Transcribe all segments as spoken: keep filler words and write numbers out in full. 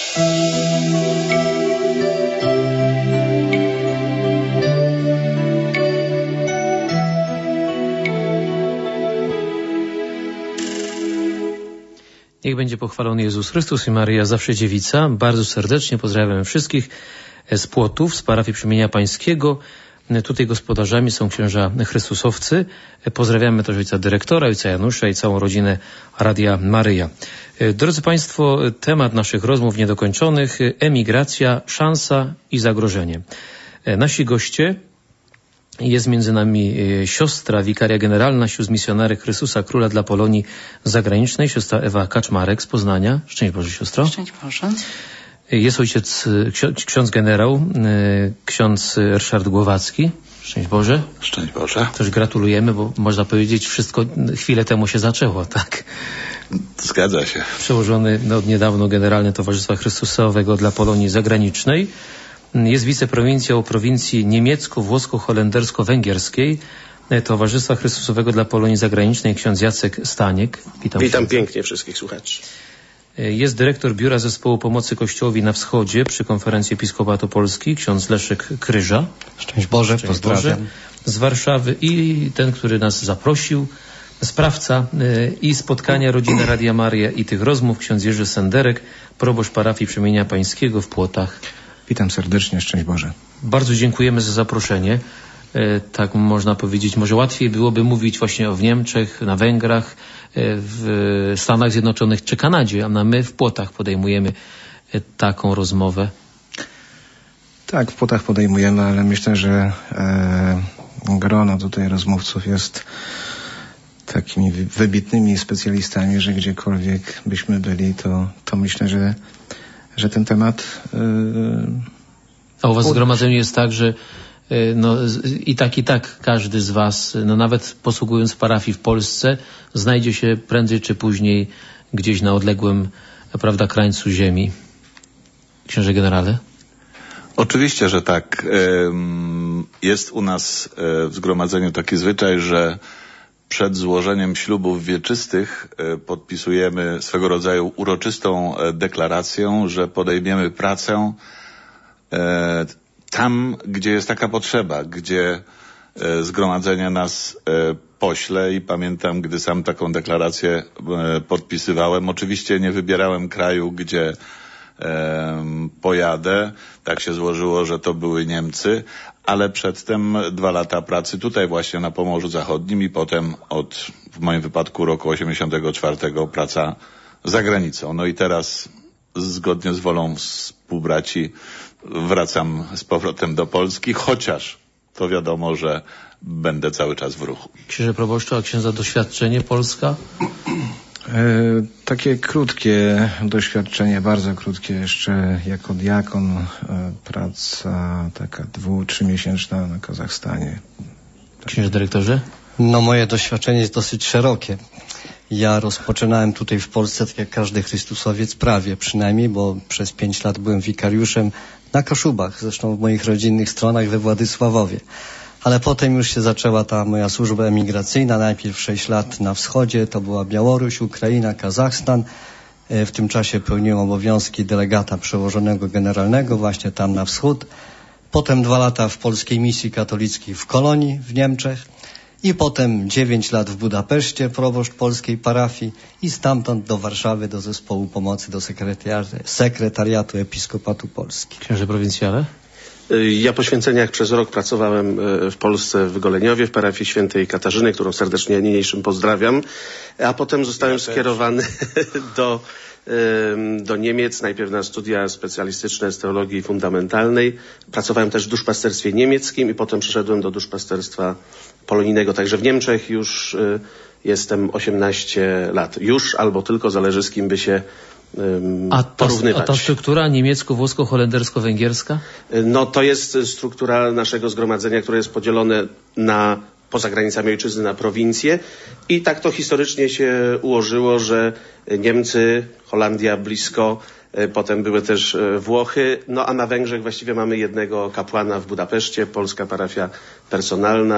Niech będzie pochwalony Jezus Chrystus i Maryja Zawsze Dziewica. Bardzo serdecznie pozdrawiam wszystkich z Płotów, z parafii Przemienia Pańskiego. Tutaj gospodarzami są księża chrystusowcy. Pozdrawiamy też ojca dyrektora, ojca Janusza i całą rodzinę Radia Maryja. Drodzy Państwo, temat naszych rozmów niedokończonych: emigracja, szansa i zagrożenie. Nasi goście: jest między nami siostra, wikaria generalna sióstr misjonarek Chrystusa Króla dla Polonii Zagranicznej, siostra Ewa Kaczmarek z Poznania. Szczęść Boże, siostro. Szczęść Boże. Jest ojciec, ksiądz generał, ksiądz Ryszard Głowacki. Szczęść Boże. Szczęść Boże. Też gratulujemy, bo można powiedzieć, wszystko chwilę temu się zaczęło, tak? Zgadza się. Przełożony no, od niedawno Generalny Towarzystwa Chrystusowego dla Polonii Zagranicznej. Jest wiceprowincją prowincji niemiecko-włosko-holendersko-węgierskiej Towarzystwa Chrystusowego dla Polonii Zagranicznej, ksiądz Jacek Staniek. Witam, Witam pięknie wszystkich słuchaczy. Jest dyrektor Biura Zespołu Pomocy Kościołowi na Wschodzie przy Konferencji Episkopatu Polski, ksiądz Leszek Kryża. Szczęść Boże, Szczęść pozdrawiam. Boże. Z Warszawy i ten, który nas zaprosił, sprawca i spotkania rodziny Radia Maryja i tych rozmów, ksiądz Jerzy Senderek, proboszcz parafii Przemienia Pańskiego w Płotach. Witam serdecznie, szczęść Boże. Bardzo dziękujemy za zaproszenie. Tak można powiedzieć, może łatwiej byłoby mówić właśnie w Niemczech, na Węgrach, w Stanach Zjednoczonych czy Kanadzie, a my w Płotach podejmujemy taką rozmowę. Tak, w Płotach podejmujemy, ale myślę, że e, grono tutaj rozmówców jest takimi wybitnymi specjalistami, że gdziekolwiek byśmy byli, to, to myślę, że, że ten temat... E, a u was w zgromadzeniu jest tak, że no, i tak, i tak każdy z was, no nawet posługując w parafii w Polsce, znajdzie się prędzej czy później gdzieś na odległym, prawda, krańcu ziemi. Księże generale? Oczywiście, że tak. Jest u nas w zgromadzeniu taki zwyczaj, że przed złożeniem ślubów wieczystych podpisujemy swego rodzaju uroczystą deklarację, że podejmiemy pracę tam, gdzie jest taka potrzeba, gdzie e, zgromadzenie nas e, pośle i pamiętam, gdy sam taką deklarację e, podpisywałem. Oczywiście nie wybierałem kraju, gdzie e, pojadę. Tak się złożyło, że to były Niemcy, ale przedtem dwa lata pracy tutaj właśnie na Pomorzu Zachodnim i potem od, w moim wypadku, roku osiemdziesiątego czwartego praca za granicą. No i teraz zgodnie z wolą współbraci wracam z powrotem do Polski, chociaż to wiadomo, że będę cały czas w ruchu. Księże proboszczu, a księdza doświadczenie Polska? E, takie krótkie doświadczenie, bardzo krótkie jeszcze jako diakon, e, praca taka dwu-, trzymiesięczna na Kazachstanie. Księże dyrektorze? No moje doświadczenie jest dosyć szerokie. Ja rozpoczynałem tutaj w Polsce, tak jak każdy Chrystusowiec, prawie przynajmniej, bo przez pięć lat byłem wikariuszem na Kaszubach, zresztą w moich rodzinnych stronach we Władysławowie. Ale potem już się zaczęła ta moja służba emigracyjna, najpierw sześć lat na wschodzie, to była Białoruś, Ukraina, Kazachstan. W tym czasie pełniłem obowiązki delegata przełożonego generalnego właśnie tam na wschód. Potem dwa lata w polskiej misji katolickiej w Kolonii w Niemczech. I potem dziewięć lat w Budapeszcie, proboszcz polskiej parafii i stamtąd do Warszawy, do Zespołu Pomocy, do sekretariatu, sekretariatu Episkopatu Polski. Księże prowincjale? Ja po święceniach przez rok pracowałem w Polsce w Goleniowie, w parafii świętej Katarzyny, którą serdecznie niniejszym pozdrawiam, a potem zostałem ja skierowany do, do Niemiec, najpierw na studia specjalistyczne z teologii fundamentalnej. Pracowałem też w duszpasterstwie niemieckim i potem przeszedłem do duszpasterstwa polonijnego. Także w Niemczech już y, jestem osiemnaście lat. Już albo tylko, zależy z kim by się um, a ta, porównywać. A ta struktura niemiecko-włosko-holendersko-węgierska? No to jest struktura naszego zgromadzenia, które jest podzielone na poza granicami ojczyzny na prowincje i tak to historycznie się ułożyło, że Niemcy, Holandia blisko, potem były też Włochy, no a na Węgrzech właściwie mamy jednego kapłana w Budapeszcie, polska parafia personalna,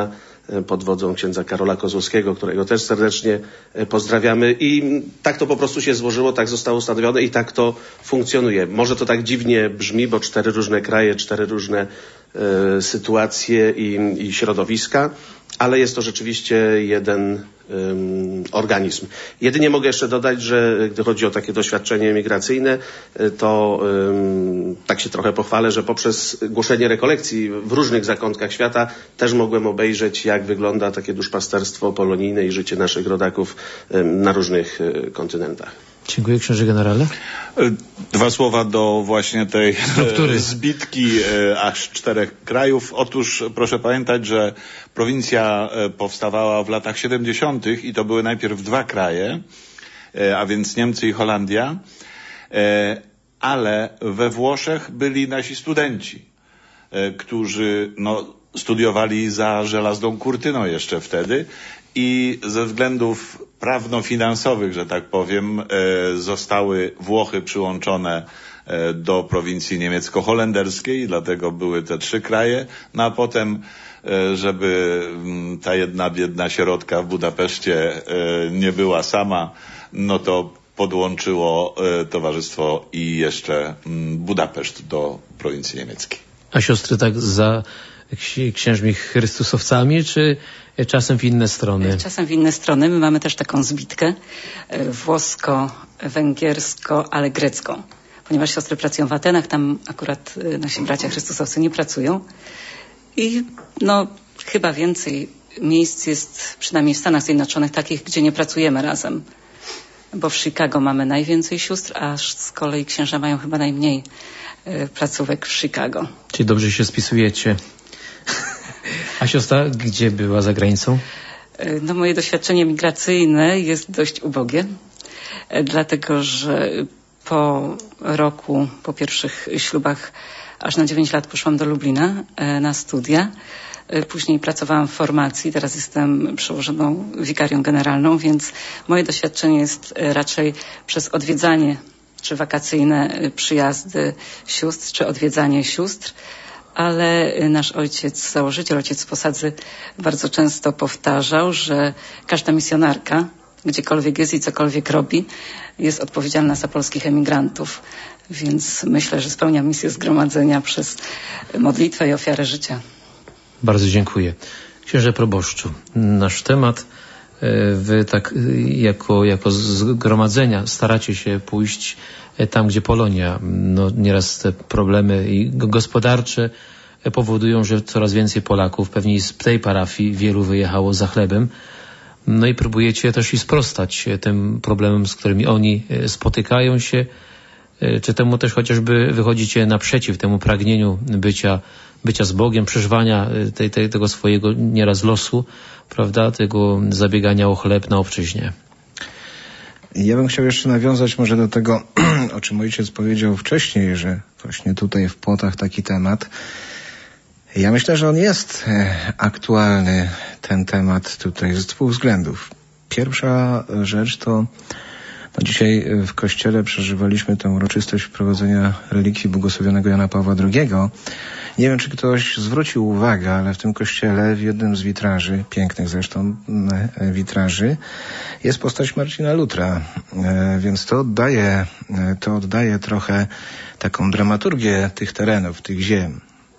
pod wodzą księdza Karola Kozłowskiego, którego też serdecznie pozdrawiamy. I tak to po prostu się złożyło, tak zostało ustanowione i tak to funkcjonuje. Może to tak dziwnie brzmi, bo cztery różne kraje, cztery różne e, sytuacje i, i środowiska, ale jest to rzeczywiście jeden um, organizm. Jedynie mogę jeszcze dodać, że gdy chodzi o takie doświadczenie migracyjne, to um, tak się trochę pochwalę, że poprzez głoszenie rekolekcji w różnych zakątkach świata też mogłem obejrzeć, jak wygląda takie duszpasterstwo polonijne i życie naszych rodaków um, na różnych um, kontynentach. Dziękuję, księże generale. Dwa słowa do właśnie tej struktury zbitki e, aż czterech krajów. Otóż proszę pamiętać, że prowincja e, powstawała w latach siedemdziesiątych i to były najpierw dwa kraje, e, a więc Niemcy i Holandia, e, ale we Włoszech byli nasi studenci, e, którzy no, studiowali za żelazną kurtyną jeszcze wtedy i ze względów prawno-finansowych, że tak powiem, e, zostały Włochy przyłączone e, do prowincji niemiecko-holenderskiej, dlatego były te trzy kraje, no a potem, e, żeby m, ta jedna biedna sierotka w Budapeszcie e, nie była sama, no to podłączyło e, towarzystwo i jeszcze m, Budapeszt do prowincji niemieckiej. A siostry tak za księżmi chrystusowcami, czy czasem w inne strony? Czasem w inne strony. My mamy też taką zbitkę włosko-węgiersko, ale grecką. Ponieważ siostry pracują w Atenach, tam akurat nasi bracia chrystusowcy nie pracują. I no chyba więcej miejsc jest, przynajmniej w Stanach Zjednoczonych, takich, gdzie nie pracujemy razem. Bo w Chicago mamy najwięcej sióstr, a z kolei księża mają chyba najmniej placówek w Chicago. Czyli dobrze się spisujecie. A siostra gdzie była za granicą? No moje doświadczenie migracyjne jest dość ubogie, dlatego że po roku, po pierwszych ślubach aż na dziewięć lat poszłam do Lublina na studia. Później pracowałam w formacji, teraz jestem przełożoną wikarią generalną, więc moje doświadczenie jest raczej przez odwiedzanie, czy wakacyjne przyjazdy sióstr, czy odwiedzanie sióstr. Ale nasz ojciec, założyciel, ojciec Posadzy bardzo często powtarzał, że każda misjonarka, gdziekolwiek jest i cokolwiek robi, jest odpowiedzialna za polskich emigrantów. Więc myślę, że spełnia misję zgromadzenia przez modlitwę i ofiarę życia. Bardzo dziękuję. Księże proboszczu, nasz temat, wy tak jako, jako zgromadzenia staracie się pójść tam, gdzie Polonia. No, nieraz te problemy i gospodarcze powodują, że coraz więcej Polaków, pewnie z tej parafii wielu wyjechało za chlebem. No i próbujecie też i sprostać tym problemom, z którymi oni spotykają się. Czy temu też chociażby wychodzicie naprzeciw, temu pragnieniu bycia, bycia z Bogiem, przeżywania tej, tej, tego swojego nieraz losu, prawda, tego zabiegania o chleb na obczyźnie. Ja bym chciał jeszcze nawiązać może do tego, o czym ojciec powiedział wcześniej, że właśnie tutaj w Płotach taki temat. Ja myślę, że on jest aktualny, ten temat tutaj z dwóch względów. Pierwsza rzecz to no dzisiaj w kościele przeżywaliśmy tę uroczystość wprowadzenia relikwii błogosławionego Jana Pawła drugiego. Nie wiem, czy ktoś zwrócił uwagę, ale w tym kościele, w jednym z witraży, pięknych zresztą witraży, jest postać Marcina Lutra. Więc to oddaje, to oddaje trochę taką dramaturgię tych terenów, tych ziem.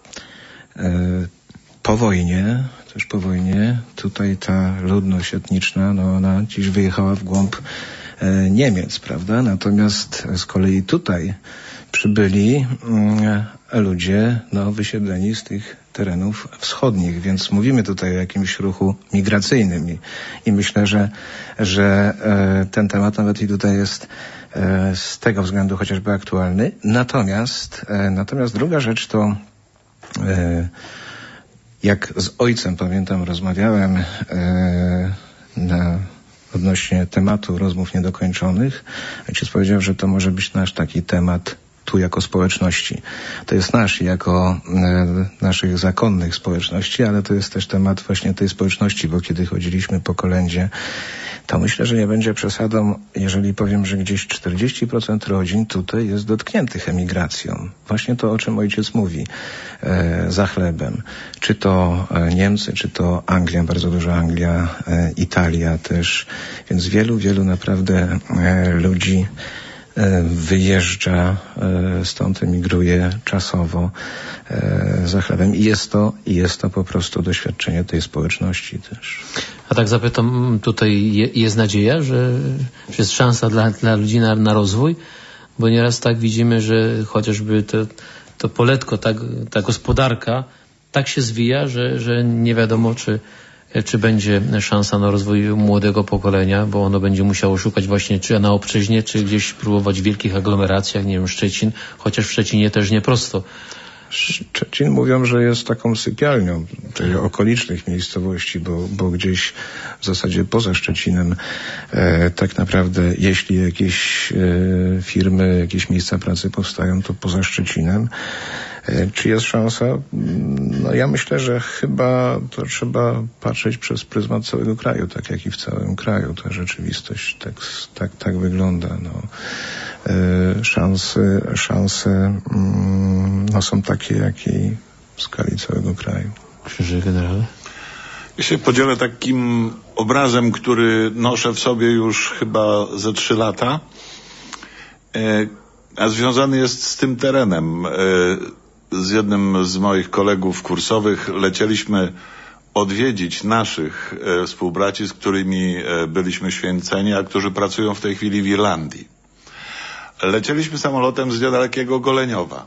Po wojnie, też po wojnie, tutaj ta ludność etniczna, no ona dziś wyjechała w głąb Niemiec, prawda? Natomiast z kolei tutaj przybyli ludzie no, wysiedleni z tych terenów wschodnich, więc mówimy tutaj o jakimś ruchu migracyjnym i, i myślę, że, że e, ten temat nawet i tutaj jest e, z tego względu chociażby aktualny. Natomiast, e, natomiast druga rzecz to e, jak z ojcem, pamiętam, rozmawiałem e, na odnośnie tematu rozmów niedokończonych. Ojciec powiedział, że to może być nasz taki temat tu jako społeczności. To jest nasz, jako e, naszych zakonnych społeczności, ale to jest też temat właśnie tej społeczności, bo kiedy chodziliśmy po kolędzie, to myślę, że nie będzie przesadą, jeżeli powiem, że gdzieś czterdzieści procent rodzin tutaj jest dotkniętych emigracją. Właśnie to, o czym ojciec mówi, e, za chlebem. Czy to e, Niemcy, czy to Anglia, bardzo duża Anglia, e, Italia też. Więc wielu, wielu naprawdę e, ludzi e, wyjeżdża, e, stąd emigruje czasowo e, za chlebem. I jest to, i jest to po prostu doświadczenie tej społeczności też. A tak zapytam, tutaj je, jest nadzieja, że, że jest szansa dla, dla ludzi na, na rozwój? Bo nieraz tak widzimy, że chociażby to, to poletko, ta, ta gospodarka tak się zwija, że, że nie wiadomo, czy, czy będzie szansa na rozwój młodego pokolenia, bo ono będzie musiało szukać właśnie czy na obczyźnie, czy gdzieś próbować w wielkich aglomeracjach, nie wiem, Szczecin, chociaż w Szczecinie też nieprosto. Szczecin mówią, że jest taką sypialnią tej okolicznych miejscowości, bo, bo gdzieś w zasadzie poza Szczecinem e, tak naprawdę jeśli jakieś e, firmy, jakieś miejsca pracy powstają, to poza Szczecinem. E, czy jest szansa? No ja myślę, że chyba to trzeba patrzeć przez pryzmat całego kraju, tak jak i w całym kraju. Ta rzeczywistość tak, tak, tak wygląda. No. E, szanse, szanse mm, no są takie, jak i w skali całego kraju. Księże generale? Ja się podzielę takim obrazem, który noszę w sobie już chyba ze trzy lata, e, a związany jest z tym terenem. E, z jednym z moich kolegów kursowych lecieliśmy odwiedzić naszych e, współbraci, z którymi e, byliśmy święceni, a którzy pracują w tej chwili w Irlandii. Lecieliśmy samolotem z niedalekiego Goleniowa.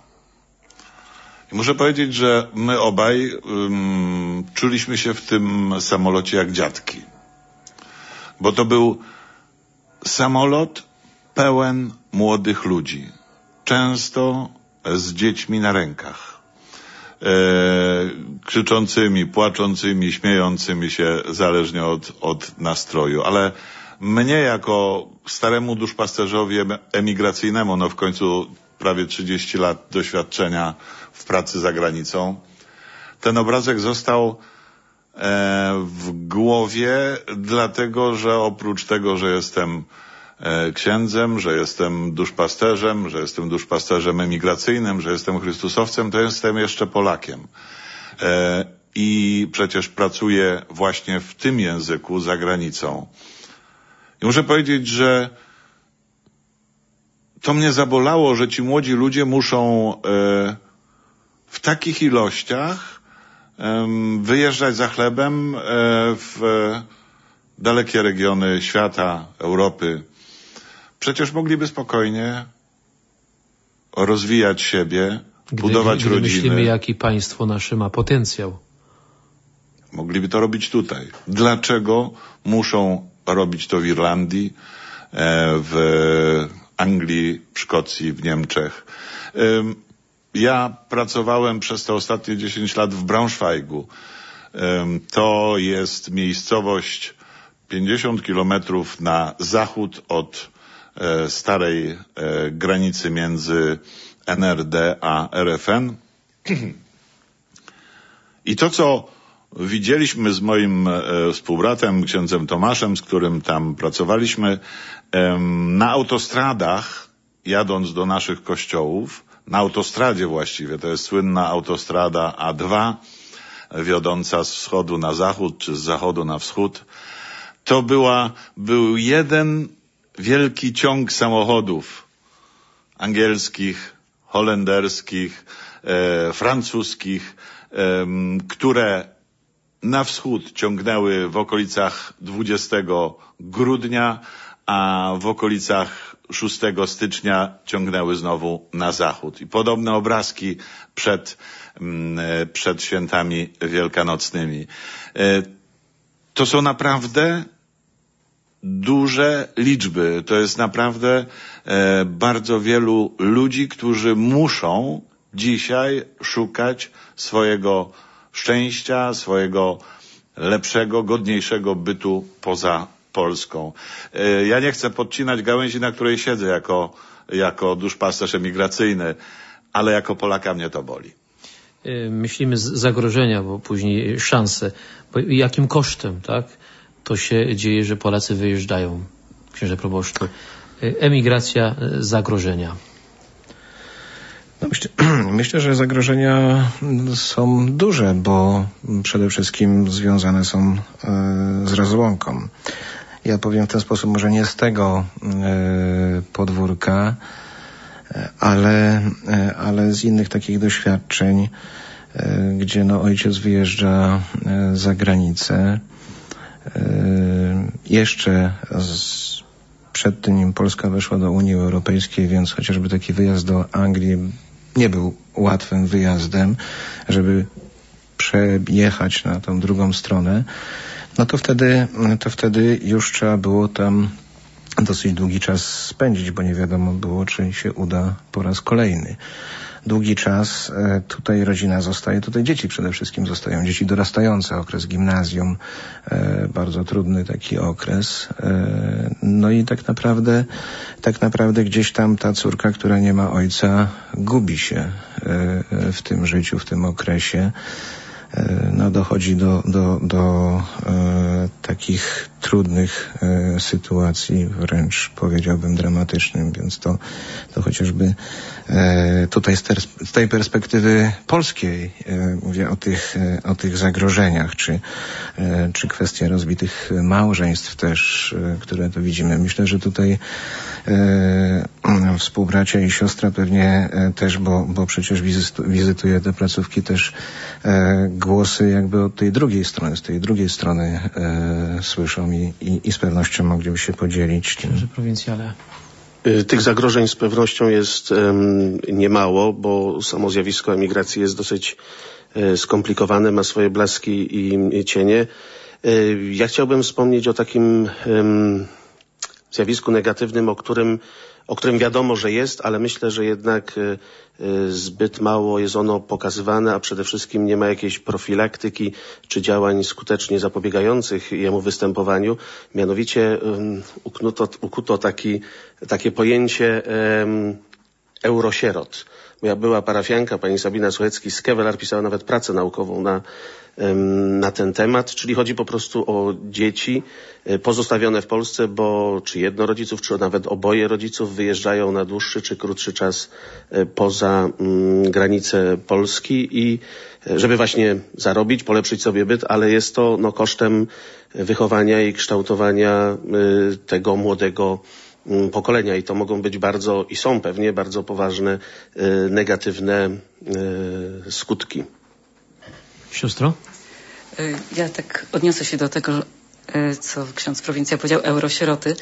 I muszę powiedzieć, że my obaj um, czuliśmy się w tym samolocie jak dziadki. Bo to był samolot pełen młodych ludzi. Często z dziećmi na rękach. E, krzyczącymi, płaczącymi, śmiejącymi się zależnie od, od nastroju. Ale mnie jako staremu duszpasterzowi emigracyjnemu, no w końcu prawie trzydzieści lat doświadczenia w pracy za granicą, ten obrazek został e, w głowie, dlatego że oprócz tego, że jestem e, księdzem, że jestem duszpasterzem, że jestem duszpasterzem emigracyjnym, że jestem chrystusowcem, to jestem jeszcze Polakiem. E, I przecież pracuję właśnie w tym języku za granicą. I muszę powiedzieć, że to mnie zabolało, że ci młodzi ludzie muszą e, w takich ilościach e, wyjeżdżać za chlebem e, w e, dalekie regiony świata, Europy. Przecież mogliby spokojnie rozwijać siebie, gdy, budować gdy rodziny. Myślimy, jaki państwo nasze ma potencjał. Mogliby to robić tutaj. Dlaczego muszą robić to w Irlandii, w Anglii, w Szkocji, w Niemczech? Ja pracowałem przez te ostatnie dziesięć lat w Braunschweigu. To jest miejscowość pięćdziesiąt kilometrów na zachód od starej granicy między N R D a R F N. I to, co widzieliśmy z moim e, współbratem, księdzem Tomaszem, z którym tam pracowaliśmy, e, na autostradach, jadąc do naszych kościołów, na autostradzie właściwie, to jest słynna autostrada A dwa, wiodąca z wschodu na zachód, czy z zachodu na wschód, to była, był jeden wielki ciąg samochodów angielskich, holenderskich, e, francuskich, e, które na wschód ciągnęły w okolicach dwudziestego grudnia, a w okolicach szóstego stycznia ciągnęły znowu na zachód. I podobne obrazki przed, przed świętami wielkanocnymi. To są naprawdę duże liczby. To jest naprawdę bardzo wielu ludzi, którzy muszą dzisiaj szukać swojego szczęścia, swojego lepszego, godniejszego bytu poza Polską. Ja nie chcę podcinać gałęzi, na której siedzę jako jako duszpasterz emigracyjny, ale jako Polaka mnie to boli. Myślimy z zagrożenia, bo później szanse. Bo jakim kosztem, tak? To się dzieje, że Polacy wyjeżdżają, księże proboszczu. Emigracja, zagrożenia. No myślę, myślę, że zagrożenia są duże, bo przede wszystkim związane są z rozłąką. Ja powiem w ten sposób, może nie z tego podwórka, ale, ale z innych takich doświadczeń, gdzie no ojciec wyjeżdża za granicę. Jeszcze z, przed tym, nim Polska weszła do Unii Europejskiej, więc chociażby taki wyjazd do Anglii nie był łatwym wyjazdem, żeby przejechać na tą drugą stronę, no to wtedy, to wtedy już trzeba było tam dosyć długi czas spędzić, bo nie wiadomo było, czy się uda po raz kolejny. Długi czas tutaj rodzina zostaje, tutaj dzieci przede wszystkim zostają, dzieci dorastające, okres gimnazjum, bardzo trudny taki okres. No i tak naprawdę, tak naprawdę gdzieś tam ta córka, która nie ma ojca, gubi się w tym życiu, w tym okresie. No dochodzi do, do, do e, takich trudnych e, sytuacji, wręcz powiedziałbym dramatycznym, więc to, to chociażby e, tutaj z, ter, z tej perspektywy polskiej e, mówię o tych, e, o tych zagrożeniach, czy, e, czy kwestia rozbitych małżeństw też, e, które to widzimy. Myślę, że tutaj e, współbracia i siostra pewnie e, też, bo, bo przecież wizytu, wizytuje te placówki też e, głosy jakby od tej drugiej strony, z tej drugiej strony e, słyszą i, i, i z pewnością mogliby się podzielić. Księże prowincjale. Tych zagrożeń z pewnością jest um, niemało, bo samo zjawisko emigracji jest dosyć e, skomplikowane, ma swoje blaski i, i cienie. E, ja chciałbym wspomnieć o takim um, zjawisku negatywnym, o którym o którym wiadomo, że jest, ale myślę, że jednak y, zbyt mało jest ono pokazywane, a przede wszystkim nie ma jakiejś profilaktyki czy działań skutecznie zapobiegających jemu występowaniu. Mianowicie y, uknuto, ukuto taki, takie pojęcie y, eurosierot. Moja była parafianka, pani Sabina Słuchecki z Kewelar, pisała nawet pracę naukową na, na ten temat, czyli chodzi po prostu o dzieci pozostawione w Polsce, bo czy jedno rodziców, czy nawet oboje rodziców wyjeżdżają na dłuższy czy krótszy czas poza um, granice Polski i żeby właśnie zarobić, polepszyć sobie byt, ale jest to no, kosztem wychowania i kształtowania y, tego młodego pokolenia i to mogą być bardzo i są pewnie bardzo poważne y, negatywne y, skutki. Siostro? Ja tak odniosę się do tego, co ksiądz prowincja powiedział, eurosieroty.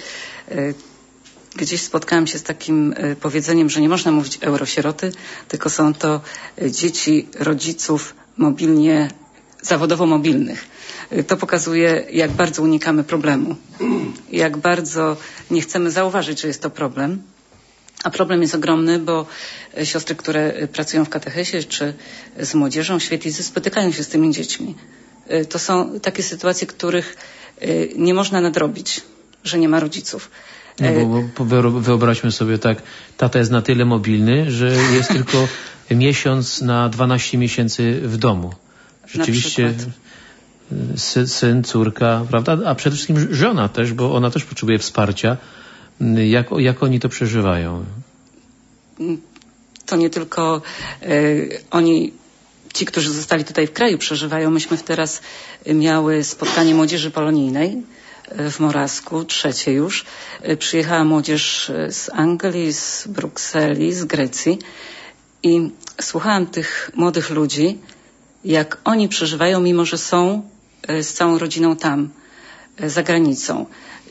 Gdzieś spotkałam się z takim powiedzeniem, że nie można mówić eurosieroty, tylko są to dzieci rodziców mobilnie, zawodowo mobilnych. To pokazuje, jak bardzo unikamy problemu. Jak bardzo nie chcemy zauważyć, że jest to problem. A problem jest ogromny, bo siostry, które pracują w katechezie czy z młodzieżą, świetlicy, spotykają się z tymi dziećmi. To są takie sytuacje, których nie można nadrobić, że nie ma rodziców. No bo, bo wyobraźmy sobie tak, tata jest na tyle mobilny, że jest tylko miesiąc na dwanaście miesięcy w domu. Rzeczywiście sy, syn, córka, prawda? A przede wszystkim żona też, bo ona też potrzebuje wsparcia. Jak, jak oni to przeżywają? To nie tylko y, oni, ci, którzy zostali tutaj w kraju, przeżywają. Myśmy teraz miały spotkanie młodzieży polonijnej w Morawsku, trzecie już. Przyjechała młodzież z Anglii, z Brukseli, z Grecji i słuchałam tych młodych ludzi, jak oni przeżywają, mimo że są z całą rodziną tam, za granicą.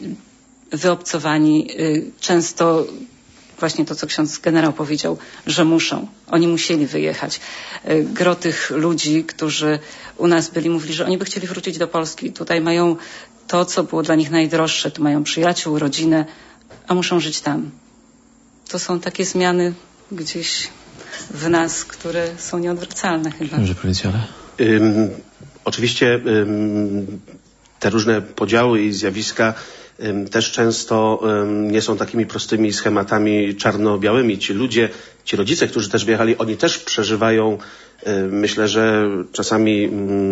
Wyobcowani, często właśnie to, co ksiądz generał powiedział, że muszą. Oni musieli wyjechać. Gro tych ludzi, którzy u nas byli, mówili, że oni by chcieli wrócić do Polski. Tutaj mają to, co było dla nich najdroższe. Tu mają przyjaciół, rodzinę, a muszą żyć tam. To są takie zmiany gdzieś w nas, które są nieodwracalne chyba. Księże prowincjale? Um, oczywiście um, te różne podziały i zjawiska też często nie są takimi prostymi schematami czarno-białymi. Ci ludzie, ci rodzice, którzy też wyjechali, oni też przeżywają, myślę, że czasami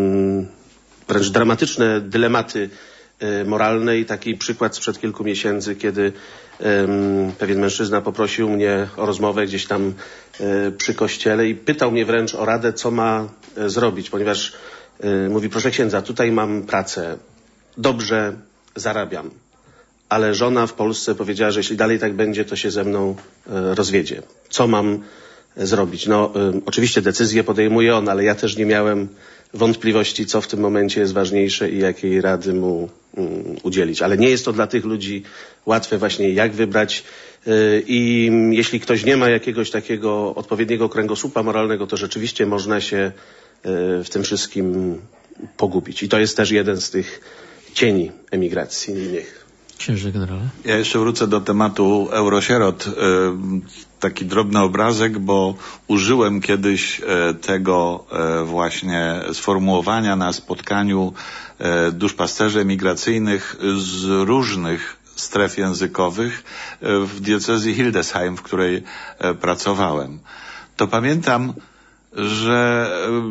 wręcz dramatyczne dylematy moralne i taki przykład sprzed kilku miesięcy, kiedy um, pewien mężczyzna poprosił mnie o rozmowę gdzieś tam e, przy kościele i pytał mnie wręcz o radę, co ma e, zrobić, ponieważ e, mówi, proszę księdza, tutaj mam pracę, dobrze zarabiam, ale żona w Polsce powiedziała, że jeśli dalej tak będzie, to się ze mną e, rozwiedzie. Co mam e, zrobić? No, e, oczywiście decyzję podejmuje on, ale ja też nie miałem wątpliwości, co w tym momencie jest ważniejsze i jakiej rady mu um, udzielić. Ale nie jest to dla tych ludzi łatwe właśnie, jak wybrać yy, i jeśli ktoś nie ma jakiegoś takiego odpowiedniego kręgosłupa moralnego, to rzeczywiście można się yy, w tym wszystkim pogubić. I to jest też jeden z tych cieni emigracyjnych. Księże generale? Ja jeszcze wrócę do tematu eurosierot. Taki drobny obrazek, bo użyłem kiedyś tego właśnie sformułowania na spotkaniu duszpasterzy emigracyjnych z różnych stref językowych w diecezji Hildesheim, w której pracowałem. To pamiętam, że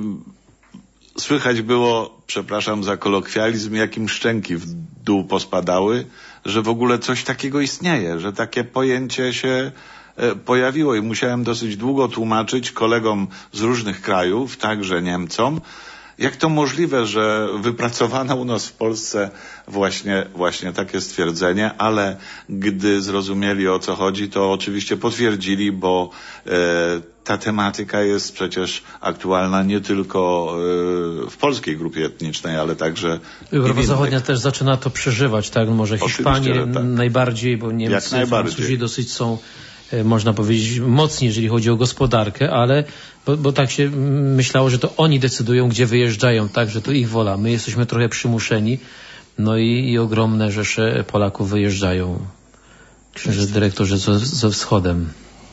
słychać było, przepraszam za kolokwializm, jak im szczęki w dół pospadały, że w ogóle coś takiego istnieje, że takie pojęcie się pojawiło i musiałem dosyć długo tłumaczyć kolegom z różnych krajów, także Niemcom, jak to możliwe, że wypracowano u nas w Polsce właśnie, właśnie takie stwierdzenie, ale gdy zrozumieli, o co chodzi, to oczywiście potwierdzili, bo e, ta tematyka jest przecież aktualna nie tylko e, w polskiej grupie etnicznej, ale także Europa Zachodnia też zaczyna to przeżywać, tak? Może Hiszpanie tak. najbardziej, bo Niemcy, Francuzi dosyć są, można powiedzieć, mocni, jeżeli chodzi o gospodarkę, ale bo, bo tak się myślało, że to oni decydują, gdzie wyjeżdżają, tak, że to ich wola. My jesteśmy trochę przymuszeni, no i, i ogromne rzesze Polaków wyjeżdżają. Księże dyrektorze, co ze wschodem?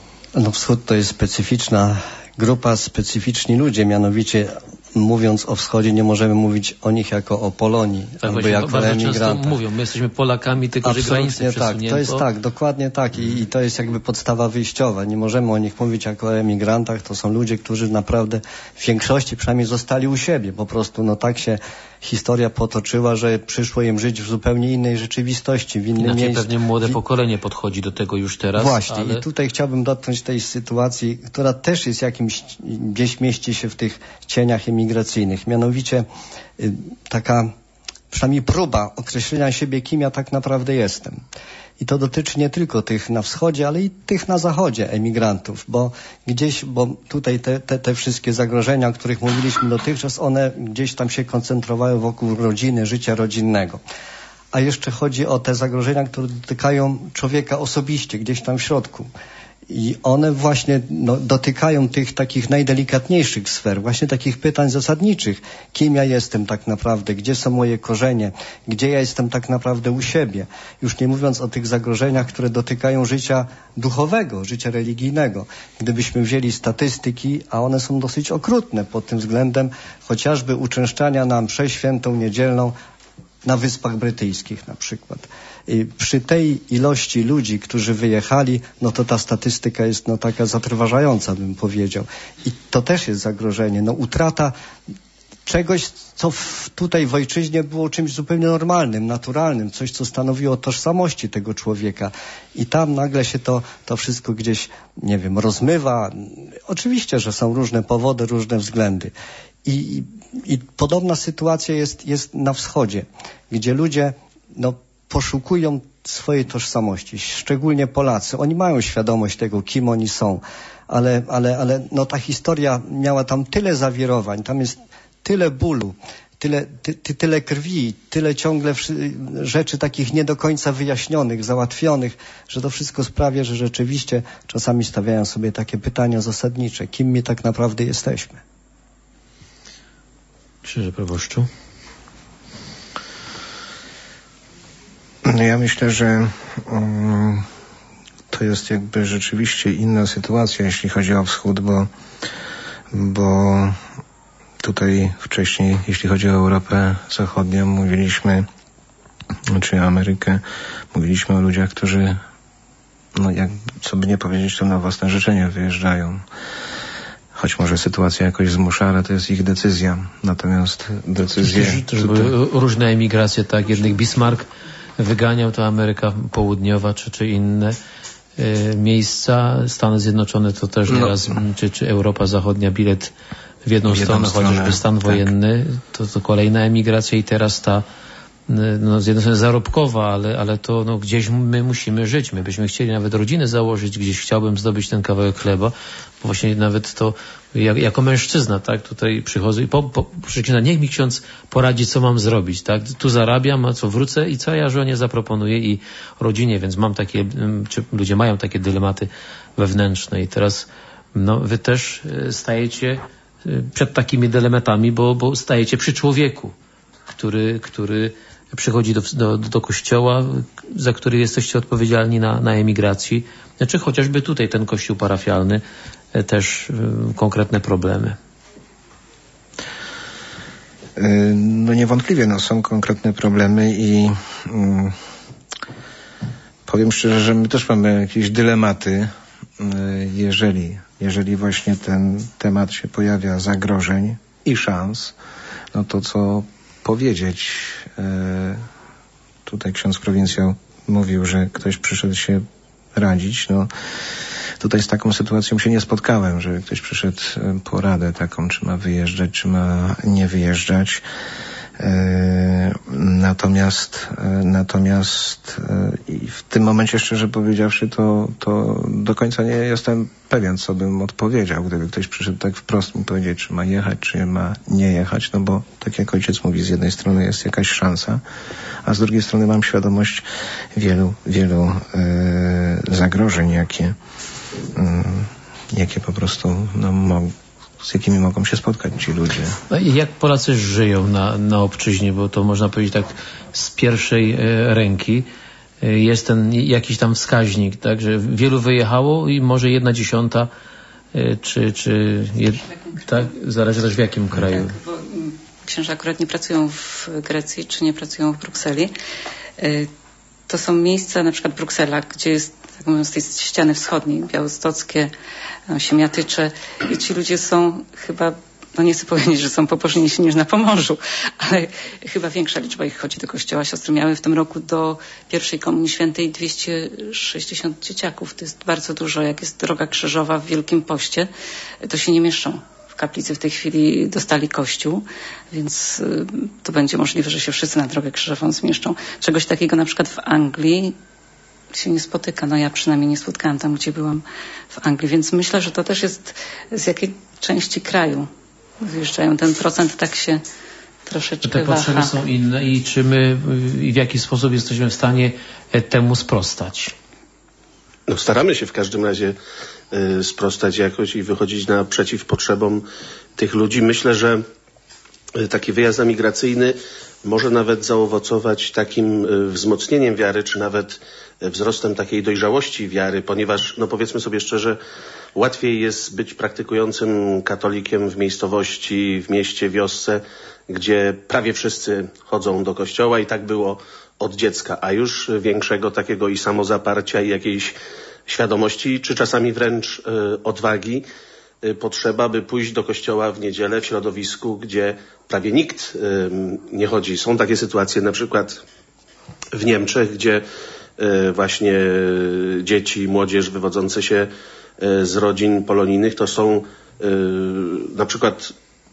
No wschód to jest specyficzna grupa, specyficzni ludzie, mianowicie mówiąc o wschodzie nie możemy mówić o nich jako o Polonii, tak, albo właśnie, jako bardzo emigrantach. Często mówią, my jesteśmy Polakami, tylko że granice tak, to jest tak, dokładnie tak I, i to jest jakby podstawa wyjściowa. Nie możemy o nich mówić jako o emigrantach, to są ludzie, którzy naprawdę w większości przynajmniej zostali u siebie, po prostu no tak się historia potoczyła, że przyszło im żyć w zupełnie innej rzeczywistości, w innym Inaczej miejscu. pewnie młode pokolenie podchodzi do tego już teraz. Właśnie ale... i tutaj chciałbym dotknąć tej sytuacji, która też jest jakimś, gdzieś mieści się w tych cieniach emigracyjnych. Mianowicie y, taka przynajmniej próba określenia siebie, kim ja tak naprawdę jestem. I to dotyczy nie tylko tych na wschodzie, ale i tych na zachodzie emigrantów, bo gdzieś, bo tutaj te, te, te wszystkie zagrożenia, o których mówiliśmy dotychczas, one gdzieś tam się koncentrowały wokół rodziny, życia rodzinnego. A jeszcze chodzi o te zagrożenia, które dotykają człowieka osobiście, gdzieś tam w środku. I one właśnie no, dotykają tych takich najdelikatniejszych sfer, właśnie takich pytań zasadniczych. Kim ja jestem tak naprawdę? Gdzie są moje korzenie? Gdzie ja jestem tak naprawdę u siebie? Już nie mówiąc o tych zagrożeniach, które dotykają życia duchowego, życia religijnego. Gdybyśmy wzięli statystyki, a one są dosyć okrutne pod tym względem, chociażby uczęszczania na mszę świętą niedzielną na Wyspach Brytyjskich na przykład. I przy tej ilości ludzi, którzy wyjechali, no to ta statystyka jest no taka zatrważająca, bym powiedział. I to też jest zagrożenie. No utrata czegoś, co w, tutaj w ojczyźnie było czymś zupełnie normalnym, naturalnym, coś, co stanowiło o tożsamości tego człowieka. I tam nagle się to, to wszystko gdzieś, nie wiem, rozmywa. Oczywiście, że są różne powody, różne względy. I, i, i podobna sytuacja jest, jest na wschodzie, gdzie ludzie no, poszukują swojej tożsamości, szczególnie Polacy. Oni mają świadomość tego, kim oni są, ale, ale, ale no, ta historia miała tam tyle zawirowań, tam jest tyle bólu, tyle, ty, ty, tyle krwi, tyle ciągle rzeczy takich nie do końca wyjaśnionych, załatwionych, że to wszystko sprawia, że rzeczywiście czasami stawiają sobie takie pytania zasadnicze. Kim my tak naprawdę jesteśmy? Księże proboszczu? No ja myślę, że um, to jest jakby rzeczywiście inna sytuacja, jeśli chodzi o wschód, bo, bo tutaj wcześniej, jeśli chodzi o Europę Zachodnią, mówiliśmy czy Amerykę. Mówiliśmy o ludziach, którzy, no jak, co by nie powiedzieć, to na własne życzenie wyjeżdżają. Choć może sytuacja jakoś zmusza, ale to jest ich decyzja. Natomiast decyzje... Też, też były różne emigracje, tak? Jednych Bismarck wyganiał, to Ameryka Południowa, czy, czy inne y, miejsca. Stany Zjednoczone to też nieraz, no. czy, czy Europa Zachodnia, bilet w jedną, w jedną stronę, stronę, chociażby stan tak. wojenny, to, to kolejna emigracja i teraz ta no, z jednej strony zarobkowa, ale, ale to no, gdzieś my musimy żyć. My byśmy chcieli nawet rodzinę założyć, gdzieś chciałbym zdobyć ten kawałek chleba, bo właśnie nawet to jak, jako mężczyzna, tak, tutaj przychodzę i po, po, księdza, niech mi ksiądz poradzi, co mam zrobić, tak, tu zarabiam, a co wrócę i co ja żonie zaproponuję i rodzinie, więc mam takie, czy ludzie mają takie dylematy wewnętrzne i teraz no, wy też stajecie przed takimi dylematami, bo, bo stajecie przy człowieku, który, który przychodzi do, do, do kościoła, za który jesteście odpowiedzialni na, na emigracji. Znaczy chociażby tutaj ten kościół parafialny też y, konkretne problemy. No niewątpliwie no, są konkretne problemy i y, powiem szczerze, że my też mamy jakieś dylematy, y, jeżeli, jeżeli właśnie ten temat się pojawia zagrożeń i szans, no to co powiedzieć. Tutaj ksiądz prowincjał mówił, że ktoś przyszedł się radzić. No, tutaj z taką sytuacją się nie spotkałem, że ktoś przyszedł po radę taką, czy ma wyjeżdżać, czy ma nie wyjeżdżać. Natomiast natomiast i w tym momencie, szczerze powiedziawszy, to, to do końca nie jestem pewien, co bym odpowiedział, gdyby ktoś przyszedł tak wprost mi powiedzieć, czy ma jechać, czy ma nie jechać, no bo tak jak ojciec mówi, z jednej strony jest jakaś szansa, a z drugiej strony mam świadomość wielu, wielu e, zagrożeń, jakie, e, jakie po prostu no, mogą z jakimi mogą się spotkać ci ludzie. No i jak Polacy żyją na, na obczyźnie, bo to można powiedzieć tak z pierwszej e, ręki. E, jest ten jakiś tam wskaźnik, tak, że wielu wyjechało i może jedna dziesiąta, e, czy, czy jed, tak, zależy też w jakim kraju. Tak, bo księża akurat nie pracują w Grecji, czy nie pracują w Brukseli. E, to są miejsca, na przykład Bruksela, gdzie jest, tak mówiąc, z tej ściany wschodniej, białostockie, Siemiatycze i ci ludzie są chyba, no nie chcę powiedzieć, że są pobożniejsi niż na Pomorzu, ale chyba większa liczba ich chodzi do kościoła. Siostry miały w tym roku do pierwszej Komunii Świętej dwieście sześćdziesiąt dzieciaków. To jest bardzo dużo. Jak jest Droga Krzyżowa w Wielkim Poście, to się nie mieszczą. W kaplicy w tej chwili dostali kościół, więc to będzie możliwe, że się wszyscy na Drogę Krzyżową zmieszczą. Czegoś takiego na przykład w Anglii się nie spotyka. No ja przynajmniej nie spotkałam tam, gdzie byłam w Anglii, więc myślę, że to też jest z jakiej części kraju wyjeżdżają. Ten procent tak się troszeczkę te potrzeby waha. są inne i czy my i w jaki sposób jesteśmy w stanie temu sprostać? No staramy się w każdym razie y, sprostać jakoś i wychodzić naprzeciw potrzebom tych ludzi. Myślę, że y, taki wyjazd migracyjny może nawet zaowocować takim y, wzmocnieniem wiary, czy nawet wzrostem takiej dojrzałości wiary, ponieważ, no powiedzmy sobie szczerze, łatwiej jest być praktykującym katolikiem w miejscowości, w mieście, wiosce, gdzie prawie wszyscy chodzą do kościoła i tak było od dziecka, a już większego takiego i samozaparcia i jakiejś świadomości, czy czasami wręcz y, odwagi y, potrzeba, by pójść do kościoła w niedzielę w środowisku, gdzie prawie nikt y, nie chodzi. Są takie sytuacje na przykład w Niemczech, gdzie właśnie dzieci, młodzież wywodzące się z rodzin polonijnych to są na przykład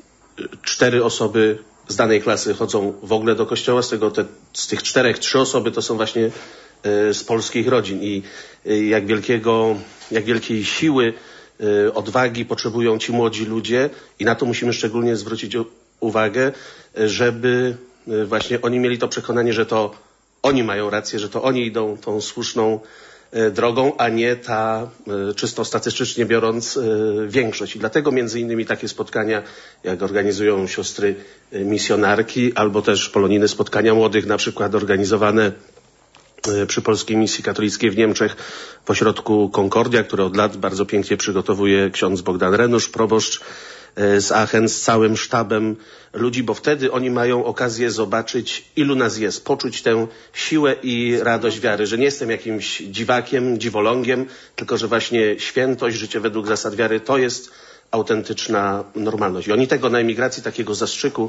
cztery osoby z danej klasy chodzą w ogóle do kościoła, z tego te, z tych czterech trzy osoby to są właśnie z polskich rodzin i jak wielkiego, jak wielkiej siły, odwagi potrzebują ci młodzi ludzie i na to musimy szczególnie zwrócić uwagę, żeby właśnie oni mieli to przekonanie, że to oni mają rację, że to oni idą tą słuszną e, drogą, a nie ta, e, czysto statystycznie biorąc, e, większość. I dlatego między innymi takie spotkania, jak organizują siostry e, misjonarki, albo też polonijne spotkania młodych, na przykład organizowane e, przy Polskiej Misji Katolickiej w Niemczech w ośrodku Concordia, który od lat bardzo pięknie przygotowuje ksiądz Bogdan Renusz, proboszcz z Aachen, z całym sztabem ludzi, bo wtedy oni mają okazję zobaczyć, ilu nas jest, poczuć tę siłę i radość wiary, że nie jestem jakimś dziwakiem, dziwolągiem, tylko że właśnie świętość, życie według zasad wiary to jest autentyczna normalność. I oni tego na emigracji, takiego zastrzyku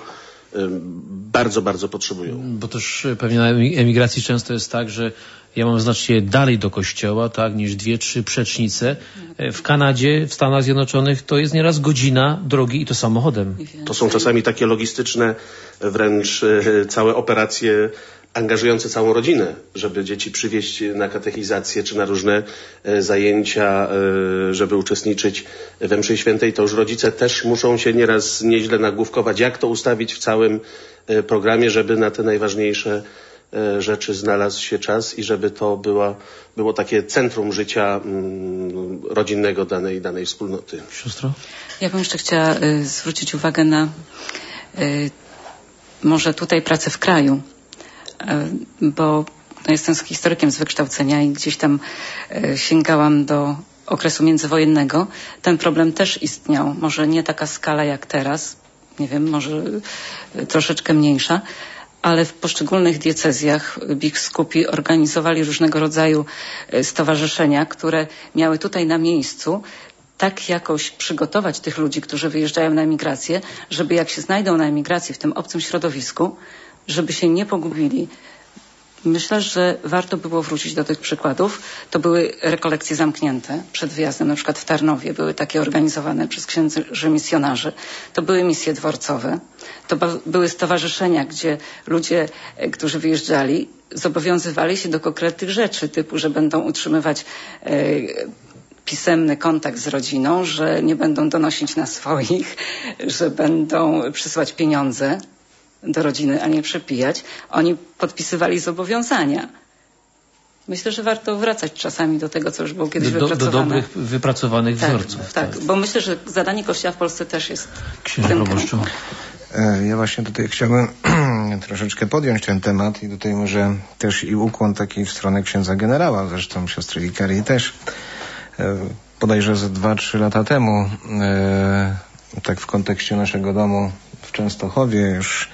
bardzo, bardzo potrzebują. Bo też pewnie na emigracji często jest tak, że ja mam znacznie dalej do kościoła, tak, niż dwie, trzy przecznice. W Kanadzie, w Stanach Zjednoczonych to jest nieraz godzina drogi i to samochodem. To są czasami takie logistyczne, wręcz całe operacje angażujące całą rodzinę, żeby dzieci przywieźć na katechizację czy na różne zajęcia, żeby uczestniczyć we mszy świętej. To już rodzice też muszą się nieraz nieźle nagłówkować, jak to ustawić w całym programie, żeby na te najważniejsze rzeczy znalazł się czas i żeby to była, było takie centrum życia mm, rodzinnego danej, danej wspólnoty. Siostro? Ja bym jeszcze chciała y, zwrócić uwagę na y, może tutaj pracę w kraju, y, bo no, jestem historykiem z wykształcenia i gdzieś tam y, sięgałam do okresu międzywojennego. Ten problem też istniał. Może nie taka skala jak teraz, nie wiem, może y, troszeczkę mniejsza, ale w poszczególnych diecezjach biskupi organizowali różnego rodzaju stowarzyszenia, które miały tutaj na miejscu tak jakoś przygotować tych ludzi, którzy wyjeżdżają na emigrację, żeby jak się znajdą na emigracji w tym obcym środowisku, żeby się nie pogubili. Myślę, że warto było wrócić do tych przykładów. To były rekolekcje zamknięte przed wyjazdem, na przykład w Tarnowie były takie organizowane przez księży misjonarzy. To były misje dworcowe. To były stowarzyszenia, gdzie ludzie, którzy wyjeżdżali, zobowiązywali się do konkretnych rzeczy, typu, że będą utrzymywać e, pisemny kontakt z rodziną, że nie będą donosić na swoich, że będą przysyłać pieniądze do rodziny, a nie przepijać. Oni podpisywali zobowiązania. Myślę, że warto wracać czasami do tego, co już było kiedyś do, wypracowane. Do dobrych, wypracowanych tak, wzorców. Tak, tak, bo myślę, że zadanie Kościoła w Polsce też jest Księże proboszczu. Ja właśnie tutaj chciałbym troszeczkę podjąć ten temat i tutaj może też i ukłon taki w stronę księdza generała, zresztą siostry wikarii też. Bodajże ze dwa, trzy lata temu, tak w kontekście naszego domu w Częstochowie już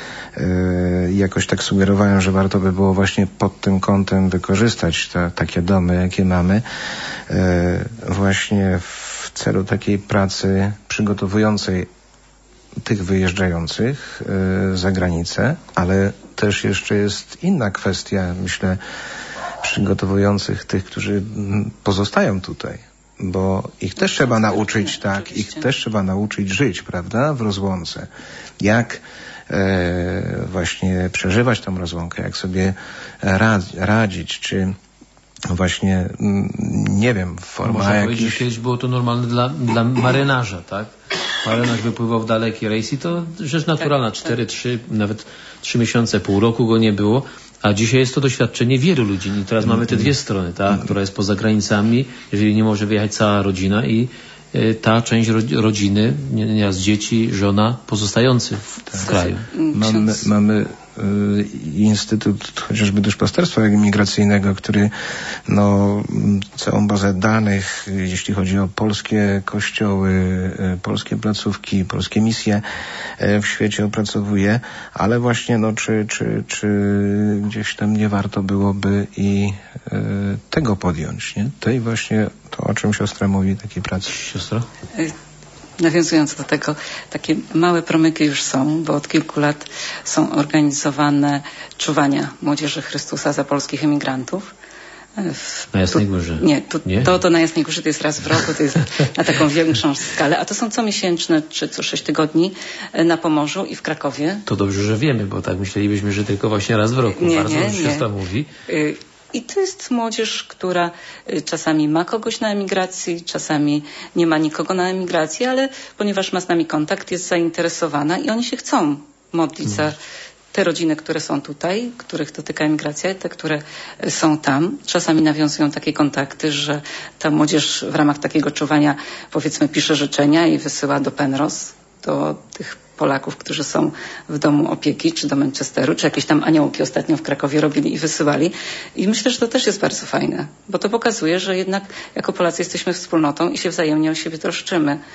yy, jakoś tak sugerowałem, że warto by było właśnie pod tym kątem wykorzystać te, takie domy, jakie mamy, yy, właśnie w celu takiej pracy przygotowującej tych wyjeżdżających yy, za granicę, ale też jeszcze jest inna kwestia, myślę, przygotowujących tych, którzy pozostają tutaj. Bo ich też trzeba nauczyć, tak, ich też trzeba nauczyć żyć, prawda, w rozłące. Jak e, właśnie przeżywać tą rozłąkę, jak sobie radz, radzić, czy właśnie, m, nie wiem, forma Można jakichś... powiedzieć, że kiedyś było to normalne dla, dla marynarza, tak? Marynarz wypływał w dalekie rejs i to rzecz naturalna, cztery, trzy, nawet trzy miesiące, pół roku go nie było. A dzisiaj jest to doświadczenie wielu ludzi. I teraz mamy te dwie strony, ta, która jest poza granicami, jeżeli nie może wyjechać cała rodzina i y, ta część ro, rodziny, nieraz dzieci, żona, pozostający w, w kraju. Mamy, mamy y, Instytut chociażby duszpasterstwa imigracyjnego, który no, całą bazę danych, jeśli chodzi o polskie kościoły, y, polskie placówki, polskie misje y, w świecie opracowuje, ale właśnie no, czy, czy, czy gdzieś tam nie warto byłoby i y, tego podjąć, nie? Tej właśnie, to o czym siostra mówi, takiej pracy. Siostra? Nawiązując do tego, takie małe promyki już są, bo od kilku lat są organizowane czuwania Młodzieży Chrystusa za polskich emigrantów. W, na Jasnej Górze? Tu, nie, tu, nie? To, to na Jasnej Górze to jest raz w roku, to jest na taką większą skalę, a to są comiesięczne czy co sześć tygodni na Pomorzu i w Krakowie. To dobrze, że wiemy, bo tak myślelibyśmy, że tylko właśnie raz w roku. Nie, Bardzo nie, dobrze siostra mówi. I to jest młodzież, która czasami ma kogoś na emigracji, czasami nie ma nikogo na emigracji, ale ponieważ ma z nami kontakt, jest zainteresowana i oni się chcą modlić hmm. za te rodziny, które są tutaj, których dotyka emigracja, te, które są tam. Czasami nawiązują takie kontakty, że ta młodzież w ramach takiego czuwania, powiedzmy, pisze życzenia i wysyła do Penrose, do tych Polaków, którzy są w domu opieki, czy do Manchesteru, czy jakieś tam aniołki ostatnio w Krakowie robili i wysyłali. I myślę, że to też jest bardzo fajne, bo to pokazuje, że jednak jako Polacy jesteśmy wspólnotą i się wzajemnie o siebie troszczymy.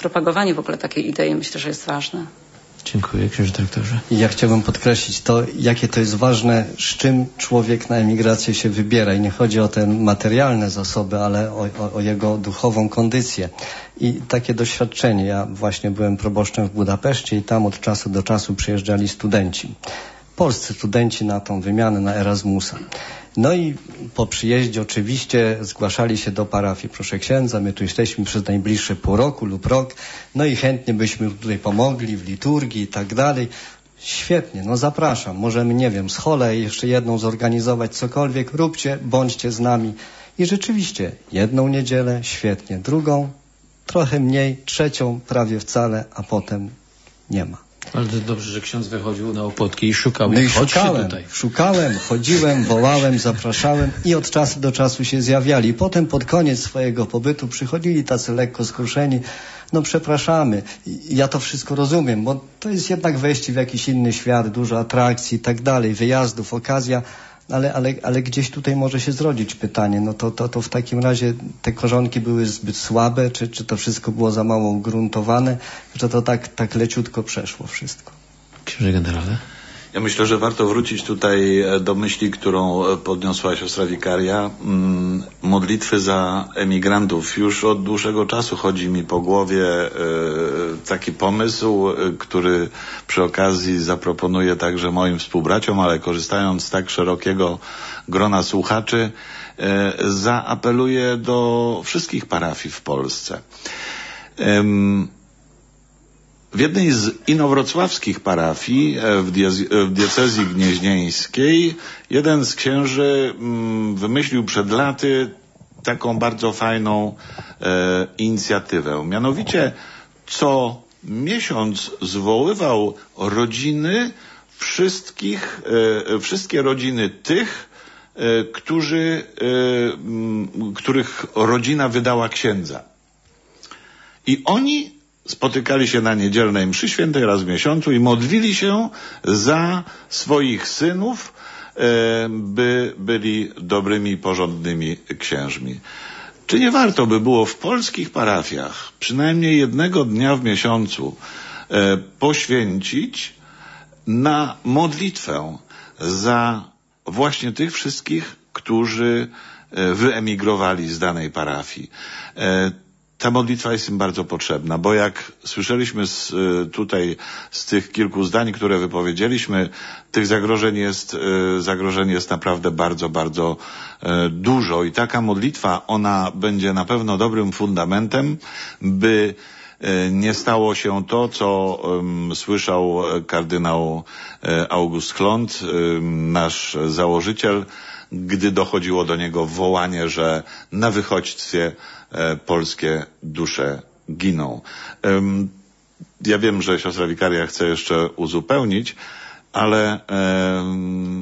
propagowanie w ogóle takiej idei myślę, że jest ważne. Dziękuję, księże dyrektorze. I ja chciałbym podkreślić to, jakie to jest ważne, z czym człowiek na emigrację się wybiera. I nie chodzi o te materialne zasoby, ale o, o, o jego duchową kondycję. I takie doświadczenie. Ja właśnie byłem proboszczem w Budapeszcie i tam od czasu do czasu przyjeżdżali studenci. Polscy studenci na tą wymianę, na Erasmusa. No i po przyjeździe oczywiście zgłaszali się do parafii. Proszę księdza, my tu jesteśmy przez najbliższe pół roku lub rok, no i chętnie byśmy tutaj pomogli w liturgii i tak dalej. Świetnie, no zapraszam. Możemy, nie wiem, scholę jeszcze jedną zorganizować, cokolwiek. Róbcie, bądźcie z nami. I rzeczywiście, jedną niedzielę, świetnie. Drugą, trochę mniej. Trzecią, prawie wcale, a potem nie ma. Ale to dobrze, że ksiądz wychodził na Opłotki i szukał. No i Chodźcie szukałem, tutaj. szukałem, chodziłem, wołałem, zapraszałem i od czasu do czasu się zjawiali. Potem pod koniec swojego pobytu przychodzili tacy lekko skruszeni. No przepraszamy. I ja to wszystko rozumiem, bo to jest jednak wejście w jakiś inny świat, dużo atrakcji i tak dalej, wyjazdów, okazja. Ale, ale, ale gdzieś tutaj może się zrodzić pytanie, no to, to, to w takim razie te korzonki były zbyt słabe, czy, czy to wszystko było za mało ugruntowane, że to tak, tak leciutko przeszło wszystko. Księże generale. Ja myślę, że warto wrócić tutaj do myśli, którą podniosła siostra wikaria. Modlitwy za emigrantów. Już od dłuższego czasu chodzi mi po głowie taki pomysł, który przy okazji zaproponuję także moim współbraciom, ale korzystając z tak szerokiego grona słuchaczy, zaapeluję do wszystkich parafii w Polsce. W jednej z inowrocławskich parafii w, diez- w diecezji gnieźnieńskiej jeden z księży mm, wymyślił przed laty taką bardzo fajną e, inicjatywę. Mianowicie co miesiąc zwoływał rodziny wszystkich, e, wszystkie rodziny tych, e, którzy, e, m, których rodzina wydała księdza. I oni spotykali się na niedzielnej mszy świętej raz w miesiącu i modlili się za swoich synów, by byli dobrymi, porządnymi księżmi. Czy nie warto by było w polskich parafiach przynajmniej jednego dnia w miesiącu poświęcić na modlitwę za właśnie tych wszystkich, którzy wyemigrowali z danej parafii? Ta modlitwa jest im bardzo potrzebna, bo jak słyszeliśmy z, tutaj z tych kilku zdań, które wypowiedzieliśmy, tych zagrożeń jest, zagrożeń jest naprawdę bardzo, bardzo dużo i taka modlitwa, ona będzie na pewno dobrym fundamentem, by nie stało się to, co um, słyszał kardynał August Klont, um, nasz założyciel, gdy dochodziło do niego wołanie, że na wychodźstwie e, polskie dusze giną. Um, ja wiem, że siostra wikaria chce jeszcze uzupełnić, ale um,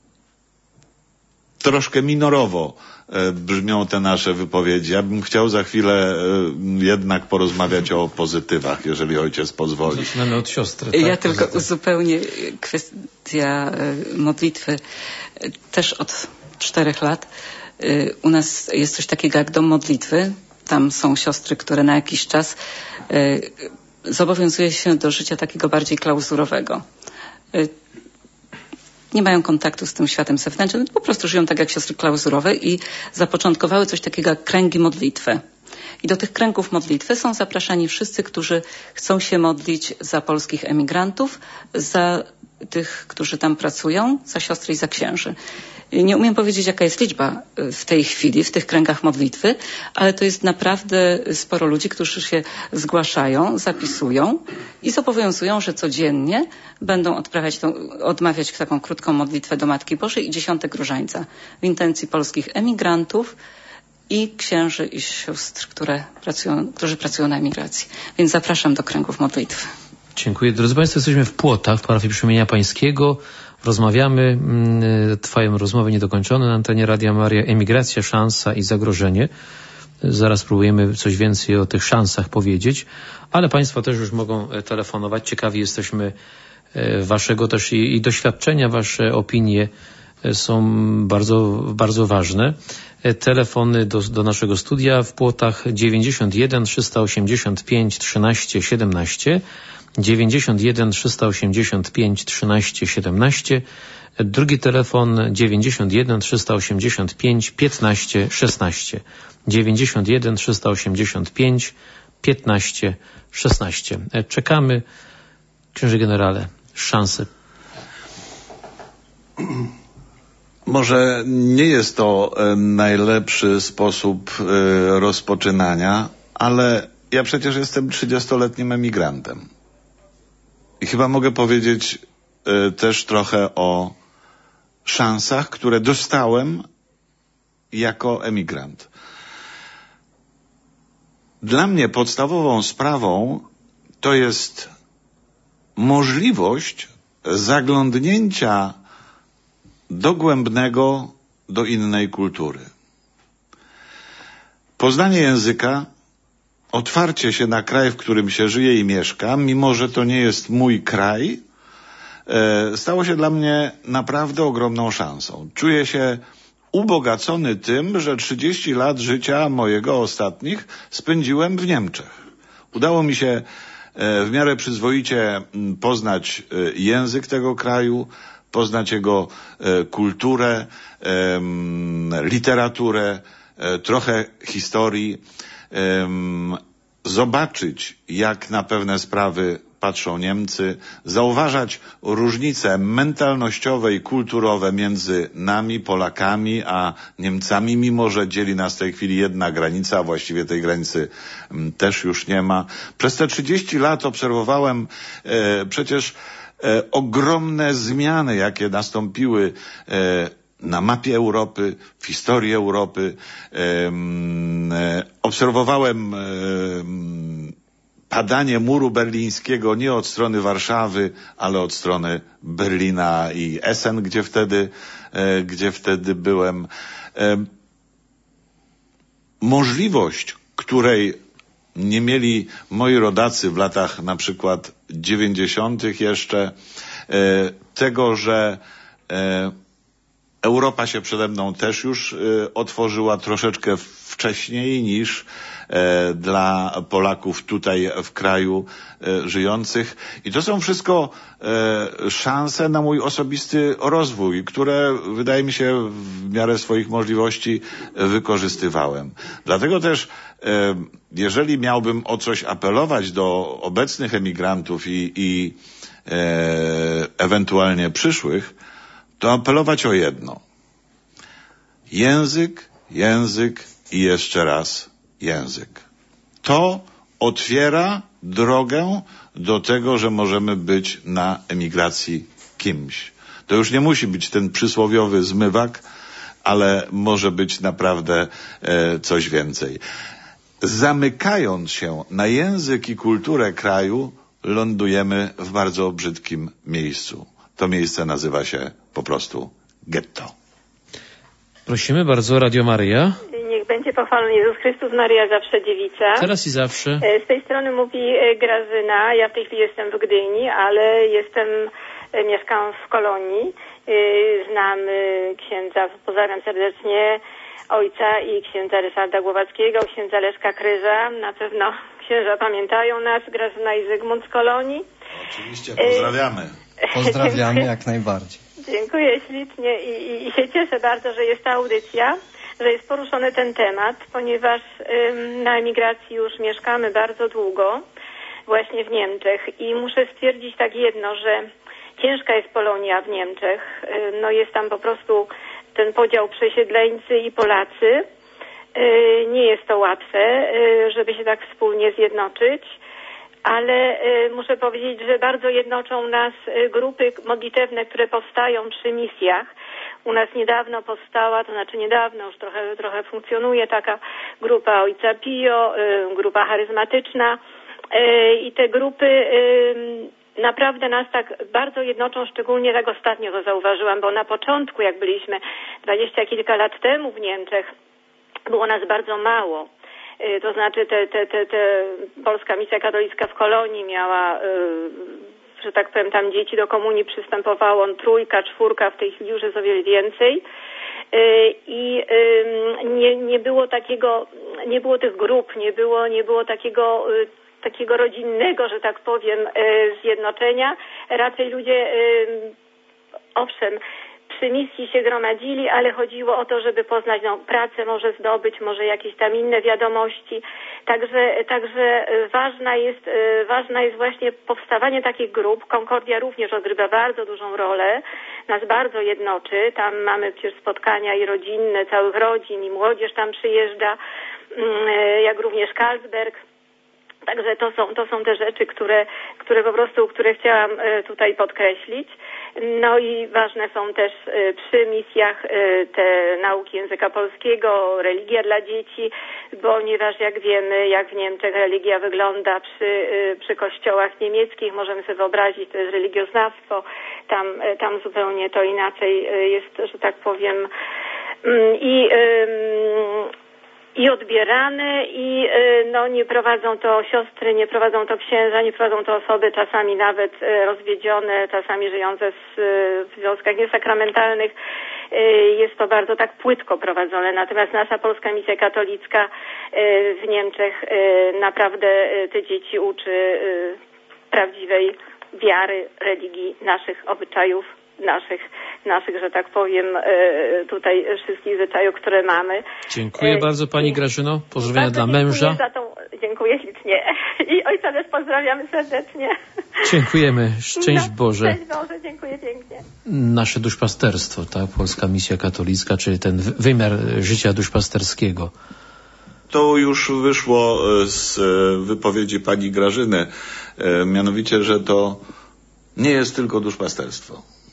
troszkę minorowo e, brzmią te nasze wypowiedzi. Ja bym chciał za chwilę e, jednak porozmawiać o pozytywach, jeżeli ojciec pozwoli. Zaczynamy od siostry. Tak? Ja tylko uzupełnię kwestia e, modlitwy. Też od czterech lat e, u nas jest coś takiego jak dom modlitwy. Tam są siostry, które na jakiś czas e, zobowiązuje się do życia takiego bardziej klauzurowego. E, nie mają kontaktu z tym światem zewnętrznym, po prostu żyją tak jak siostry klauzurowe i zapoczątkowały coś takiego jak kręgi modlitwy. I do tych kręgów modlitwy są zapraszani wszyscy, którzy chcą się modlić za polskich emigrantów, za tych, którzy tam pracują, za siostry i za księży. Nie umiem powiedzieć, jaka jest liczba w tej chwili w tych kręgach modlitwy, ale to jest naprawdę sporo ludzi, którzy się zgłaszają, zapisują i zobowiązują, że codziennie będą odprawiać tą, odmawiać taką krótką modlitwę do Matki Bożej i dziesiątek różańca w intencji polskich emigrantów i księży i sióstr, które pracują, którzy pracują na emigracji. Więc zapraszam do kręgów modlitwy. Dziękuję. Drodzy Państwo, jesteśmy w Płotach, w parafii Przemienia Pańskiego. Rozmawiamy, trwają rozmowy niedokończone na antenie Radia Maria. Emigracja, szansa i zagrożenie. Zaraz spróbujemy coś więcej o tych szansach powiedzieć, ale Państwo też już mogą telefonować. Ciekawi jesteśmy Waszego też i, i doświadczenia, Wasze opinie są bardzo, bardzo ważne. Telefony do, do naszego studia w Płotach dziewięćdziesiąt jeden trzysta osiemdziesiąt pięć trzynaście siedemnaście, dziewięćdziesiąt jeden trzysta osiemdziesiąt pięć trzynaście siedemnaście, drugi telefon dziewięćdziesiąt jeden trzysta osiemdziesiąt pięć piętnaście szesnaście, dziewięćdziesiąt jeden trzysta osiemdziesiąt pięć piętnaście szesnaście. Czekamy, księże generale, szanse. Może nie jest to najlepszy sposób rozpoczynania, ale ja przecież jestem trzydziestoletnim emigrantem. I chyba mogę powiedzieć też trochę o szansach, które dostałem jako emigrant. Dla mnie podstawową sprawą to jest możliwość zaglądnięcia dogłębnego do innej kultury. Poznanie języka, otwarcie się na kraj, w którym się żyje i mieszka, mimo że to nie jest mój kraj, stało się dla mnie naprawdę ogromną szansą. Czuję się ubogacony tym, że trzydzieści lat życia mojego ostatnich spędziłem w Niemczech. Udało mi się w miarę przyzwoicie poznać język tego kraju, poznać jego kulturę, literaturę, trochę historii, zobaczyć, jak na pewne sprawy patrzą Niemcy, zauważać różnice mentalnościowe i kulturowe między nami, Polakami, a Niemcami, mimo że dzieli nas w tej chwili jedna granica, a właściwie tej granicy też już nie ma. Przez te trzydzieści lat obserwowałem e, przecież e, ogromne zmiany, jakie nastąpiły e, na mapie Europy, w historii Europy. E, e, obserwowałem e, padanie muru berlińskiego nie od strony Warszawy, ale od strony Berlina i Essen, gdzie wtedy, e, gdzie wtedy byłem. E, możliwość, której nie mieli moi rodacy w latach na przykład dziewięćdziesiątych jeszcze, e, tego, że e, Europa się przede mną też już e, otworzyła troszeczkę wcześniej niż e, dla Polaków tutaj w kraju e, żyjących. I to są wszystko e, szanse na mój osobisty rozwój, które wydaje mi się w miarę swoich możliwości wykorzystywałem. Dlatego też e, jeżeli miałbym o coś apelować do obecnych emigrantów i, i e, ewentualnie przyszłych, to apelować o jedno. Język, język i jeszcze raz język. To otwiera drogę do tego, że możemy być na emigracji kimś. To już nie musi być ten przysłowiowy zmywak, ale może być naprawdę e, coś więcej. Zamykając się na język i kulturę kraju, lądujemy w bardzo brzydkim miejscu. To miejsce nazywa się po prostu getto. Prosimy bardzo, Radio Maryja. Niech będzie pochwalony Jezus Chrystus, Maryja zawsze dziewica. Teraz i zawsze. Z tej strony mówi Grażyna. Ja w tej chwili jestem w Gdyni, ale jestem, mieszkam w Kolonii. Znam księdza, pozdrawiam serdecznie, ojca i księdza Ryszarda Głowackiego, księdza Leszka Kryża. Na pewno księża pamiętają nas, Grażyna i Zygmunt z Kolonii. Oczywiście, pozdrawiamy. Pozdrawiamy jak najbardziej. Dziękuję ślicznie i, i, i się cieszę bardzo, że jest ta audycja, że jest poruszony ten temat, ponieważ ym, na emigracji już mieszkamy bardzo długo, właśnie w Niemczech i muszę stwierdzić tak jedno, że ciężka jest Polonia w Niemczech. Ym, no jest tam po prostu ten podział przesiedleńcy i Polacy. Yy, nie jest to łatwe, yy, żeby się tak wspólnie zjednoczyć. Ale y, muszę powiedzieć, że bardzo jednoczą nas y, grupy modlitewne, które powstają przy misjach. U nas niedawno powstała, to znaczy niedawno, już trochę, trochę funkcjonuje taka grupa Ojca Pio, y, grupa charyzmatyczna y, i te grupy y, naprawdę nas tak bardzo jednoczą, szczególnie tak ostatnio to zauważyłam, bo na początku, jak byliśmy dwadzieścia kilka lat temu w Niemczech, było nas bardzo mało. To znaczy te, te, te, te Polska Misja Katolicka w Kolonii miała y, że tak powiem, tam dzieci do komunii przystępowało, trójka, czwórka, w tej chwili już jest o wiele więcej. I nie, nie było takiego, nie było tych grup, nie było, nie było takiego, takiego rodzinnego, że tak powiem, zjednoczenia. Raczej ludzie, owszem, przy misji się gromadzili, ale chodziło o to, żeby poznać no, pracę, może zdobyć, może jakieś tam inne wiadomości. Także, także ważna jest, ważna jest właśnie powstawanie takich grup. Concordia również odgrywa bardzo dużą rolę, nas bardzo jednoczy. Tam mamy przecież spotkania i rodzinne, całych rodzin, i młodzież tam przyjeżdża, jak również Carlsberg. Także to są, to są te rzeczy, które, które po prostu, które chciałam tutaj podkreślić. No i ważne są też przy misjach te nauki języka polskiego, religia dla dzieci, ponieważ jak wiemy, jak w Niemczech religia wygląda przy, przy kościołach niemieckich, możemy sobie wyobrazić, to jest religioznawstwo, tam, tam zupełnie to inaczej jest, że tak powiem, i i odbierane i no nie prowadzą to siostry, nie prowadzą to księża, nie prowadzą to osoby czasami nawet rozwiedzione, czasami żyjące w związkach niesakramentalnych. Jest to bardzo tak płytko prowadzone. Natomiast nasza Polska Misja Katolicka w Niemczech naprawdę te dzieci uczy prawdziwej wiary, religii, naszych obyczajów, naszych, naszych, że tak powiem, tutaj wszystkich zwyczajów, które mamy. Dziękuję e, bardzo Pani Grażyno. Pozdrowienia dla męża. Za tą, dziękuję ślicznie. I ojca też pozdrawiamy serdecznie. Dziękujemy. Szczęść no, Boże. Szczęść Boże, dziękuję pięknie. Nasze duszpasterstwo, tak? Polska Misja Katolicka, czyli ten wymiar życia duszpasterskiego. To już wyszło z wypowiedzi pani Grażyny. Mianowicie, że to nie jest tylko duszpasterstwo.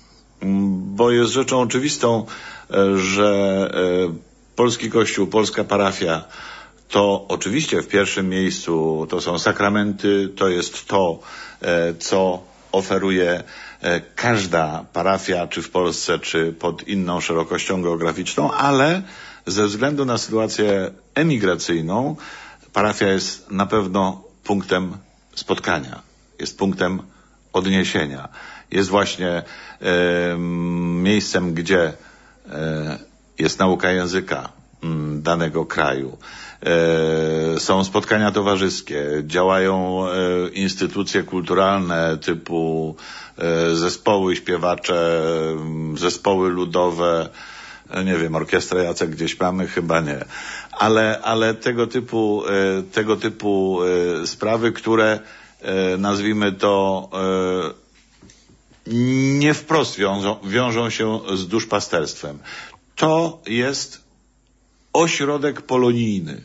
Bo jest rzeczą oczywistą, że polski Kościół, polska parafia to oczywiście w pierwszym miejscu to są sakramenty, to jest to, co oferuje każda parafia, czy w Polsce, czy pod inną szerokością geograficzną, ale ze względu na sytuację emigracyjną parafia jest na pewno punktem spotkania, jest punktem odniesienia. Jest właśnie e, miejscem, gdzie e, jest nauka języka m, danego kraju. E, są spotkania towarzyskie, działają e, instytucje kulturalne typu e, zespoły śpiewacze, zespoły ludowe, e, nie wiem, orkiestrę Jacek gdzieś mamy? Chyba nie. Ale, ale tego typu, e, tego typu e, sprawy, które e, nazwijmy to e, nie wprost wiążą, wiążą się z duszpasterstwem. To jest ośrodek polonijny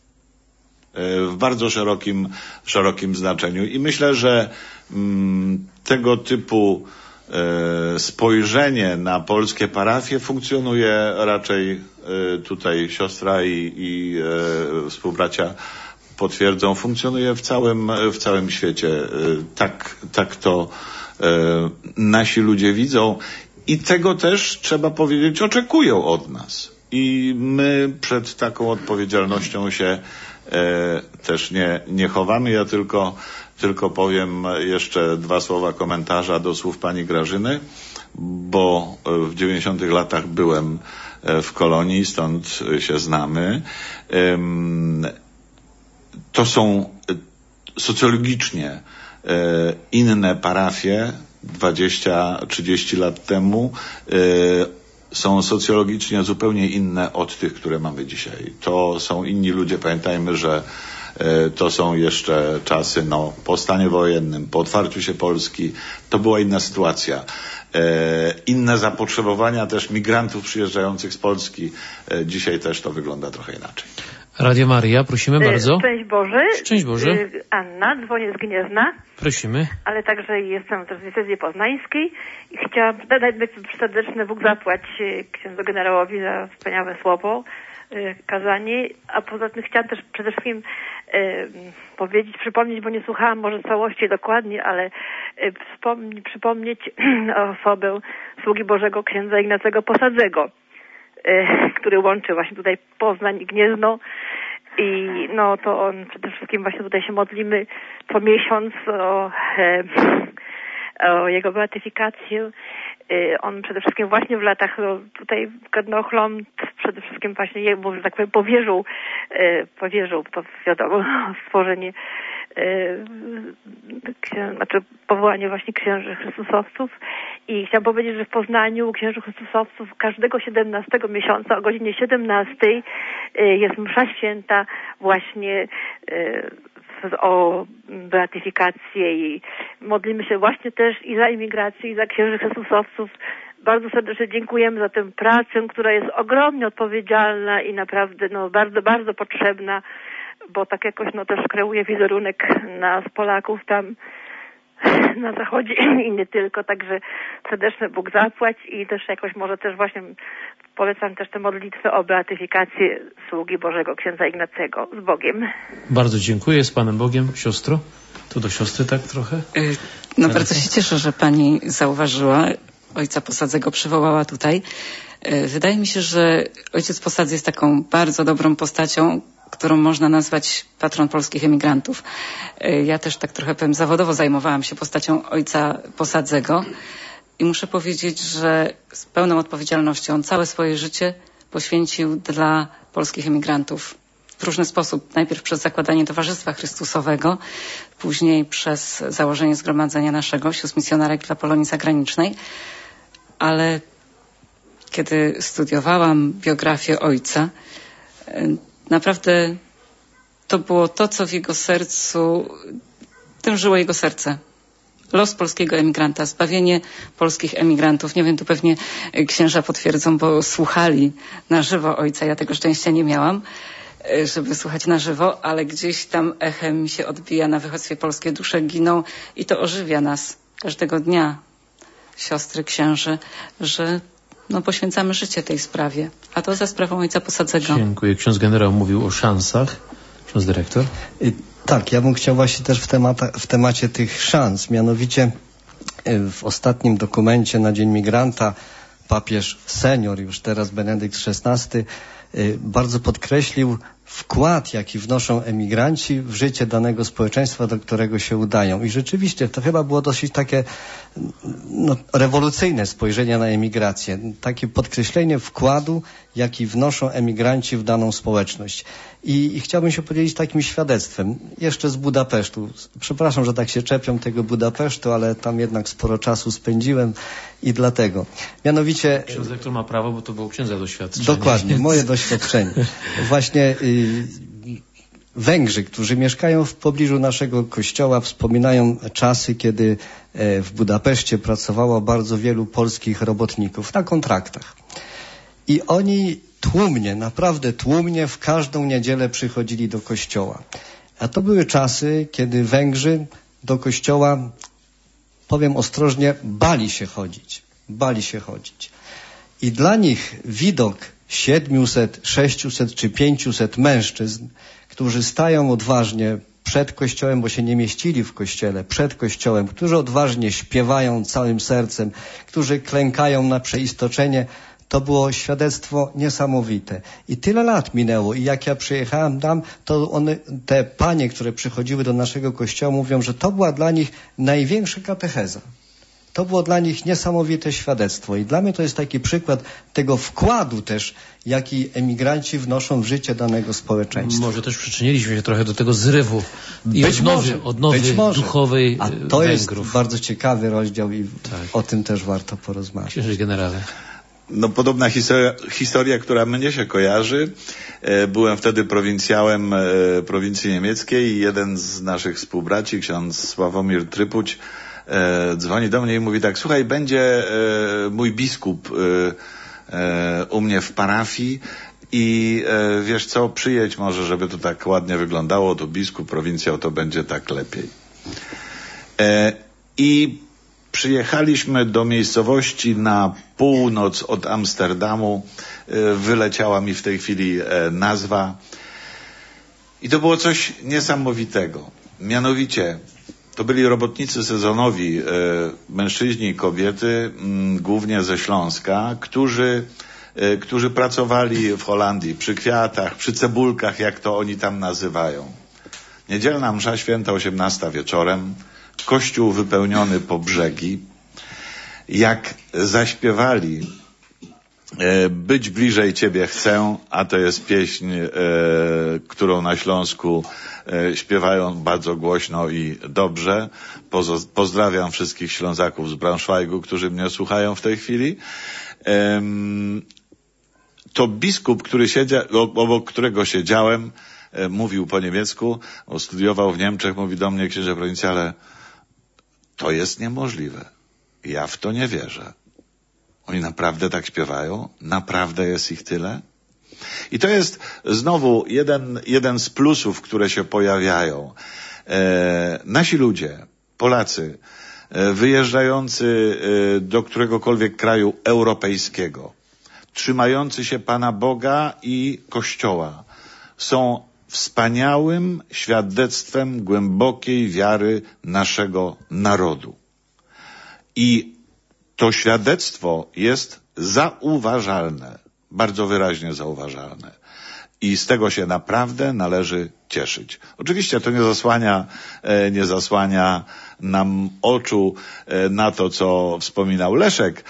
w bardzo szerokim, szerokim znaczeniu i myślę, że mm, tego typu e, spojrzenie na polskie parafie funkcjonuje raczej e, tutaj siostra i, i e, współbracia potwierdzą, funkcjonuje w całym, w całym świecie. E, tak, tak to nasi ludzie widzą i tego też, trzeba powiedzieć, oczekują od nas. I my przed taką odpowiedzialnością się e, też nie, nie chowamy. Ja tylko, tylko powiem jeszcze dwa słowa komentarza do słów pani Grażyny, bo w dziewięćdziesiątych latach byłem w Kolonii, stąd się znamy. To są socjologicznie inne parafie dwadzieścia trzydzieści lat temu są socjologicznie zupełnie inne od tych, które mamy dzisiaj. To są inni ludzie. Pamiętajmy, że to są jeszcze czasy no, po stanie wojennym, po otwarciu się Polski. To była inna sytuacja. Inne zapotrzebowania też migrantów przyjeżdżających z Polski. Dzisiaj też to wygląda trochę inaczej. Radio Maryja, prosimy bardzo. Szczęść Boże. Szczęść Boże. Anna, dzwonię z Gniezna. Prosimy. Ale także jestem też w diecezji poznańskiej i chciałam najpierw serdeczny Bóg zapłać księdzu generałowi za wspaniałe słowo, kazanie, a poza tym chciałam też przede wszystkim e, powiedzieć, przypomnieć, bo nie słuchałam może całości dokładnie, ale e, wspomni, przypomnieć osobę sługi Bożego księdza Ignacego Posadzego, e, który łączy właśnie tutaj Poznań i Gniezno. I no to on przede wszystkim właśnie tutaj się modlimy co miesiąc o, e, o jego beatyfikację. On przede wszystkim właśnie w latach, no, tutaj kardynał Chlont przede wszystkim właśnie jemu, że tak powiem, powierzył, powierzył, to wiadomo, stworzenie, księ, znaczy powołanie właśnie księży chrystusowców. I chciałam powiedzieć, że w Poznaniu u księży chrystusowców każdego siedemnastego miesiąca o godzinie siedemnastej jest msza święta właśnie o beatyfikację i modlimy się właśnie też i za imigrację, i za księży chrystusowców. Bardzo serdecznie dziękujemy za tę pracę, która jest ogromnie odpowiedzialna i naprawdę no, bardzo, bardzo potrzebna, bo tak jakoś no, też kreuje wizerunek nas, Polaków tam na zachodzie i nie tylko, także serdeczny Bóg zapłać i też jakoś może też właśnie polecam też tę modlitwę o beatyfikację sługi Bożego księdza Ignacego. Z Bogiem. Bardzo dziękuję. Z Panem Bogiem. Siostro? To do siostry tak trochę? No bardzo się cieszę, że pani zauważyła. Ojca Posadzego przywołała tutaj. Wydaje mi się, że ojciec Posadzy jest taką bardzo dobrą postacią, którą można nazwać patron polskich emigrantów. Ja też tak trochę powiem zawodowo zajmowałam się postacią ojca Posadzego i muszę powiedzieć, że z pełną odpowiedzialnością on całe swoje życie poświęcił dla polskich emigrantów w różny sposób. Najpierw przez zakładanie Towarzystwa Chrystusowego, później przez założenie zgromadzenia naszego, sióstr misjonarek dla Polonii Zagranicznej, ale kiedy studiowałam biografię ojca, naprawdę to było to, co w jego sercu, tym żyło jego serce. Los polskiego emigranta, zbawienie polskich emigrantów. Nie wiem, tu pewnie księża potwierdzą, bo słuchali na żywo ojca. Ja tego szczęścia nie miałam, żeby słuchać na żywo, ale gdzieś tam echem mi się odbija na wychowstwie polskie. Dusze giną i to ożywia nas każdego dnia, siostry, księży, że no, poświęcamy życie tej sprawie. A to za sprawą ojca Posadzego. Dziękuję. Ksiądz generał mówił o szansach. Ksiądz dyrektor? I, tak, ja bym chciał właśnie też w, temata, w temacie tych szans. Mianowicie w ostatnim dokumencie na Dzień Migranta papież senior, już teraz Benedykt szesnasty, bardzo podkreślił wkład, jaki wnoszą emigranci w życie danego społeczeństwa, do którego się udają. I rzeczywiście to chyba było dosyć takie no, rewolucyjne spojrzenie na emigrację. Takie podkreślenie wkładu, jaki wnoszą emigranci w daną społeczność. I, i chciałbym się podzielić takim świadectwem. Jeszcze z Budapesztu. Przepraszam, że tak się czepiam tego Budapesztu, ale tam jednak sporo czasu spędziłem i dlatego. Mianowicie... Ksiądz dyrektor ma prawo, bo to było księdza doświadczenie. Dokładnie, więc... moje doświadczenie. Właśnie y, Węgrzy, którzy mieszkają w pobliżu naszego kościoła, wspominają czasy, kiedy w Budapeszcie pracowało bardzo wielu polskich robotników na kontraktach. I oni tłumnie, naprawdę tłumnie w każdą niedzielę przychodzili do kościoła. A to były czasy, kiedy Węgrzy do kościoła, powiem ostrożnie, bali się chodzić. Bali się chodzić. I dla nich widok siedmiuset, sześciuset czy pięciuset mężczyzn, którzy stają odważnie przed kościołem, bo się nie mieścili w kościele, przed kościołem, którzy odważnie śpiewają całym sercem, którzy klękają na przeistoczenie, to było świadectwo niesamowite. I tyle lat minęło i jak ja przyjechałem tam, to one, te panie, które przychodziły do naszego kościoła, mówią, że to była dla nich największa katecheza. To było dla nich niesamowite świadectwo i dla mnie to jest taki przykład tego wkładu też, jaki emigranci wnoszą w życie danego społeczeństwa. Może też przyczyniliśmy się trochę do tego zrywu i być odnowy, może, odnowy być może. duchowej A to Węgrów. Jest bardzo ciekawy rozdział i tak. O tym też warto porozmawiać. Księżyc generale. No podobna historia, historia, która mnie się kojarzy. E, byłem wtedy prowincjałem e, prowincji niemieckiej i jeden z naszych współbraci, ksiądz Sławomir Trypuć, E, dzwoni do mnie i mówi tak, słuchaj, będzie e, mój biskup e, e, u mnie w parafii i e, wiesz co, przyjedź może, żeby to tak ładnie wyglądało, to biskup, prowincjał, to będzie tak lepiej. E, I przyjechaliśmy do miejscowości na północ od Amsterdamu, e, wyleciała mi w tej chwili e, nazwa i to było coś niesamowitego. Mianowicie to byli robotnicy sezonowi, e, mężczyźni i kobiety, m, głównie ze Śląska, którzy, e, którzy pracowali w Holandii przy kwiatach, przy cebulkach, jak to oni tam nazywają. Niedzielna msza święta, osiemnasta wieczorem, kościół wypełniony po brzegi, jak zaśpiewali e, Być bliżej Ciebie chcę, a to jest pieśń, e, którą na Śląsku e, śpiewają bardzo głośno i dobrze. Pozo- pozdrawiam wszystkich Ślązaków z Braunschweigu, którzy mnie słuchają w tej chwili. E, to biskup, który siedział, obok którego siedziałem, e, mówił po niemiecku, studiował w Niemczech, mówi do mnie: księże prowincjale, to jest niemożliwe. Ja w to nie wierzę. Oni naprawdę tak śpiewają? Naprawdę jest ich tyle? I to jest znowu jeden, jeden z plusów, które się pojawiają. E, nasi ludzie, Polacy, e, wyjeżdżający e, do któregokolwiek kraju europejskiego, trzymający się Pana Boga i Kościoła, są wspaniałym świadectwem głębokiej wiary naszego narodu. I to świadectwo jest zauważalne, bardzo wyraźnie zauważalne. I z tego się naprawdę należy cieszyć. Oczywiście to nie zasłania, nie zasłania nam oczu na to, co wspominał Leszek,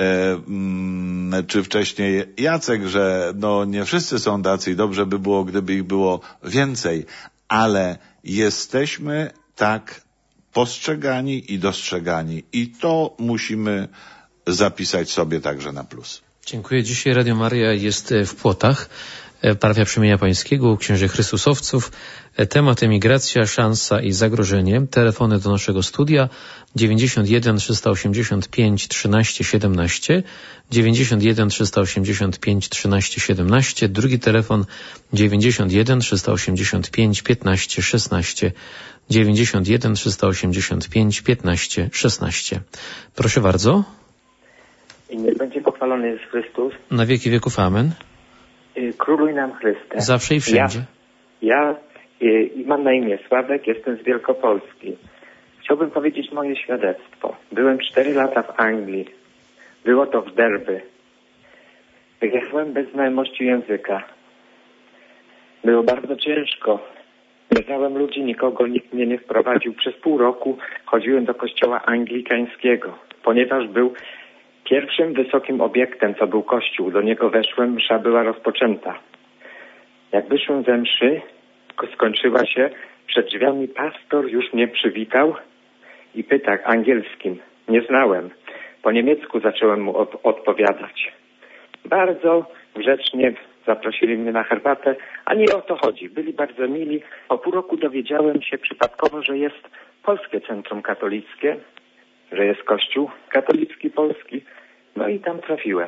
czy wcześniej Jacek, że no nie wszyscy są tacy i dobrze by było, gdyby ich było więcej, ale jesteśmy tak postrzegani i dostrzegani i to musimy zapisać sobie także na plus. Dziękuję. Dzisiaj Radio Maryja jest w Płotach, parafia Przemienia Pańskiego, księży Chrystusowców. Temat emigracja, szansa i zagrożenie. Telefony do naszego studia dziewięćdziesiąt jeden trzysta osiemdziesiąt pięć trzynaście siedemnaście, dziewięćdziesiąt jeden trzysta osiemdziesiąt pięć trzynaście siedemnaście, drugi telefon dziewięćdziesiąt jeden trzysta osiemdziesiąt pięć piętnaście szesnaście, dziewięćdziesiąt jeden trzysta osiemdziesiąt pięć piętnaście szesnaście. Proszę bardzo. I niech będzie pochwalony jest Chrystus. Na wieki wieków amen. Króluj nam Chryste. Zawsze i wszędzie. Ja, ja y, mam na imię Sławek, jestem z Wielkopolski. Chciałbym powiedzieć moje świadectwo. Byłem cztery lata w Anglii. Było to w Derby. Wyjechałem bez znajomości języka. Było bardzo ciężko. Pytałem ludzi, nikogo, nikt mnie nie wprowadził. Przez pół roku chodziłem do kościoła anglikańskiego, ponieważ był pierwszym wysokim obiektem, co był kościół. Do niego weszłem, msza była rozpoczęta. Jak wyszłem ze mszy, skończyła się, przed drzwiami pastor już mnie przywitał i pyta angielskim. Nie znałem. Po niemiecku zacząłem mu od- odpowiadać. Bardzo grzecznie zaprosili mnie na herbatę, a nie o to chodzi. Byli bardzo mili. Po pół roku dowiedziałem się przypadkowo, że jest Polskie Centrum Katolickie, że jest Kościół katolicki polski. No i tam trafiłem.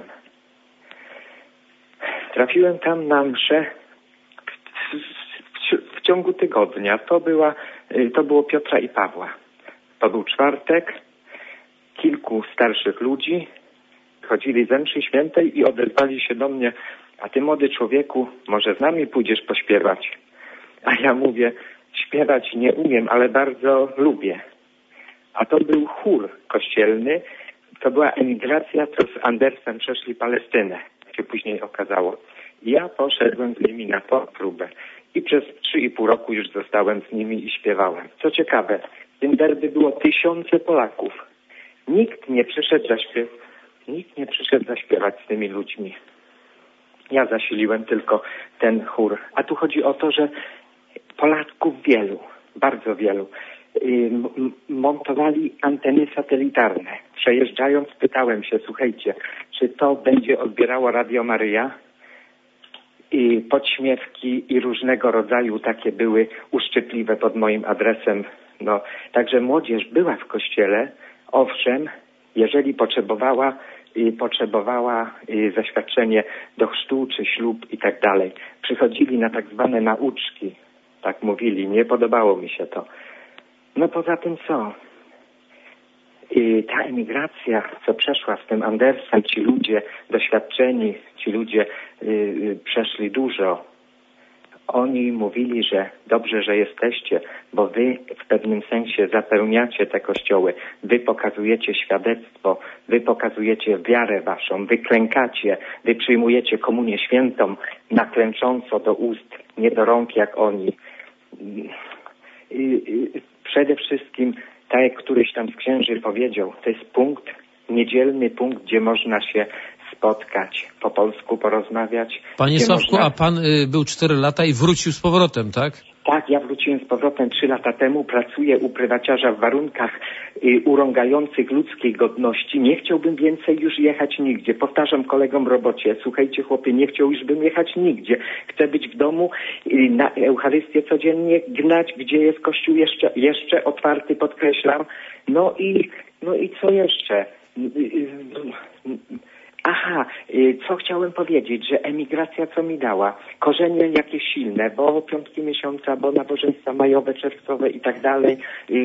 Trafiłem tam na mszę w, w, w ciągu tygodnia. To, była, to było Piotra i Pawła. To był czwartek. Kilku starszych ludzi chodzili ze mszy świętej i odezwali się do mnie: a ty, młody człowieku, może z nami pójdziesz pośpiewać? A ja mówię: śpiewać nie umiem, ale bardzo lubię. A to był chór kościelny. To była emigracja, co z Andersem przeszli Palestynę, się później okazało. I ja poszedłem z nimi na próbę. I przez trzy i pół roku już zostałem z nimi i śpiewałem. Co ciekawe, w tym Derby było tysiące Polaków. Nikt nie przyszedł zaśpiewać, nikt nie przyszedł zaśpiewać z tymi ludźmi. Ja zasiliłem tylko ten chór. A tu chodzi o to, że Polaków wielu, bardzo wielu, montowali anteny satelitarne. Przejeżdżając pytałem się: słuchajcie, czy to będzie odbierało Radio Maryja? I podśmiewki i różnego rodzaju takie były uszczypliwe pod moim adresem. No, także młodzież była w kościele, owszem, jeżeli potrzebowała, i potrzebowała i zaświadczenie do chrztu czy ślub i tak dalej. Przychodzili na tak zwane nauczki, tak mówili, nie podobało mi się to. No poza tym co? I ta emigracja, co przeszła z tym Andersem, ci ludzie doświadczeni, ci ludzie yy, przeszli dużo. Oni mówili, że dobrze, że jesteście, bo wy w pewnym sensie zapełniacie te kościoły. Wy pokazujecie świadectwo, wy pokazujecie wiarę waszą, wy klękacie, wy przyjmujecie komunię świętą na klęcząco do ust, nie do rąk jak oni. I, i, przede wszystkim tak jak któryś tam z księży powiedział, to jest punkt, niedzielny punkt, gdzie można się spotkać, po polsku porozmawiać. Panie Sławku, można... a pan y, był cztery lata i wrócił z powrotem, tak? Tak, ja wróciłem z powrotem trzy lata temu, pracuję u prywaciarza w warunkach y, urągających ludzkiej godności. Nie chciałbym więcej już jechać nigdzie. Powtarzam kolegom w robocie, słuchajcie chłopie, nie chciał już bym jechać nigdzie. Chcę być w domu, y, na Eucharystię codziennie gnać, gdzie jest kościół jeszcze, jeszcze otwarty, podkreślam. No i, no i co jeszcze? Y, y, y, Aha, co chciałem powiedzieć, że emigracja co mi dała? Korzenie jakieś silne, bo piątki miesiąca, bo nabożeństwa majowe, czerwcowe i tak dalej,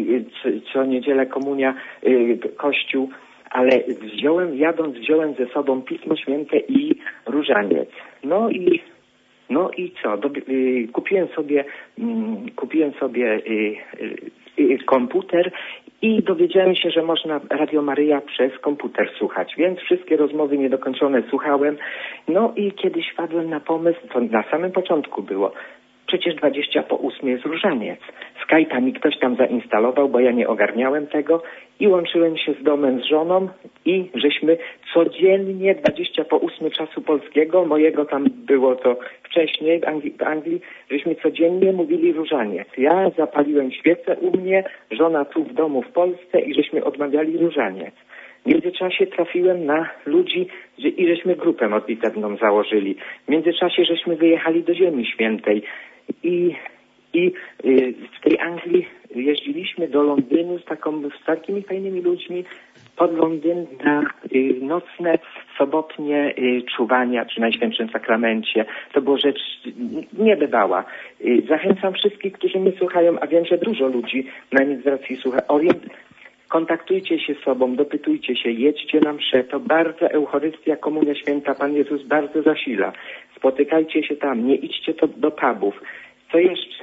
co niedzielę komunia, kościół, ale wziąłem, jadąc wziąłem ze sobą Pismo Święte i różaniec. No i no i co? Do, y, kupiłem sobie y, kupiłem sobie y, y, komputer i dowiedziałem się, że można Radio Maryja przez komputer słuchać, więc wszystkie rozmowy niedokończone słuchałem. No i kiedyś wpadłem na pomysł, to na samym początku było, przecież dwadzieścia po ósmej jest różaniec. Skype'a mi ktoś tam zainstalował, bo ja nie ogarniałem tego i łączyłem się z domem, z żoną i żeśmy codziennie dwadzieścia po ósmej czasu polskiego, mojego tam było to wcześniej w Anglii, w Anglii, żeśmy codziennie mówili różaniec. Ja zapaliłem świecę u mnie, żona tu w domu w Polsce i żeśmy odmawiali różaniec. W międzyczasie trafiłem na ludzi i żeśmy grupę modlitewną założyli. W międzyczasie żeśmy wyjechali do Ziemi Świętej i, i y, w tej Anglii jeździliśmy do Londynu z, taką, z takimi fajnymi ludźmi pod Londyn na y, nocne, sobotnie y, czuwania przy Najświętszym Sakramencie. To była rzecz niebywała. Y, zachęcam wszystkich, którzy mnie słuchają, a wiem, że dużo ludzi na emigracji słucha. Orient, kontaktujcie się z sobą, dopytujcie się, jedźcie na mszę. To bardzo Eucharystia, Komunia Święta, Pan Jezus bardzo zasila. Spotykajcie się tam, nie idźcie to do pubów. Co jeszcze?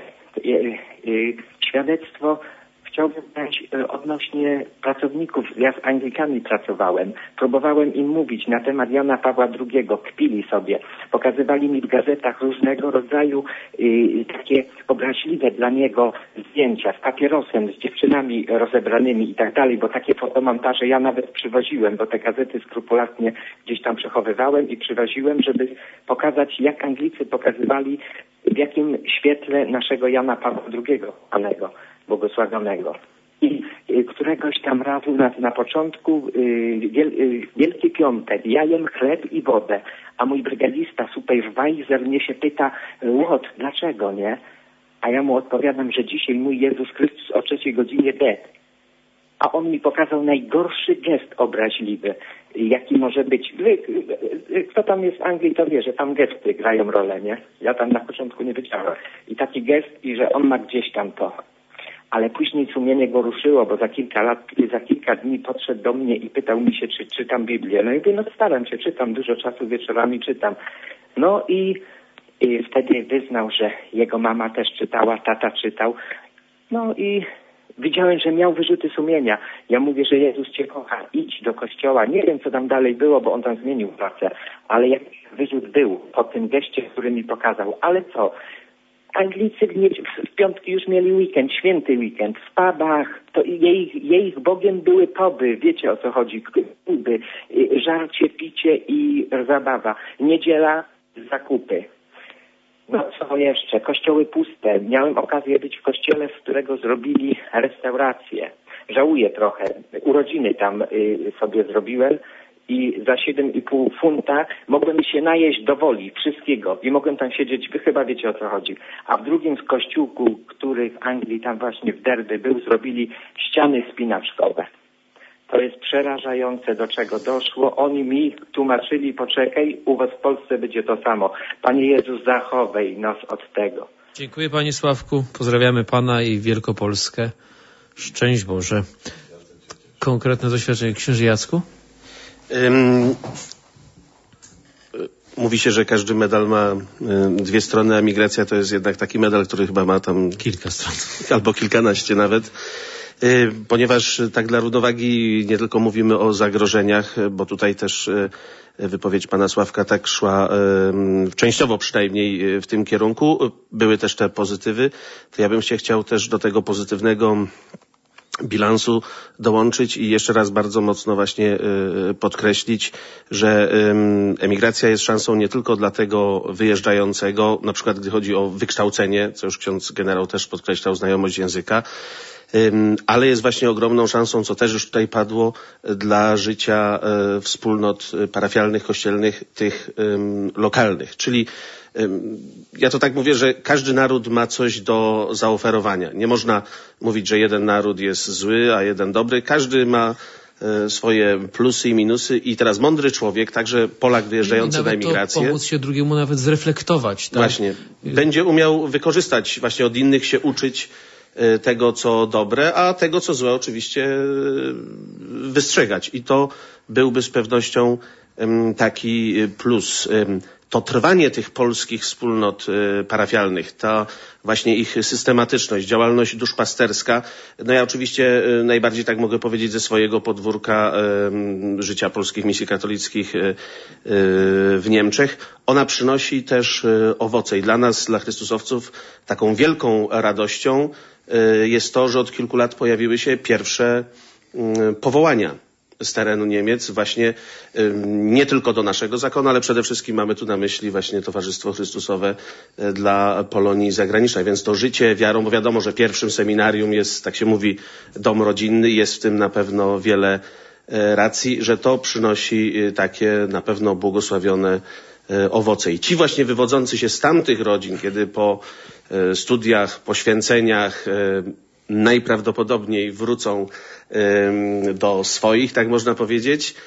Świadectwo chciałbym dać odnośnie pracowników. Ja z Anglikami pracowałem. Próbowałem im mówić na temat Jana Pawła drugiego. Kpili sobie. Pokazywali mi w gazetach różnego rodzaju y, takie obraźliwe dla niego zdjęcia z papierosem, z dziewczynami rozebranymi i tak dalej, bo takie fotomontaże ja nawet przywoziłem, bo te gazety skrupulatnie gdzieś tam przechowywałem i przywoziłem, żeby pokazać, jak Anglicy pokazywali, w jakim świetle naszego Jana Pawła drugiego, panego, błogosławionego. I y, któregoś tam razu na, na początku y, wiel, y, Wielki Piątek, ja jem chleb i wodę, a mój brygadista supervisor mnie się pyta, Łot, dlaczego, nie? A ja mu odpowiadam, że dzisiaj mój Jezus Chrystus o trzeciej godzinie dead. A on mi pokazał najgorszy gest obraźliwy, jaki może być. Wy, kto tam jest w Anglii, to wie, że tam gesty grają rolę, nie? Ja tam na początku nie wiedziałem. I taki gest, i że on ma gdzieś tam to. Ale później sumienie go ruszyło, bo za kilka lat, za kilka dni podszedł do mnie i pytał mi się, czy czytam Biblię. No i mówię, no staram się, czytam, dużo czasu wieczorami czytam. No i, i wtedy wyznał, że jego mama też czytała, tata czytał. No i widziałem, że miał wyrzuty sumienia. Ja mówię, że Jezus cię kocha, idź do kościoła. Nie wiem, co tam dalej było, bo on tam zmienił pracę, ale jakiś wyrzut był po tym geście, który mi pokazał. Ale co? Anglicy w piątki już mieli weekend, święty weekend, w pubach, to jej, jej Bogiem były puby, wiecie o co chodzi, kluby, żarcie, picie i zabawa. Niedziela, zakupy. No co jeszcze? Kościoły puste. Miałem okazję być w kościele, z którego zrobili restaurację. Żałuję trochę. Urodziny tam y, sobie zrobiłem i za siedem i pół funta mogłem się najeść do woli wszystkiego i mogłem tam siedzieć, wy chyba wiecie o co chodzi. A w drugim z kościółku, który w Anglii, tam właśnie w Derby był, zrobili ściany spinaczkowe. To jest przerażające, do czego doszło. Oni mi tłumaczyli, poczekaj, u was w Polsce będzie to samo. Panie Jezus, zachowaj nas od tego. Dziękuję Panie Sławku. Pozdrawiamy Pana i Wielkopolskę. Szczęść Boże. Konkretne doświadczenie. Księży Jacku? Um, mówi się, że każdy medal ma y, dwie strony, a migracja to jest jednak taki medal, który chyba ma tam kilka stron. Albo kilkanaście nawet. Y, ponieważ tak dla równowagi nie tylko mówimy o zagrożeniach, bo tutaj też y, wypowiedź pana Sławka tak szła y, częściowo przynajmniej w tym kierunku. Były też te pozytywy. To ja bym się chciał też do tego pozytywnego bilansu dołączyć i jeszcze raz bardzo mocno właśnie y, podkreślić, że y, emigracja jest szansą nie tylko dla tego wyjeżdżającego, na przykład gdy chodzi o wykształcenie, co już ksiądz generał też podkreślał, znajomość języka, y, ale jest właśnie ogromną szansą, co też już tutaj padło, dla życia y, wspólnot parafialnych, kościelnych, tych y, lokalnych, czyli ja to tak mówię, że każdy naród ma coś do zaoferowania. Nie można mówić, że jeden naród jest zły, a jeden dobry. Każdy ma swoje plusy i minusy i teraz mądry człowiek, także Polak wyjeżdżający na emigrację, to pomóc się drugiemu nawet zreflektować. Tak? Właśnie. Będzie umiał wykorzystać, właśnie od innych się uczyć tego, co dobre, a tego, co złe oczywiście wystrzegać. I to byłby z pewnością taki plus. To trwanie tych polskich wspólnot parafialnych, ta właśnie ich systematyczność, działalność duszpasterska. No ja oczywiście najbardziej tak mogę powiedzieć ze swojego podwórka życia polskich misji katolickich w Niemczech. Ona przynosi też owoce i dla nas, dla chrystusowców, taką wielką radością jest to, że od kilku lat pojawiły się pierwsze powołania z terenu Niemiec, właśnie nie tylko do naszego zakonu, ale przede wszystkim mamy tu na myśli właśnie Towarzystwo Chrystusowe dla Polonii Zagranicznej. Więc to życie wiarą, bo wiadomo, że pierwszym seminarium jest, tak się mówi, dom rodzinny i jest w tym na pewno wiele racji, że to przynosi takie na pewno błogosławione owoce. I ci właśnie wywodzący się z tamtych rodzin, kiedy po studiach, poświęceniach najprawdopodobniej wrócą do swoich, tak można powiedzieć,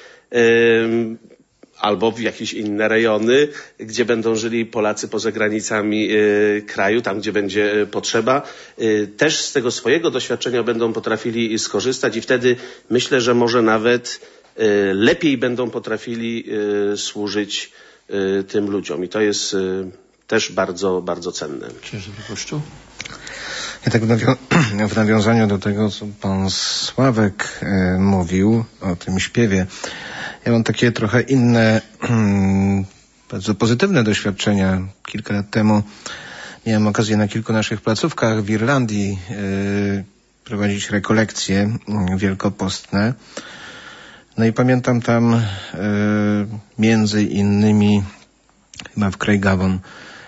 albo w jakieś inne rejony, gdzie będą żyli Polacy poza granicami kraju, tam gdzie będzie potrzeba, też z tego swojego doświadczenia będą potrafili skorzystać i wtedy myślę, że może nawet lepiej będą potrafili służyć tym ludziom. I to jest też bardzo, bardzo cenne. Księże proboszczu? Ja tak w, nawią w nawiązaniu do tego, co pan Sławek e, mówił o tym śpiewie, ja mam takie trochę inne, bardzo pozytywne doświadczenia. Kilka lat temu miałem okazję na kilku naszych placówkach w Irlandii e, prowadzić rekolekcje wielkopostne. No i pamiętam tam e, między innymi chyba w Craigavon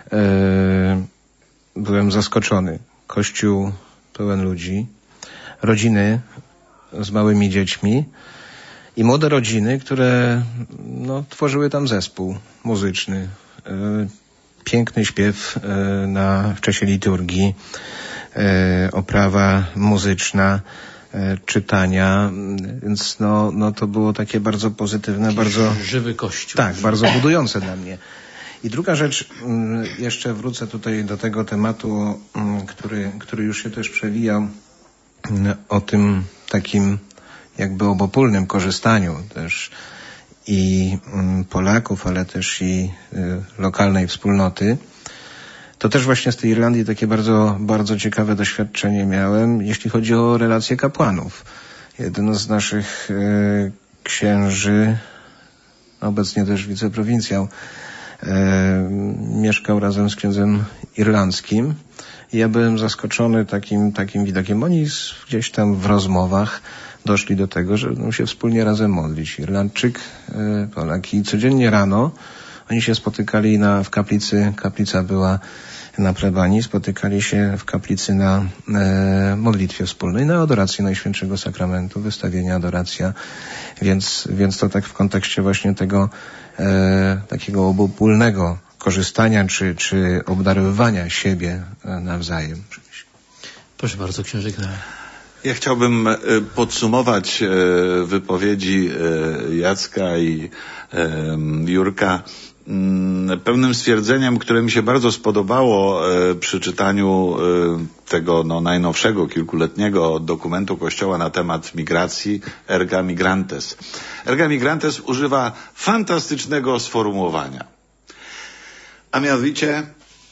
e, byłem zaskoczony. Kościół pełen ludzi, rodziny z małymi dziećmi i młode rodziny, które no, tworzyły tam zespół muzyczny. E, piękny śpiew e, na w czasie liturgii, e, oprawa muzyczna, e, czytania, więc no, no to było takie bardzo pozytywne, Jakiś bardzo... żywy Kościół. Tak, bardzo budujące dla mnie. I druga rzecz, jeszcze wrócę tutaj do tego tematu, który, który już się też przewijał, o tym takim jakby obopólnym korzystaniu też i Polaków, ale też i lokalnej wspólnoty. To też właśnie z tej Irlandii takie bardzo, bardzo ciekawe doświadczenie miałem, jeśli chodzi o relacje kapłanów. Jeden z naszych księży, obecnie też wiceprowincjał, E, mieszkał razem z księdzem irlandzkim i ja byłem zaskoczony takim, takim widokiem. Oni z, gdzieś tam w rozmowach doszli do tego, że będą się wspólnie razem modlić. Irlandczyk, e, Polak. I codziennie rano oni się spotykali na, w kaplicy, kaplica była na plebanii, spotykali się w kaplicy na e, modlitwie wspólnej, na adoracji Najświętszego Sakramentu, wystawienia, adoracja. Więc, więc to tak w kontekście właśnie tego e, takiego obopólnego korzystania czy, czy obdarowywania siebie nawzajem. Proszę bardzo, księże generał. Ja chciałbym podsumować wypowiedzi Jacka i Jurka pełnym stwierdzeniem, które mi się bardzo spodobało przy czytaniu tego no, najnowszego, kilkuletniego dokumentu Kościoła na temat migracji, Erga Migrantes. Erga Migrantes używa fantastycznego sformułowania, a mianowicie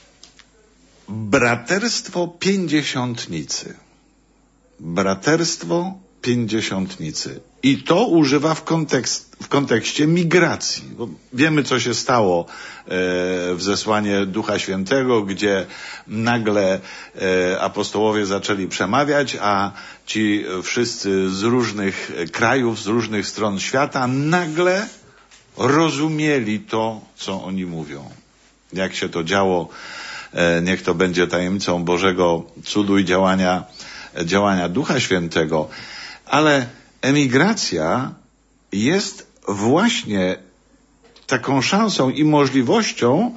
braterstwo pięćdziesiątnicy. Braterstwo pięćdziesiątnicy. I to używa w, kontekst, w kontekście migracji. Bo wiemy, co się stało e, w zesłanie Ducha Świętego, gdzie nagle e, apostołowie zaczęli przemawiać, a ci wszyscy z różnych krajów, z różnych stron świata nagle rozumieli to, co oni mówią. Jak się to działo, e, niech to będzie tajemnicą Bożego cudu i działania, działania Ducha Świętego. Ale emigracja jest właśnie taką szansą i możliwością,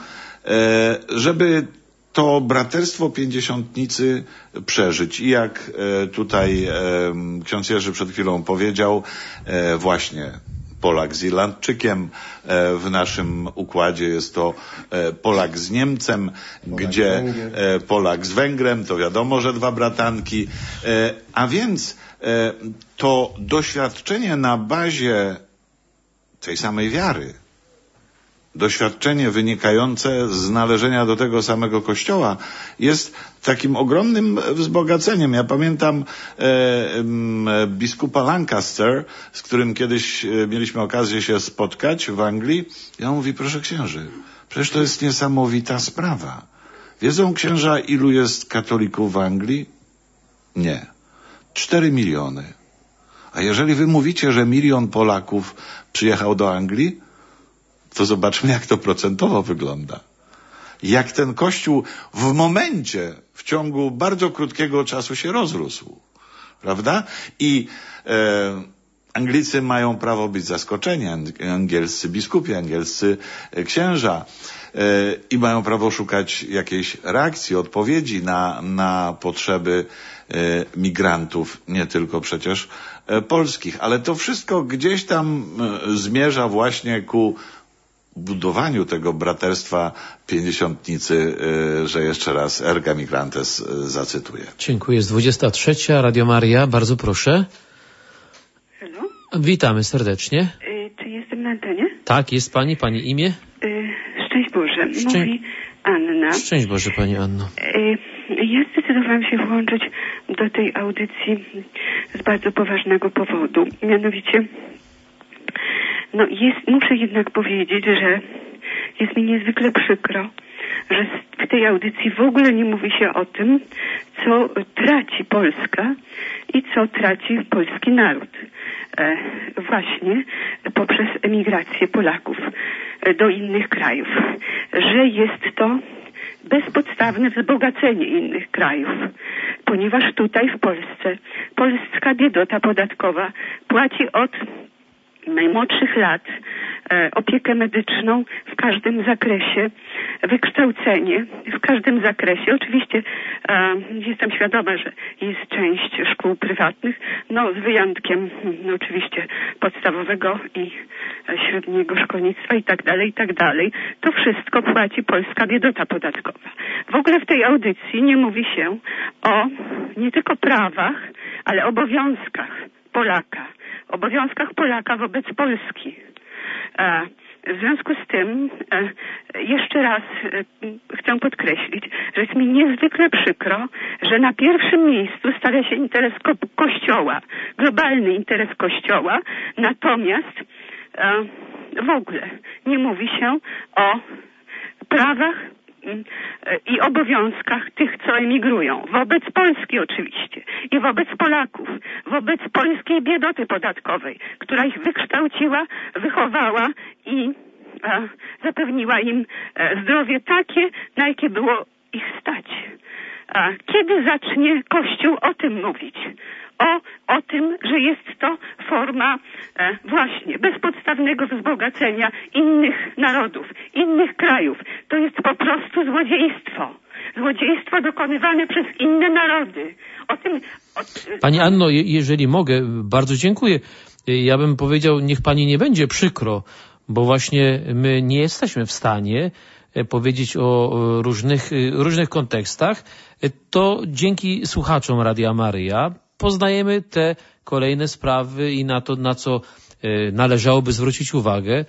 żeby to braterstwo pięćdziesiątnicy przeżyć. I jak tutaj ksiądz Jerzy przed chwilą powiedział, właśnie Polak z Irlandczykiem, w naszym układzie jest to Polak z Niemcem, Polak gdzie Polak z Węgrem, to wiadomo, że dwa bratanki. A więc to doświadczenie na bazie tej samej wiary, doświadczenie wynikające z należenia do tego samego Kościoła jest takim ogromnym wzbogaceniem. Ja pamiętam e, e, biskupa Lancaster, z którym kiedyś mieliśmy okazję się spotkać w Anglii. I on mówi, proszę księży, przecież to jest niesamowita sprawa. Wiedzą księża, ilu jest katolików w Anglii? Nie. Cztery miliony. A jeżeli wy mówicie, że milion Polaków przyjechał do Anglii, to zobaczmy, jak to procentowo wygląda. Jak ten Kościół w momencie, w ciągu bardzo krótkiego czasu się rozrósł. Prawda? I e, Anglicy mają prawo być zaskoczeni, angielscy biskupi, angielscy księża e, i mają prawo szukać jakiejś reakcji, odpowiedzi na, na potrzeby e, migrantów, nie tylko przecież e, polskich. Ale to wszystko gdzieś tam e, zmierza właśnie ku budowaniu tego braterstwa pięćdziesiątnicy, y, że jeszcze raz Erga Migrantes y, zacytuję. Dziękuję. Jest dwudziesta trzecia, Radio Maria, bardzo proszę. Halo? Witamy serdecznie. Y, czy jestem na antenie? Tak, jest pani, pani imię? Y, szczęść Boże, Szczę... mówi Anna. Szczęść Boże, pani Anno. Y, ja zdecydowałam się włączyć do tej audycji z bardzo poważnego powodu. Mianowicie No jest, muszę jednak powiedzieć, że jest mi niezwykle przykro, że w tej audycji w ogóle nie mówi się o tym, co traci Polska i co traci polski naród. E, właśnie poprzez emigrację Polaków do innych krajów. Że jest to bezpodstawne wzbogacenie innych krajów, ponieważ tutaj w Polsce polska biedota podatkowa płaci od najmłodszych lat e, opiekę medyczną w każdym zakresie, wykształcenie w każdym zakresie. Oczywiście e, jestem świadoma, że jest część szkół prywatnych, no z wyjątkiem no, oczywiście podstawowego i średniego szkolnictwa i tak dalej, i tak dalej. To wszystko płaci polska biedota podatkowa. W ogóle w tej audycji nie mówi się o nie tylko prawach, ale obowiązkach Polaka. Obowiązkach Polaka wobec Polski. E, w związku z tym e, jeszcze raz e, chcę podkreślić, że jest mi niezwykle przykro, że na pierwszym miejscu stawia się interes ko Kościoła, globalny interes Kościoła, natomiast e, w ogóle nie mówi się o prawach i obowiązkach tych, co emigrują. Wobec Polski oczywiście i wobec Polaków, wobec polskiej biedoty podatkowej, która ich wykształciła, wychowała i e, zapewniła im e, zdrowie takie, na jakie było ich stać. E, kiedy zacznie Kościół o tym mówić? O, o tym, że jest to forma e, właśnie bezpodstawnego wzbogacenia innych narodów, innych krajów. To jest po prostu złodziejstwo. Złodziejstwo dokonywane przez inne narody. O tym... O... Pani Anno, je, jeżeli mogę, bardzo dziękuję. Ja bym powiedział, niech pani nie będzie przykro, bo właśnie my nie jesteśmy w stanie powiedzieć o różnych, różnych kontekstach. To dzięki słuchaczom Radia Maryja poznajemy te kolejne sprawy i na to, na co należałoby zwrócić uwagę.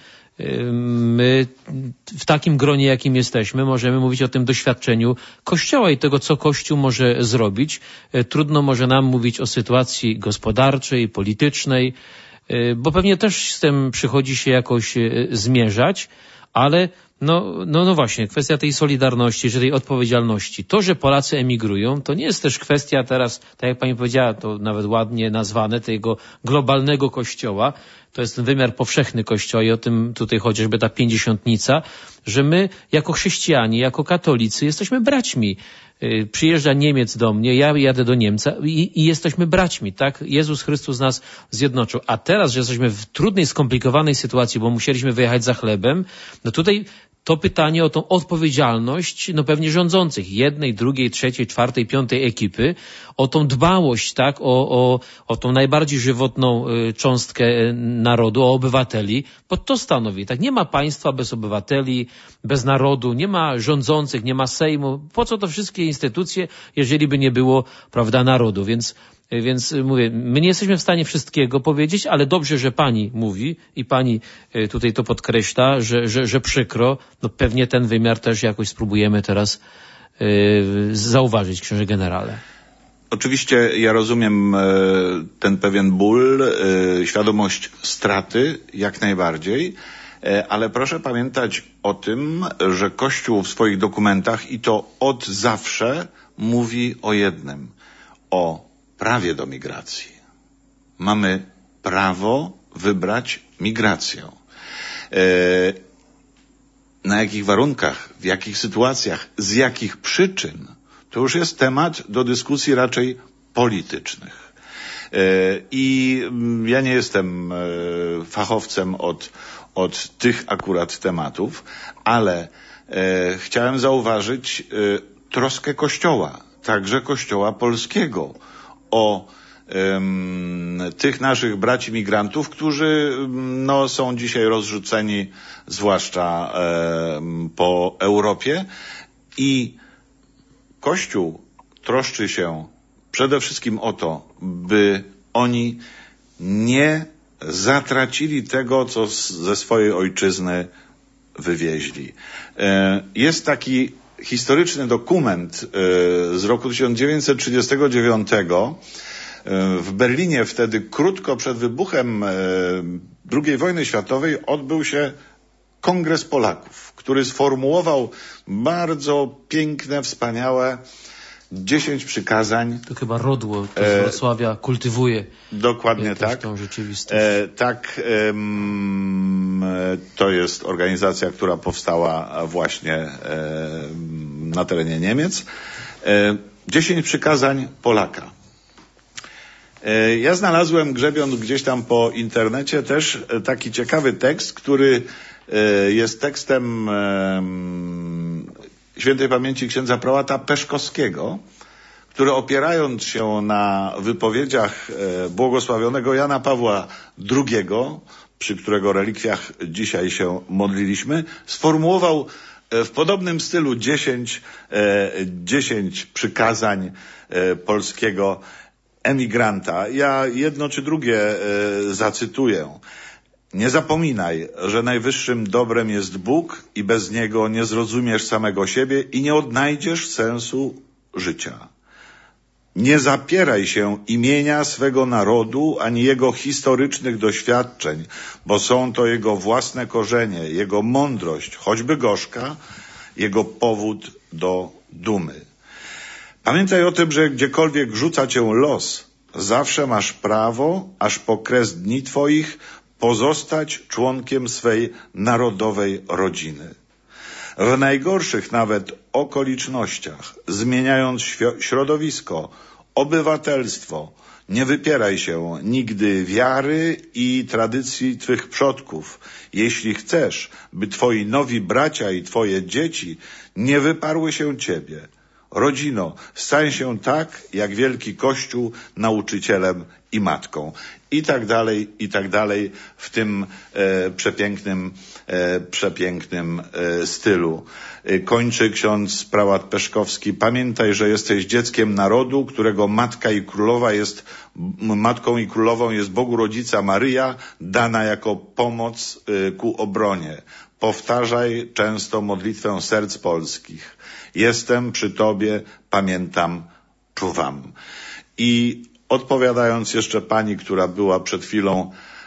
My w takim gronie, jakim jesteśmy, możemy mówić o tym doświadczeniu Kościoła i tego, co Kościół może zrobić. Trudno może nam mówić o sytuacji gospodarczej, politycznej, bo pewnie też z tym przychodzi się jakoś zmierzać, ale no, no, no właśnie, kwestia tej solidarności, czy tej odpowiedzialności. To, że Polacy emigrują, to nie jest też kwestia teraz, tak jak pani powiedziała, to nawet ładnie nazwane, tego globalnego kościoła. To jest ten wymiar powszechny Kościoła i o tym tutaj chociażby ta pięćdziesiątnica, że my jako chrześcijanie, jako katolicy jesteśmy braćmi. Przyjeżdża Niemiec do mnie, ja jadę do Niemca i, i jesteśmy braćmi, tak? Jezus Chrystus nas zjednoczył. A teraz, że jesteśmy w trudnej, skomplikowanej sytuacji, bo musieliśmy wyjechać za chlebem, no tutaj to pytanie o tą odpowiedzialność, no pewnie rządzących, jednej, drugiej, trzeciej, czwartej, piątej ekipy, o tą dbałość, tak, o, o, o tą najbardziej żywotną y, cząstkę narodu, o obywateli, bo to stanowi, tak, nie ma państwa bez obywateli, bez narodu, nie ma rządzących, nie ma Sejmu, po co to wszystkie instytucje, jeżeli by nie było, prawda, narodu, więc Więc mówię, my nie jesteśmy w stanie wszystkiego powiedzieć, ale dobrze, że pani mówi i pani tutaj to podkreśla, że, że, że przykro, no pewnie ten wymiar też jakoś spróbujemy teraz yy, zauważyć, księże generale. Oczywiście ja rozumiem ten pewien ból, świadomość straty jak najbardziej, ale proszę pamiętać o tym, że Kościół w swoich dokumentach i to od zawsze mówi o jednym, o prawie do migracji. Mamy prawo wybrać migrację. E, na jakich warunkach, w jakich sytuacjach, z jakich przyczyn, to już jest temat do dyskusji raczej politycznych. E, I ja nie jestem e, fachowcem od, od tych akurat tematów, ale e, chciałem zauważyć e, troskę Kościoła, także Kościoła polskiego, o um, tych naszych braci migrantów, którzy no, są dzisiaj rozrzuceni zwłaszcza um, po Europie i Kościół troszczy się przede wszystkim o to, by oni nie zatracili tego, co z, ze swojej ojczyzny wywieźli. E, jest taki historyczny dokument z roku tysiąc dziewięćset trzydziestego dziewiątego. W Berlinie wtedy krótko przed wybuchem drugiej wojny światowej odbył się Kongres Polaków, który sformułował bardzo piękne, wspaniałe dziesięć przykazań. To chyba Rodło to z Wrocławia kultywuje. Dokładnie tak. Tą rzeczywistość. E, tak, e, to jest organizacja, która powstała właśnie e, na terenie Niemiec. E, dziesięć przykazań Polaka. E, ja znalazłem, grzebiąc gdzieś tam po internecie, też taki ciekawy tekst, który e, jest tekstem e, świętej pamięci księdza prałata Peszkowskiego, który opierając się na wypowiedziach błogosławionego Jana Pawła drugiego, przy którego relikwiach dzisiaj się modliliśmy, sformułował w podobnym stylu dziesięć, dziesięć przykazań polskiego emigranta. Ja jedno czy drugie zacytuję. Nie zapominaj, że najwyższym dobrem jest Bóg i bez Niego nie zrozumiesz samego siebie i nie odnajdziesz sensu życia. Nie zapieraj się imienia swego narodu ani jego historycznych doświadczeń, bo są to jego własne korzenie, jego mądrość, choćby gorzka, jego powód do dumy. Pamiętaj o tym, że gdziekolwiek rzuca cię los, zawsze masz prawo, aż po kres dni twoich, pozostać członkiem swej narodowej rodziny. W najgorszych nawet okolicznościach, zmieniając środowisko, obywatelstwo, nie wypieraj się nigdy wiary i tradycji twych przodków, jeśli chcesz, by twoi nowi bracia i twoje dzieci nie wyparły się ciebie. Rodzino, stań się tak, jak wielki Kościół, nauczycielem i matką. I tak dalej, i tak dalej w tym e, przepięknym, e, przepięknym e, stylu. E, kończy ksiądz prałat Peszkowski. Pamiętaj, że jesteś dzieckiem narodu, którego matka i królowa jest, matką i królową jest Bogu Rodzica Maryja, dana jako pomoc e, ku obronie. Powtarzaj często modlitwę serc polskich. Jestem przy Tobie, pamiętam, czuwam. I odpowiadając jeszcze pani, która była przed chwilą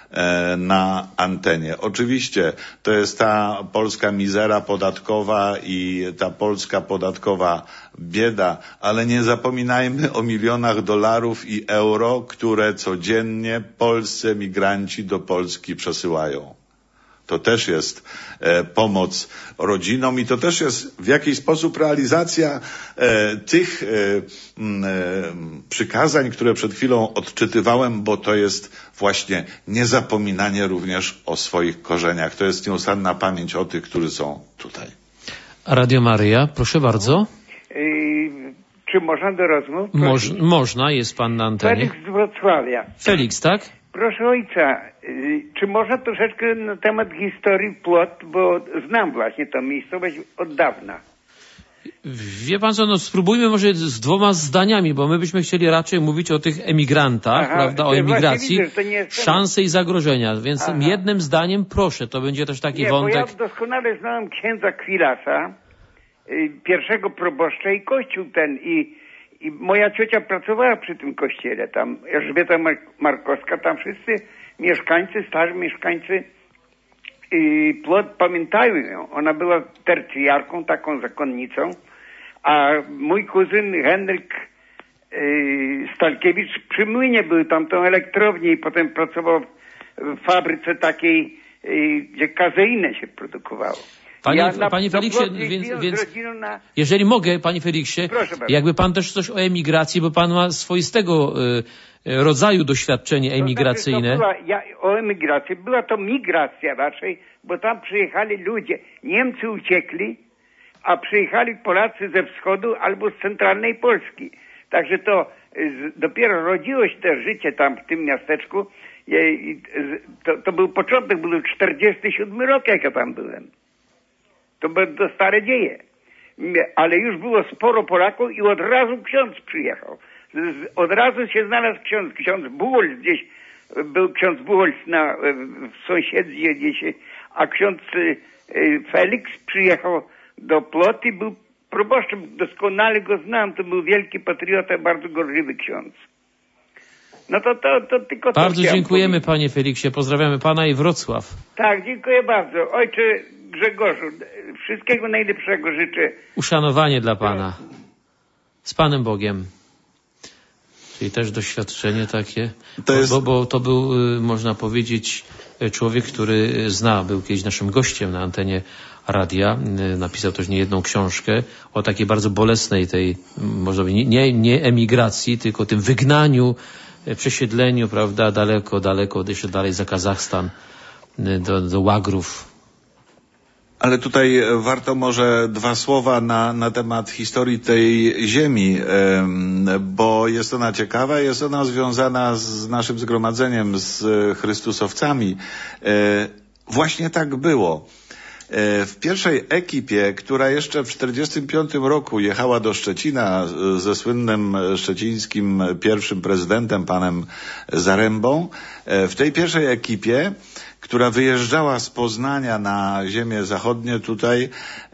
na antenie. Oczywiście to jest ta polska mizera podatkowa i ta polska podatkowa bieda, ale nie zapominajmy o milionach dolarów i euro, które codziennie polscy emigranci do Polski przesyłają. To też jest e, pomoc rodzinom i to też jest w jakiś sposób realizacja e, tych e, m, e, przykazań, które przed chwilą odczytywałem, bo to jest właśnie niezapominanie również o swoich korzeniach. To jest nieustanna pamięć o tych, którzy są tutaj. Radio Maryja, proszę bardzo. Yy, czy można do rozmów? Moż, można, jest pan na antenie. Felix z Wrocławia. Felix, tak? Proszę ojca, yy, czy można troszeczkę na temat historii Płot, bo znam właśnie tę miejscowość od dawna. Wie pan co, no spróbujmy może z dwoma zdaniami, bo my byśmy chcieli raczej mówić o tych emigrantach, Aha, prawda, o emigracji, widzę, to nie jest szanse i zagrożenia, więc Aha. jednym zdaniem proszę, to będzie też taki nie, wątek. Bo ja doskonale znałem księdza Kwilasa, yy, pierwszego proboszcza i kościół ten i, i moja ciocia pracowała przy tym kościele, tam Elżbieta Mar- Markowska, tam wszyscy mieszkańcy, starzy mieszkańcy i Płot pamiętają ją. Ona była tercjarką, taką zakonnicą, a mój kuzyn Henryk yy, Stalkiewicz przy młynie był tam tą elektrownię i potem pracował w fabryce takiej, yy, gdzie kazeinę się produkowało. Panie, ja na, panie Feliksie, więc, więc na... jeżeli mogę, panie Feliksie, jakby pan też coś o emigracji, bo pan ma swoistego y, rodzaju doświadczenie emigracyjne. To znaczy, to była, ja, o emigracji, była to migracja raczej, bo tam przyjechali ludzie, Niemcy uciekli, a przyjechali Polacy ze wschodu albo z centralnej Polski. Także to z, dopiero rodziło się to życie tam w tym miasteczku. Je, to, to był początek, był czterdziesty siódmy rok, jak ja tam byłem. To były to stare dzieje. Ale już było sporo Polaków i od razu ksiądz przyjechał. Z, od razu się znalazł ksiądz, ksiądz Buchholz gdzieś, był ksiądz Buchholz na, w sąsiedztwie gdzieś, a ksiądz Felix przyjechał do Płot i był proboszczem, doskonale go znam, to był wielki patriota, bardzo gorliwy ksiądz. No to, to, to tylko to Bardzo dziękujemy panie Feliksie, pozdrawiamy pana i Wrocław. Tak, dziękuję bardzo. Ojcze Grzegorzu, wszystkiego najlepszego życzę. Uszanowanie dla pana. Z Panem Bogiem. Czyli też doświadczenie takie, to jest... bo, bo to był, można powiedzieć, człowiek, który zna, był kiedyś naszym gościem na antenie radia, napisał też niejedną książkę o takiej bardzo bolesnej tej, można powiedzieć, nie, nie emigracji, tylko tym wygnaniu, przesiedleniu, prawda, daleko, daleko, jeszcze dalej za Kazachstan, do, do łagrów. Ale tutaj warto może dwa słowa na, na temat historii tej ziemi, bo jest ona ciekawa, jest ona związana z naszym zgromadzeniem, z Chrystusowcami. Właśnie tak było. W pierwszej ekipie, która jeszcze w czterdziestym piątym roku jechała do Szczecina ze słynnym szczecińskim pierwszym prezydentem, panem Zarębą, w tej pierwszej ekipie, która wyjeżdżała z Poznania na ziemię zachodnie tutaj,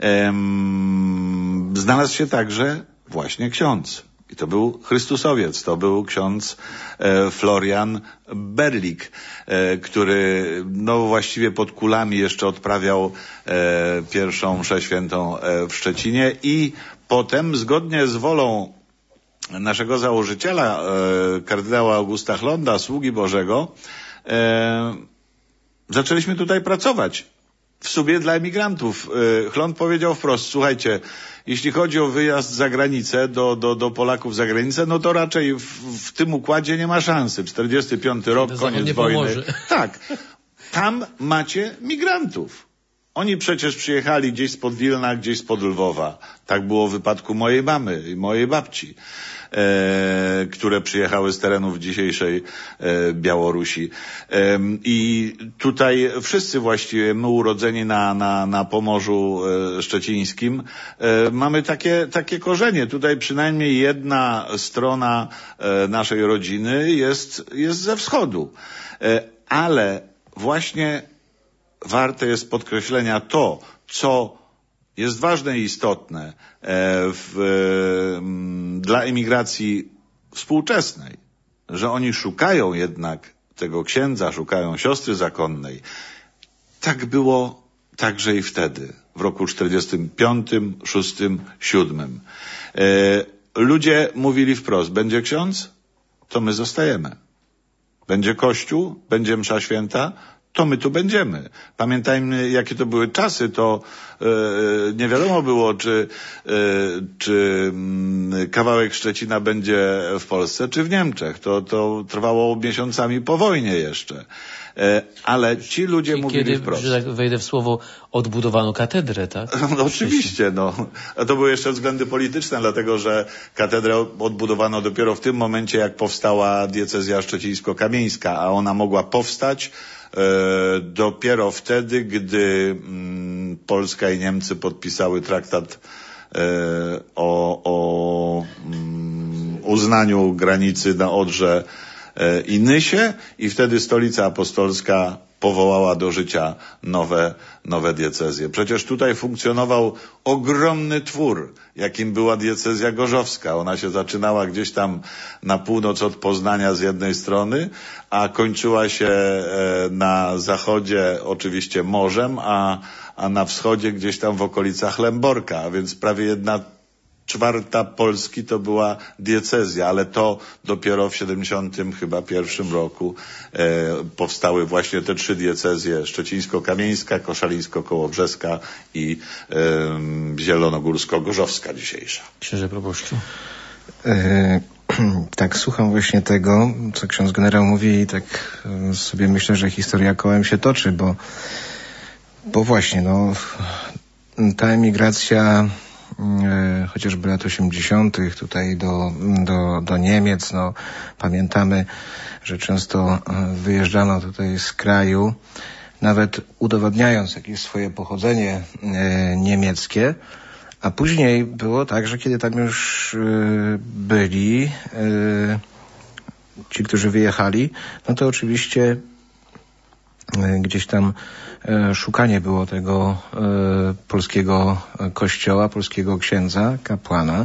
em, znalazł się także właśnie ksiądz. I to był Chrystusowiec, to był ksiądz e, Florian Berlik, e, który no właściwie pod kulami jeszcze odprawiał e, pierwszą mszę świętą e, w Szczecinie i potem zgodnie z wolą naszego założyciela, e, kardynała Augusta Chlonda, sługi Bożego, e, zaczęliśmy tutaj pracować w sumie dla emigrantów. Chląd powiedział wprost, słuchajcie, jeśli chodzi o wyjazd za granicę, do, do, do Polaków za granicę, no to raczej w, w tym układzie nie ma szansy. czterdziesty piąty rok, koniec wojny. Pomoże. Tak. Tam macie migrantów. Oni przecież przyjechali gdzieś spod Wilna, gdzieś spod Lwowa. Tak było w wypadku mojej mamy i mojej babci, e, które przyjechały z terenów dzisiejszej e, Białorusi. E, I tutaj wszyscy właściwie, my urodzeni na, na, na Pomorzu e, Szczecińskim, e, mamy takie, takie korzenie. Tutaj przynajmniej jedna strona e, naszej rodziny jest, jest ze wschodu. E, ale właśnie warte jest podkreślenia to, co jest ważne i istotne w, dla emigracji współczesnej, że oni szukają jednak tego księdza, szukają siostry zakonnej. Tak było także i wtedy, w roku czterdziestym piątym, szóstym, siódmym. E, ludzie mówili wprost, będzie ksiądz, to my zostajemy. Będzie kościół, będzie msza święta, to my tu będziemy. Pamiętajmy, jakie to były czasy, to e, nie wiadomo było, czy, e, czy m, kawałek Szczecina będzie w Polsce, czy w Niemczech. To, to trwało miesiącami po wojnie jeszcze. E, ale ci ludzie I mówili kiedy, wprost. że tak wejdę w słowo, odbudowano katedrę, tak? No, oczywiście, no. A to były jeszcze względy polityczne, dlatego że katedrę odbudowano dopiero w tym momencie, jak powstała diecezja szczecińsko-kamieńska, a ona mogła powstać e, dopiero wtedy, gdy mm, Polska i Niemcy podpisały traktat e, o, o mm, uznaniu granicy na Odrze i Nysie, i wtedy Stolica Apostolska powołała do życia nowe, nowe diecezje. Przecież tutaj funkcjonował ogromny twór, jakim była diecezja gorzowska. Ona się zaczynała gdzieś tam na północ od Poznania z jednej strony, a kończyła się na zachodzie oczywiście morzem, a, a na wschodzie gdzieś tam w okolicach Lęborka, a więc prawie jedna czwarta Polski to była diecezja, ale to dopiero w siedemdziesiątym chyba pierwszym roku e, powstały właśnie te trzy diecezje: szczecińsko-kamieńska, koszalińsko-kołobrzeska i e, zielonogórsko-gorzowska dzisiejsza. Księże proboszczu. E, tak, słucham właśnie tego, co ksiądz generał mówi, i tak sobie myślę, że historia kołem się toczy, bo, bo właśnie, no, ta emigracja chociażby lat osiemdziesiątych tutaj do, do, do Niemiec, no pamiętamy, że często wyjeżdżano tutaj z kraju, nawet udowadniając jakieś swoje pochodzenie e, niemieckie, a później było tak, że kiedy tam już e, byli e, ci, którzy wyjechali, no to oczywiście gdzieś tam e, szukanie było tego e, polskiego kościoła, polskiego księdza, kapłana.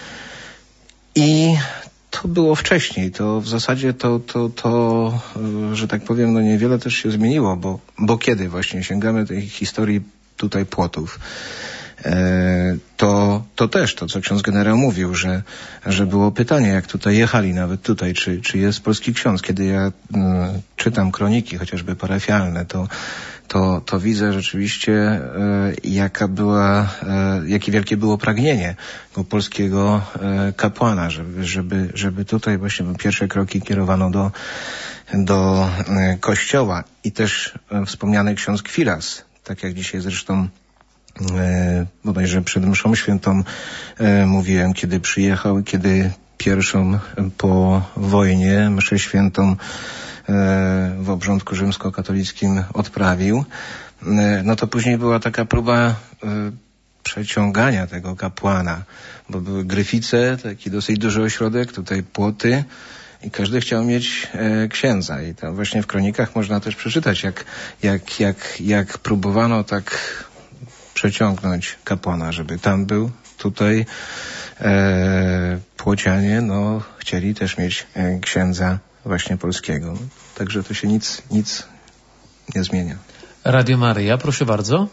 I to było wcześniej. To w zasadzie to, to, to e, że tak powiem, no niewiele też się zmieniło, bo, bo kiedy właśnie sięgamy tej historii tutaj Płotów, e, to, to też to, co ksiądz generał mówił, że, że było pytanie, jak tutaj jechali, nawet tutaj, czy, czy jest polski ksiądz. Kiedy ja y, czytam kroniki, chociażby parafialne, to, to, to widzę rzeczywiście, y, jaka była, y, jakie wielkie było pragnienie go polskiego y, kapłana, żeby, żeby, żeby tutaj właśnie pierwsze kroki kierowano do, do y, kościoła. I też y, wspomniany ksiądz Kwilas, tak jak dzisiaj zresztą E, bodajże przed mszą świętą e, mówiłem, kiedy przyjechał, kiedy pierwszą po wojnie mszę świętą e, w obrządku rzymskokatolickim odprawił, e, no to później była taka próba e, przeciągania tego kapłana, bo były Gryfice, taki dosyć duży ośrodek, tutaj Płoty, i każdy chciał mieć e, księdza. I tam właśnie w kronikach można też przeczytać, jak, jak, jak, jak próbowano tak przeciągnąć kapłana, żeby tam był. Tutaj e, Płocianie, no, chcieli też mieć e, księdza właśnie polskiego. Także to się nic, nic nie zmienia. Radio Maryja, proszę bardzo.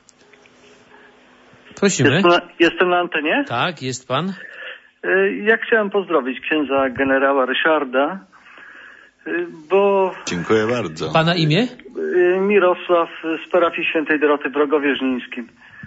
Prosimy. Jestem na, jestem na antenie? Tak, jest pan. Ja chciałem pozdrowić księdza generała Ryszarda, bo... Dziękuję bardzo. Pana imię? Mirosław z parafii Świętej Doroty w Rogowie Żnińskim.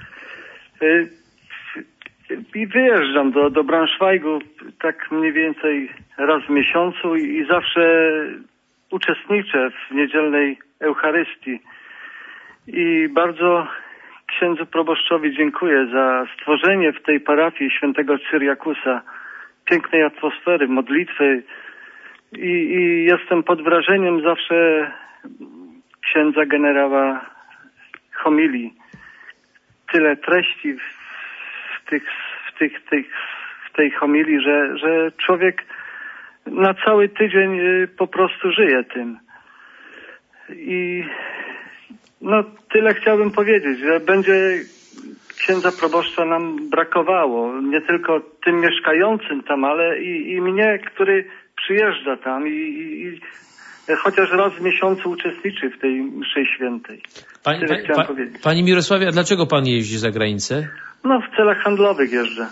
I wyjeżdżam do, do Braunschweigu tak mniej więcej raz w miesiącu i, i zawsze uczestniczę w niedzielnej Eucharystii. I bardzo księdzu proboszczowi dziękuję za stworzenie w tej parafii świętego Cyriakusa pięknej atmosfery, modlitwy. I, I jestem pod wrażeniem zawsze księdza generała homilii. Tyle treści w, w, tych, w, tych, tych, w tej homilii, że, że człowiek na cały tydzień po prostu żyje tym. I no tyle chciałbym powiedzieć, że będzie księdza proboszcza nam brakowało. Nie tylko tym mieszkającym tam, ale i, i mnie, który przyjeżdża tam i, i chociaż raz w miesiącu uczestniczy w tej mszy świętej. Pani, Tyle pa, chciałem pa, powiedzieć. Pani Mirosławie, a dlaczego Pan jeździ za granicę? No w celach handlowych jeżdżę.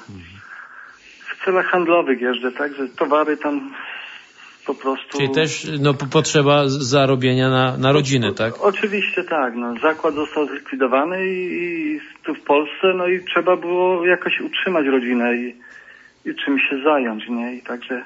W celach handlowych jeżdżę, tak, że towary tam po prostu... Czyli też no, potrzeba zarobienia na, na rodzinę, tak? Oczywiście tak, no. Zakład został zlikwidowany i, i tu w Polsce, no i trzeba było jakoś utrzymać rodzinę i, i czymś się zająć, nie? I także...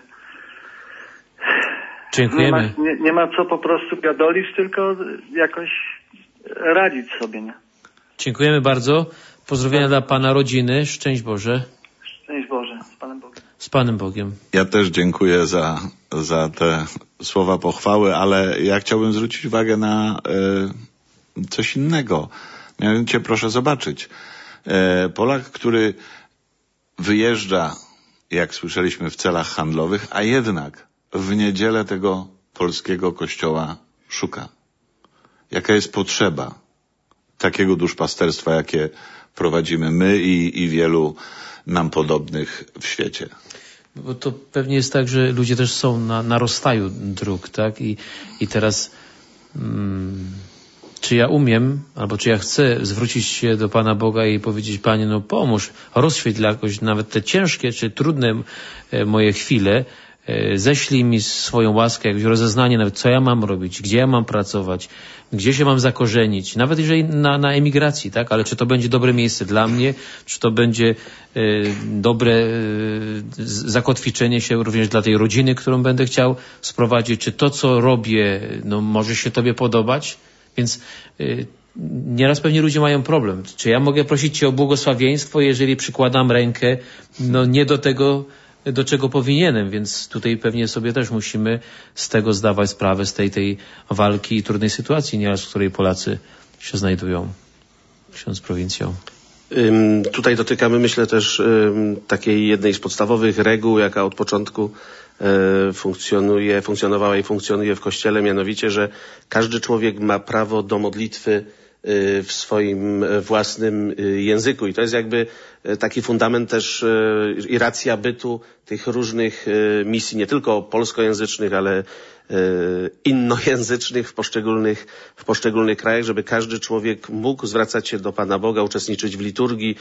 Dziękujemy. Nie ma, nie, nie ma co po prostu gadolić, tylko jakoś radzić sobie, nie? Dziękujemy bardzo. Pozdrowienia dla Pana rodziny. Szczęść Boże. Szczęść Boże. Z Panem Bogiem. Z Panem Bogiem. Ja też dziękuję za, za te słowa pochwały, ale ja chciałbym zwrócić uwagę na e, coś innego. Mianowicie proszę zobaczyć. E, Polak, który wyjeżdża, jak słyszeliśmy, w celach handlowych, a jednak w niedzielę tego polskiego kościoła szuka. Jaka jest potrzeba takiego duszpasterstwa, jakie prowadzimy my i, i wielu nam podobnych w świecie? Bo to pewnie jest tak, że ludzie też są na, na rozstaju dróg, tak? I, i teraz mm, czy ja umiem, albo czy ja chcę zwrócić się do Pana Boga i powiedzieć: Panie, no pomóż, rozświetl jakoś nawet te ciężkie czy trudne e, moje chwile, e, ześlij mi swoją łaskę, jakieś rozeznanie nawet, co ja mam robić, gdzie ja mam pracować, gdzie się mam zakorzenić, nawet jeżeli na, na emigracji, tak? Ale czy to będzie dobre miejsce dla mnie, czy to będzie e, dobre e, zakotwiczenie się również dla tej rodziny, którą będę chciał sprowadzić, czy to, co robię, no może się Tobie podobać? Więc y, nieraz pewnie ludzie mają problem. Czy ja mogę prosić Cię o błogosławieństwo, jeżeli przykładam rękę no nie do tego, do czego powinienem, więc tutaj pewnie sobie też musimy z tego zdawać sprawę, z tej, tej walki i trudnej sytuacji nieraz, w której Polacy się znajdują. Ksiądz prowincją. Ym, tutaj dotykamy, myślę, też ym, takiej jednej z podstawowych reguł, jaka od początku y, funkcjonuje, funkcjonowała i funkcjonuje w Kościele, mianowicie, że każdy człowiek ma prawo do modlitwy y, w swoim własnym y, języku. I to jest jakby y, taki fundament też y, i racja bytu tych różnych y, misji, nie tylko polskojęzycznych, ale innojęzycznych w poszczególnych, w poszczególnych krajach, żeby każdy człowiek mógł zwracać się do Pana Boga, uczestniczyć w liturgii,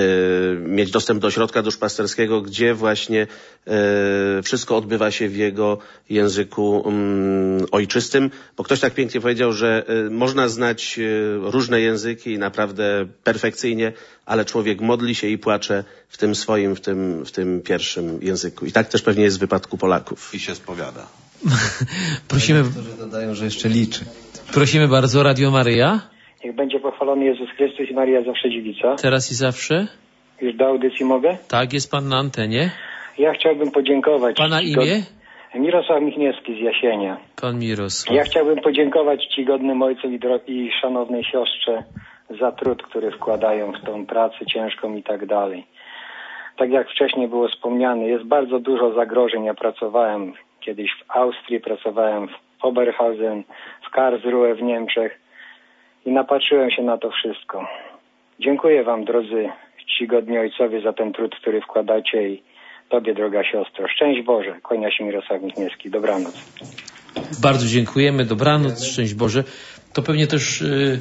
mieć dostęp do ośrodka duszpasterskiego, gdzie właśnie wszystko odbywa się w jego języku ojczystym. Bo ktoś tak pięknie powiedział, że można znać różne języki i naprawdę perfekcyjnie, ale człowiek modli się i płacze w tym swoim, w tym, w tym pierwszym języku. I tak też pewnie jest w wypadku Polaków. I się spowiada. Prosimy. Niektórzy dodają, że jeszcze liczy. Prosimy bardzo, Radio Maryja. Niech będzie pochwalony Jezus Chrystus i Maria zawsze dziewica. Teraz i zawsze. Już do audycji mogę? Tak, jest Pan na antenie. Ja chciałbym podziękować. Pana imię? Mirosław Michniewski z Jasienia. Pan Mirosław. Ja chciałbym podziękować czcigodnym ojcu i, dro- i szanownej siostrze za trud, który wkładają w tą pracę ciężką i tak dalej. Tak jak wcześniej było wspomniane, jest bardzo dużo zagrożeń. Ja pracowałem kiedyś w Austrii, pracowałem w Oberhausen, w Karlsruhe w Niemczech i napatrzyłem się na to wszystko. Dziękuję Wam, drodzy czcigodni ojcowie, za ten trud, który wkładacie i Tobie, droga siostro. Szczęść Boże. Kłania się Mirosław Michniewski. Dobranoc. Bardzo dziękujemy. Dobranoc. Szczęść Boże. To pewnie też... Yy...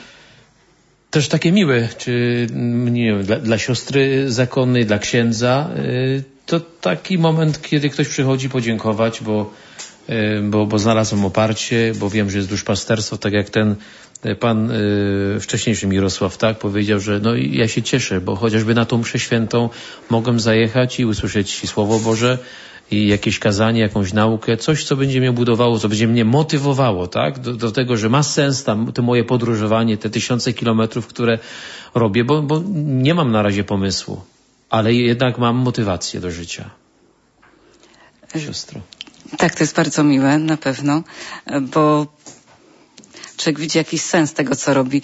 Też takie miłe, czy nie wiem, dla, dla siostry zakonnej, dla księdza, yy, to taki moment, kiedy ktoś przychodzi podziękować, bo, yy, bo, bo znalazłem oparcie, bo wiem, że jest duszpasterstwo, tak jak ten pan yy, wcześniejszy Mirosław, tak, powiedział, że no ja się cieszę, bo chociażby na tą mszę świętą mogłem zajechać i usłyszeć Słowo Boże i jakieś kazanie, jakąś naukę, coś, co będzie mnie budowało, co będzie mnie motywowało, tak? Do, do tego, że ma sens tam to moje podróżowanie, te tysiące kilometrów, które robię, bo, bo nie mam na razie pomysłu, ale jednak mam motywację do życia. Siostro. Tak, to jest bardzo miłe, na pewno, bo człowiek widzi jakiś sens tego, co robi.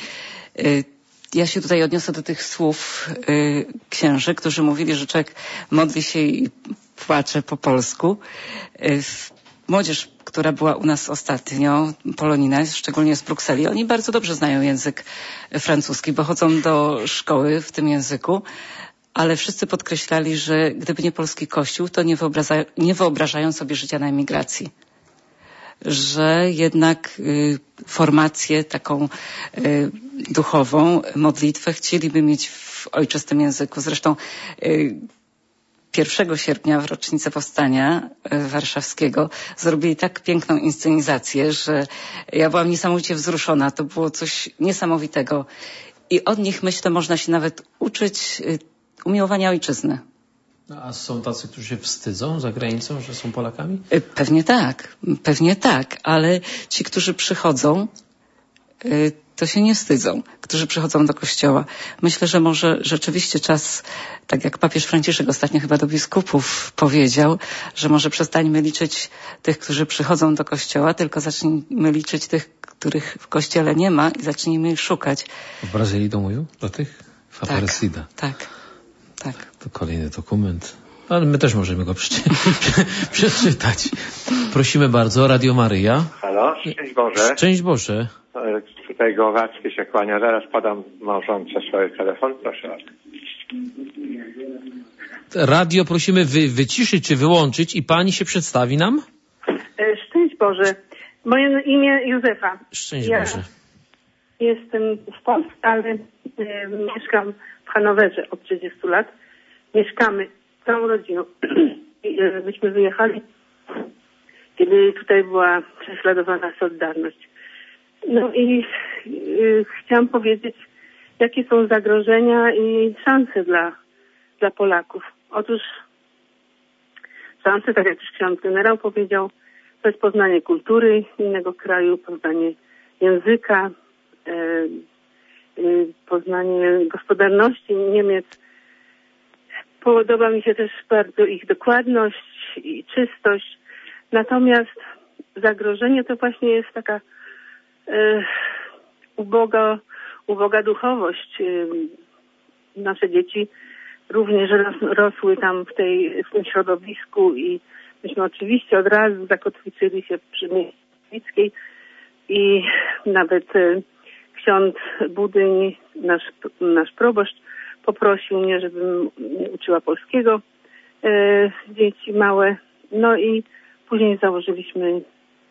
Ja się tutaj odniosę do tych słów księży, którzy mówili, że człowiek modli się i płacze po polsku. Młodzież, która była u nas ostatnio, Polonina, szczególnie z Brukseli, oni bardzo dobrze znają język francuski, bo chodzą do szkoły w tym języku, ale wszyscy podkreślali, że gdyby nie polski kościół, to nie, wyobraża, nie wyobrażają sobie życia na emigracji. że jednak y, formację taką y, duchową, modlitwę chcieliby mieć w ojczystym języku. Zresztą y, pierwszego sierpnia w rocznicę powstania warszawskiego zrobili tak piękną inscenizację, że ja byłam niesamowicie wzruszona. To było coś niesamowitego. I od nich, myślę, można się nawet uczyć umiłowania ojczyzny. A są tacy, którzy się wstydzą za granicą, że są Polakami? Pewnie tak, pewnie tak, ale ci, którzy przychodzą, to się nie wstydzą, którzy przychodzą do kościoła. Myślę, że może rzeczywiście czas, tak jak papież Franciszek ostatnio chyba do biskupów powiedział, że może przestańmy liczyć tych, którzy przychodzą do kościoła, tylko zacznijmy liczyć tych, których w kościele nie ma i zacznijmy ich szukać. W Brazylii to mówią do tych? W Aparecida. Tak, tak, tak. To kolejny dokument. Ale my też możemy go przeczy przeczytać. Prosimy bardzo, Radio Maryja. Halo, szczęść Boże. Szczęść Boże. Tutaj Głowacki się kłania. Zaraz podam małżonce swój telefon. Proszę bardzo. Radio prosimy wy wyciszyć czy wyłączyć i pani się przedstawi nam? Szczęść Boże. Moje imię Józefa. Szczęść ja Boże. Jestem w Polsce, ale e, mieszkam w Hanowerze od trzydziestu lat. Mieszkamy całą rodziną. Myśmy wyjechali, kiedy tutaj była prześladowana Solidarność. No i y, chciałam powiedzieć, jakie są zagrożenia i szanse dla, dla Polaków. Otóż szanse, tak jak już ksiądz generał powiedział, to jest poznanie kultury innego kraju, poznanie języka, y, y, poznanie gospodarności Niemiec. Podoba mi się też bardzo ich dokładność i czystość. Natomiast zagrożenie to właśnie jest taka e, uboga, uboga duchowość. E, nasze dzieci również rosły tam w, tej, w tym środowisku i myśmy oczywiście od razu zakotwiczyli się przy Miejskiej i nawet e, ksiądz Budyń, nasz, nasz proboszcz, poprosił mnie, żebym uczyła polskiego e, dzieci małe. No i później założyliśmy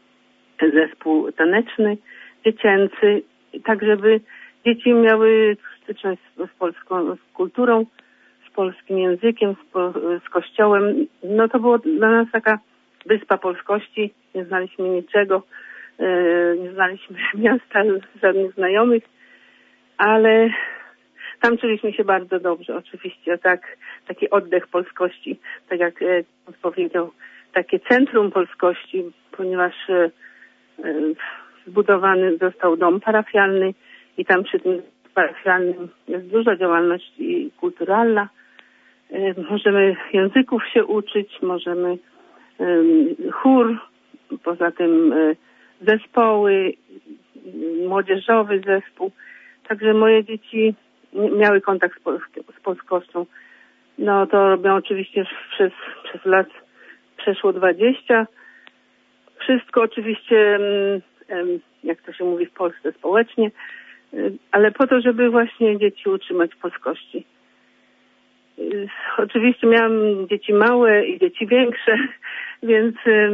zespół taneczny, dziecięcy, tak żeby dzieci miały styczność z, z polską z kulturą, z polskim językiem, z, po, z kościołem. No to było dla nas taka wyspa polskości. Nie znaliśmy niczego, e, nie znaliśmy miasta, żadnych znajomych, ale tam czuliśmy się bardzo dobrze, oczywiście, tak, taki oddech polskości, tak jak e, powiedział, takie centrum polskości, ponieważ e, e, zbudowany został dom parafialny i tam przy tym parafialnym jest duża działalność kulturalna. E, możemy języków się uczyć, możemy e, chór, poza tym e, zespoły, młodzieżowy zespół. Także moje dzieci miały kontakt z, Pol z polskością. No to robią oczywiście przez, przez lat przeszło dwadzieścia. Wszystko oczywiście, jak to się mówi w Polsce, społecznie, ale po to, żeby właśnie dzieci utrzymać w polskości. Oczywiście miałam dzieci małe i dzieci większe, więc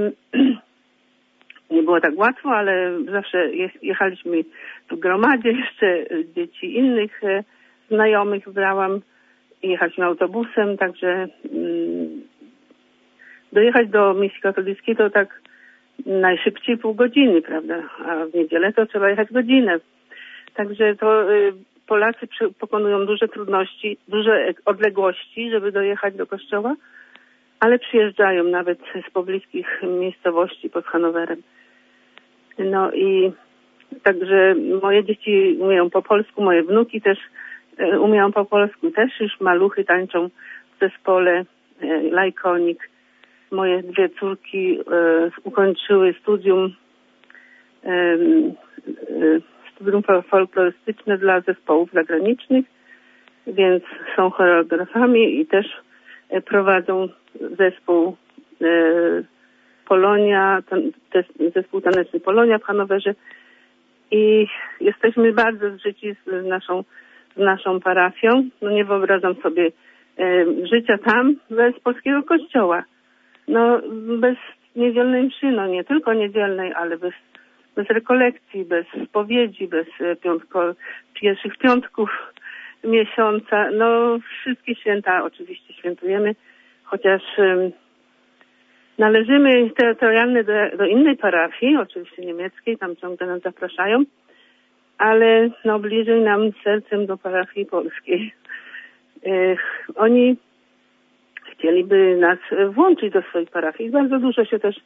nie było tak łatwo, ale zawsze jechaliśmy w gromadzie, jeszcze dzieci innych znajomych brałam i jechaliśmy autobusem, także mm, dojechać do misji katolickiej to tak najszybciej pół godziny, prawda, a w niedzielę to trzeba jechać godzinę. Także to y, Polacy przy, pokonują duże trudności, duże odległości, żeby dojechać do kościoła, ale przyjeżdżają nawet z pobliskich miejscowości pod Hanowerem. No i także moje dzieci umieją po polsku, moje wnuki też umieją po polsku, też już maluchy tańczą w zespole Lajkonik. Moje dwie córki e, ukończyły studium e, e, studium folklorystyczne dla zespołów zagranicznych, więc są choreografami i też e, prowadzą zespół e, Polonia, ten, ten, zespół taneczny Polonia w Hanowerze i jesteśmy bardzo zżyci z naszą z naszą parafią. No nie wyobrażam sobie e, życia tam bez polskiego kościoła. No bez niedzielnej mszy, no nie tylko niedzielnej, ale bez, bez rekolekcji, bez spowiedzi, bez piątko, pierwszych piątków miesiąca. No wszystkie święta oczywiście świętujemy, chociaż um, należymy terytorialnie do, do innej parafii, oczywiście niemieckiej, tam ciągle nas zapraszają, ale no bliżej nam sercem do parafii polskiej. Ech, oni chcieliby nas włączyć do swoich parafii. Bardzo dużo się też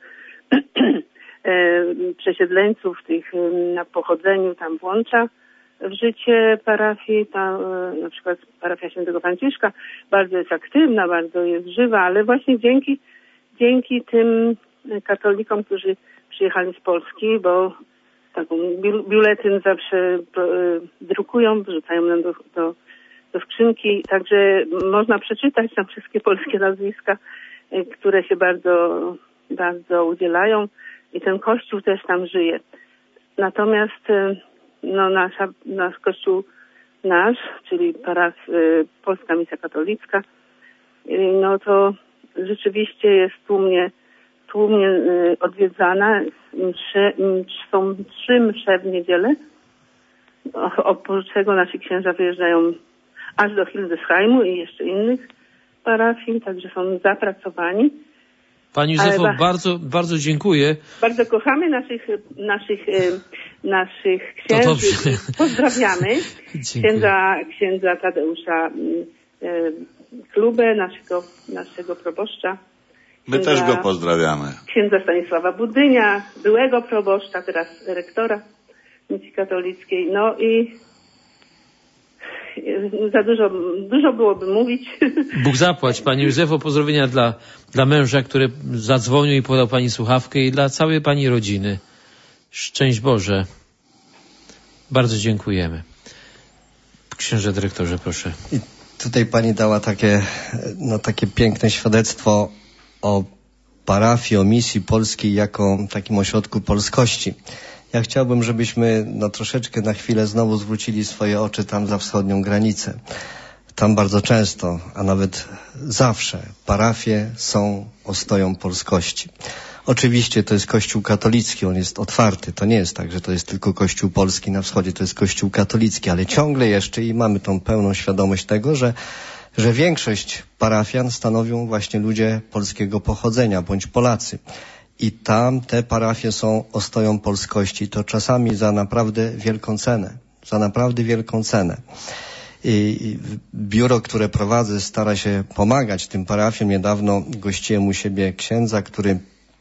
przesiedleńców tych na pochodzeniu tam włącza w życie parafii. Tam, na przykład parafia Świętego Franciszka bardzo jest aktywna, bardzo jest żywa, ale właśnie dzięki, dzięki tym katolikom, którzy przyjechali z Polski, bo taką biuletyn zawsze drukują, wrzucają nam do, do do skrzynki, także można przeczytać tam wszystkie polskie nazwiska, które się bardzo, bardzo udzielają i ten kościół też tam żyje. Natomiast no, nasza, nasz kościół nasz, czyli paraf, Polska Misja Katolicka, no to rzeczywiście jest tłumnie, tłumnie odwiedzana. Msze, są trzy msze w niedzielę. Oprócz tego nasi księża wyjeżdżają aż do Hildesheimu i jeszcze innych parafii, także są zapracowani. Pani Józefo, ba bardzo, bardzo dziękuję. Bardzo kochamy naszych, naszych, naszych księży. Pozdrawiamy księdza, księdza Tadeusza Klubę, naszego, naszego proboszcza. My księdza, też go pozdrawiamy. Księdza Stanisława Budynia, byłego proboszcza, teraz rektora Misji Katolickiej. No i za dużo, dużo byłoby mówić. Bóg zapłać. Pani Józefo, pozdrowienia dla, dla męża, który zadzwonił i podał Pani słuchawkę, i dla całej Pani rodziny. Szczęść Boże. Bardzo dziękujemy. Księże dyrektorze, proszę. I tutaj Pani dała takie, no, takie piękne świadectwo o parafii, o misji polskiej jako takim ośrodku polskości. Ja chciałbym, żebyśmy no, troszeczkę na chwilę znowu zwrócili swoje oczy tam za wschodnią granicę. Tam bardzo często, a nawet zawsze, parafie są ostoją polskości. Oczywiście to jest Kościół katolicki, on jest otwarty. To nie jest tak, że to jest tylko Kościół polski na wschodzie, to jest Kościół katolicki, ale ciągle jeszcze i mamy tą pełną świadomość tego, że, że większość parafian stanowią właśnie ludzie polskiego pochodzenia, bądź Polacy. I tam te parafie są ostoją polskości. To czasami za naprawdę wielką cenę. Za naprawdę wielką cenę. I biuro, które prowadzę, stara się pomagać tym parafiom. Niedawno gościłem u siebie księdza, który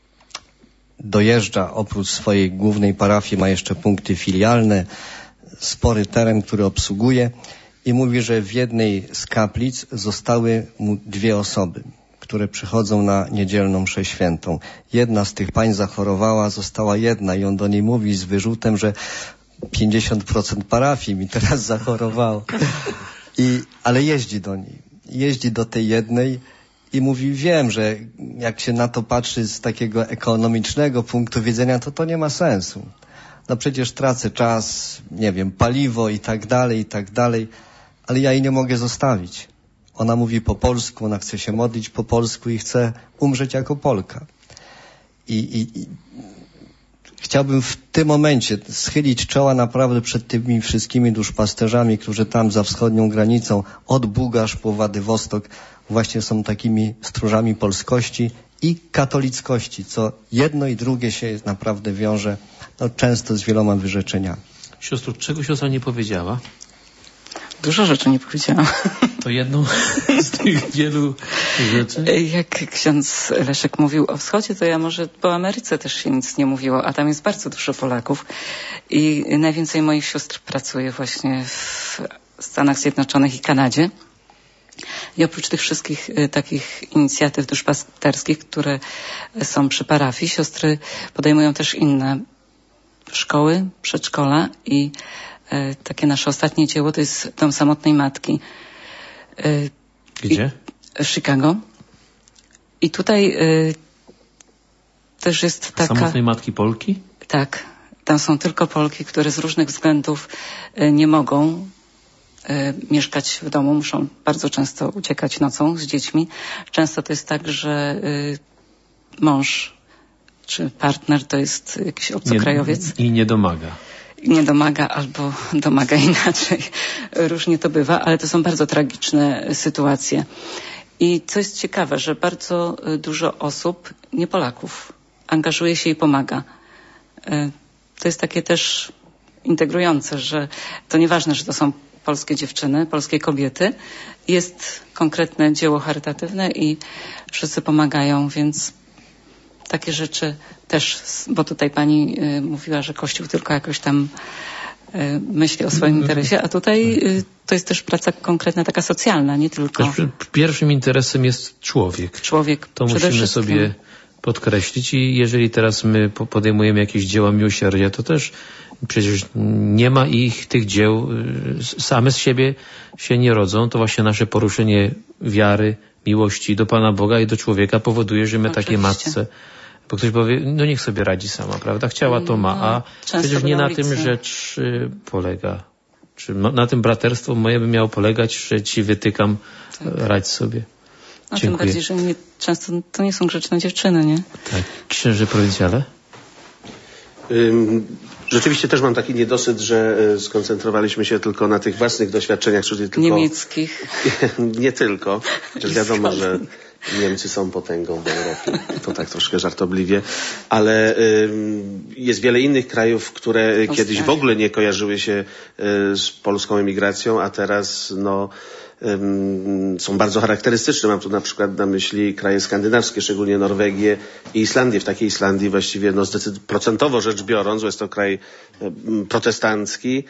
dojeżdża oprócz swojej głównej parafii, ma jeszcze punkty filialne, spory teren, który obsługuje, i mówi, że w jednej z kaplic zostały mu dwie osoby, które przychodzą na niedzielną mszę świętą. Jedna z tych pań zachorowała, została jedna, i on do niej mówi z wyrzutem, że pięćdziesiąt procent parafii mi teraz zachorowało. I, ale jeździ do niej. Jeździ do tej jednej i mówi, wiem, że jak się na to patrzy z takiego ekonomicznego punktu widzenia, to to nie ma sensu. No przecież tracę czas, nie wiem, paliwo i tak dalej, i tak dalej, ale ja jej nie mogę zostawić. Ona mówi po polsku, ona chce się modlić po polsku i chce umrzeć jako Polka. I, i, i chciałbym w tym momencie schylić czoła naprawdę przed tymi wszystkimi duszpasterzami, którzy tam za wschodnią granicą, od Bugasz po Władywostok, właśnie są takimi stróżami polskości i katolickości, co jedno i drugie się naprawdę wiąże no, często z wieloma wyrzeczeniami. Siostro, czego siostra nie powiedziała? Dużo rzeczy nie powiedziałam. To jedną z tych wielu rzeczy? Jak ksiądz Leszek mówił o wschodzie, to ja może po Ameryce też się nic nie mówiło, a tam jest bardzo dużo Polaków i najwięcej moich sióstr pracuje właśnie w Stanach Zjednoczonych i Kanadzie. I oprócz tych wszystkich y, takich inicjatyw duszpasterskich, które są przy parafii, siostry podejmują też inne szkoły, przedszkola i y, takie nasze ostatnie dzieło to jest Dom Samotnej Matki. Y, Gdzie? I, w Chicago. I tutaj y, też jest taka... Samotnej Matki Polki? Tak. Tam są tylko Polki, które z różnych względów y, nie mogą mieszkać w domu, muszą bardzo często uciekać nocą z dziećmi. Często to jest tak, że y, mąż czy partner to jest jakiś obcokrajowiec. Nie, I nie domaga. Nie domaga albo domaga inaczej. Różnie to bywa, ale to są bardzo tragiczne sytuacje. I co jest ciekawe, że bardzo dużo osób, nie Polaków, angażuje się i pomaga. To jest takie też integrujące, że to nieważne, że to są polskie dziewczyny, polskie kobiety. Jest konkretne dzieło charytatywne i wszyscy pomagają, więc takie rzeczy też, bo tutaj pani y, mówiła, że Kościół tylko jakoś tam y, myśli o swoim interesie, a tutaj y, to jest też praca konkretna, taka socjalna, nie tylko... Też pierwszym interesem jest człowiek. Człowiek. To musimy sobie podkreślić i jeżeli teraz my podejmujemy jakieś dzieła miłosierdzia, to też przecież nie ma ich, tych dzieł, same z siebie się nie rodzą. To właśnie nasze poruszenie wiary, miłości do Pana Boga i do człowieka powoduje, że my takie matce, bo ktoś powie, no niech sobie radzi sama, prawda? Chciała, to ma, a no, przecież nie na, na tym rzecz y, polega. Czy no, na tym braterstwo moje by miało polegać, że ci wytykam, tak. radź sobie. A tym bardziej, że nie, często to nie są grzeczne dziewczyny, nie? Tak. Księży prowincjale? Um, rzeczywiście też mam taki niedosyt, że skoncentrowaliśmy się tylko na tych własnych doświadczeniach, czyli tylko... Niemieckich. Nie tylko. Chociaż wiadomo, że Niemcy są potęgą w Europie. To tak troszkę żartobliwie. Ale um, jest wiele innych krajów, które Australia. Kiedyś w ogóle nie kojarzyły się y, z polską emigracją, a teraz no... są bardzo charakterystyczne. Mam tu na przykład na myśli kraje skandynawskie, szczególnie Norwegię i Islandię. W takiej Islandii właściwie no, zdecyd- procentowo rzecz biorąc, jest to kraj protestancki,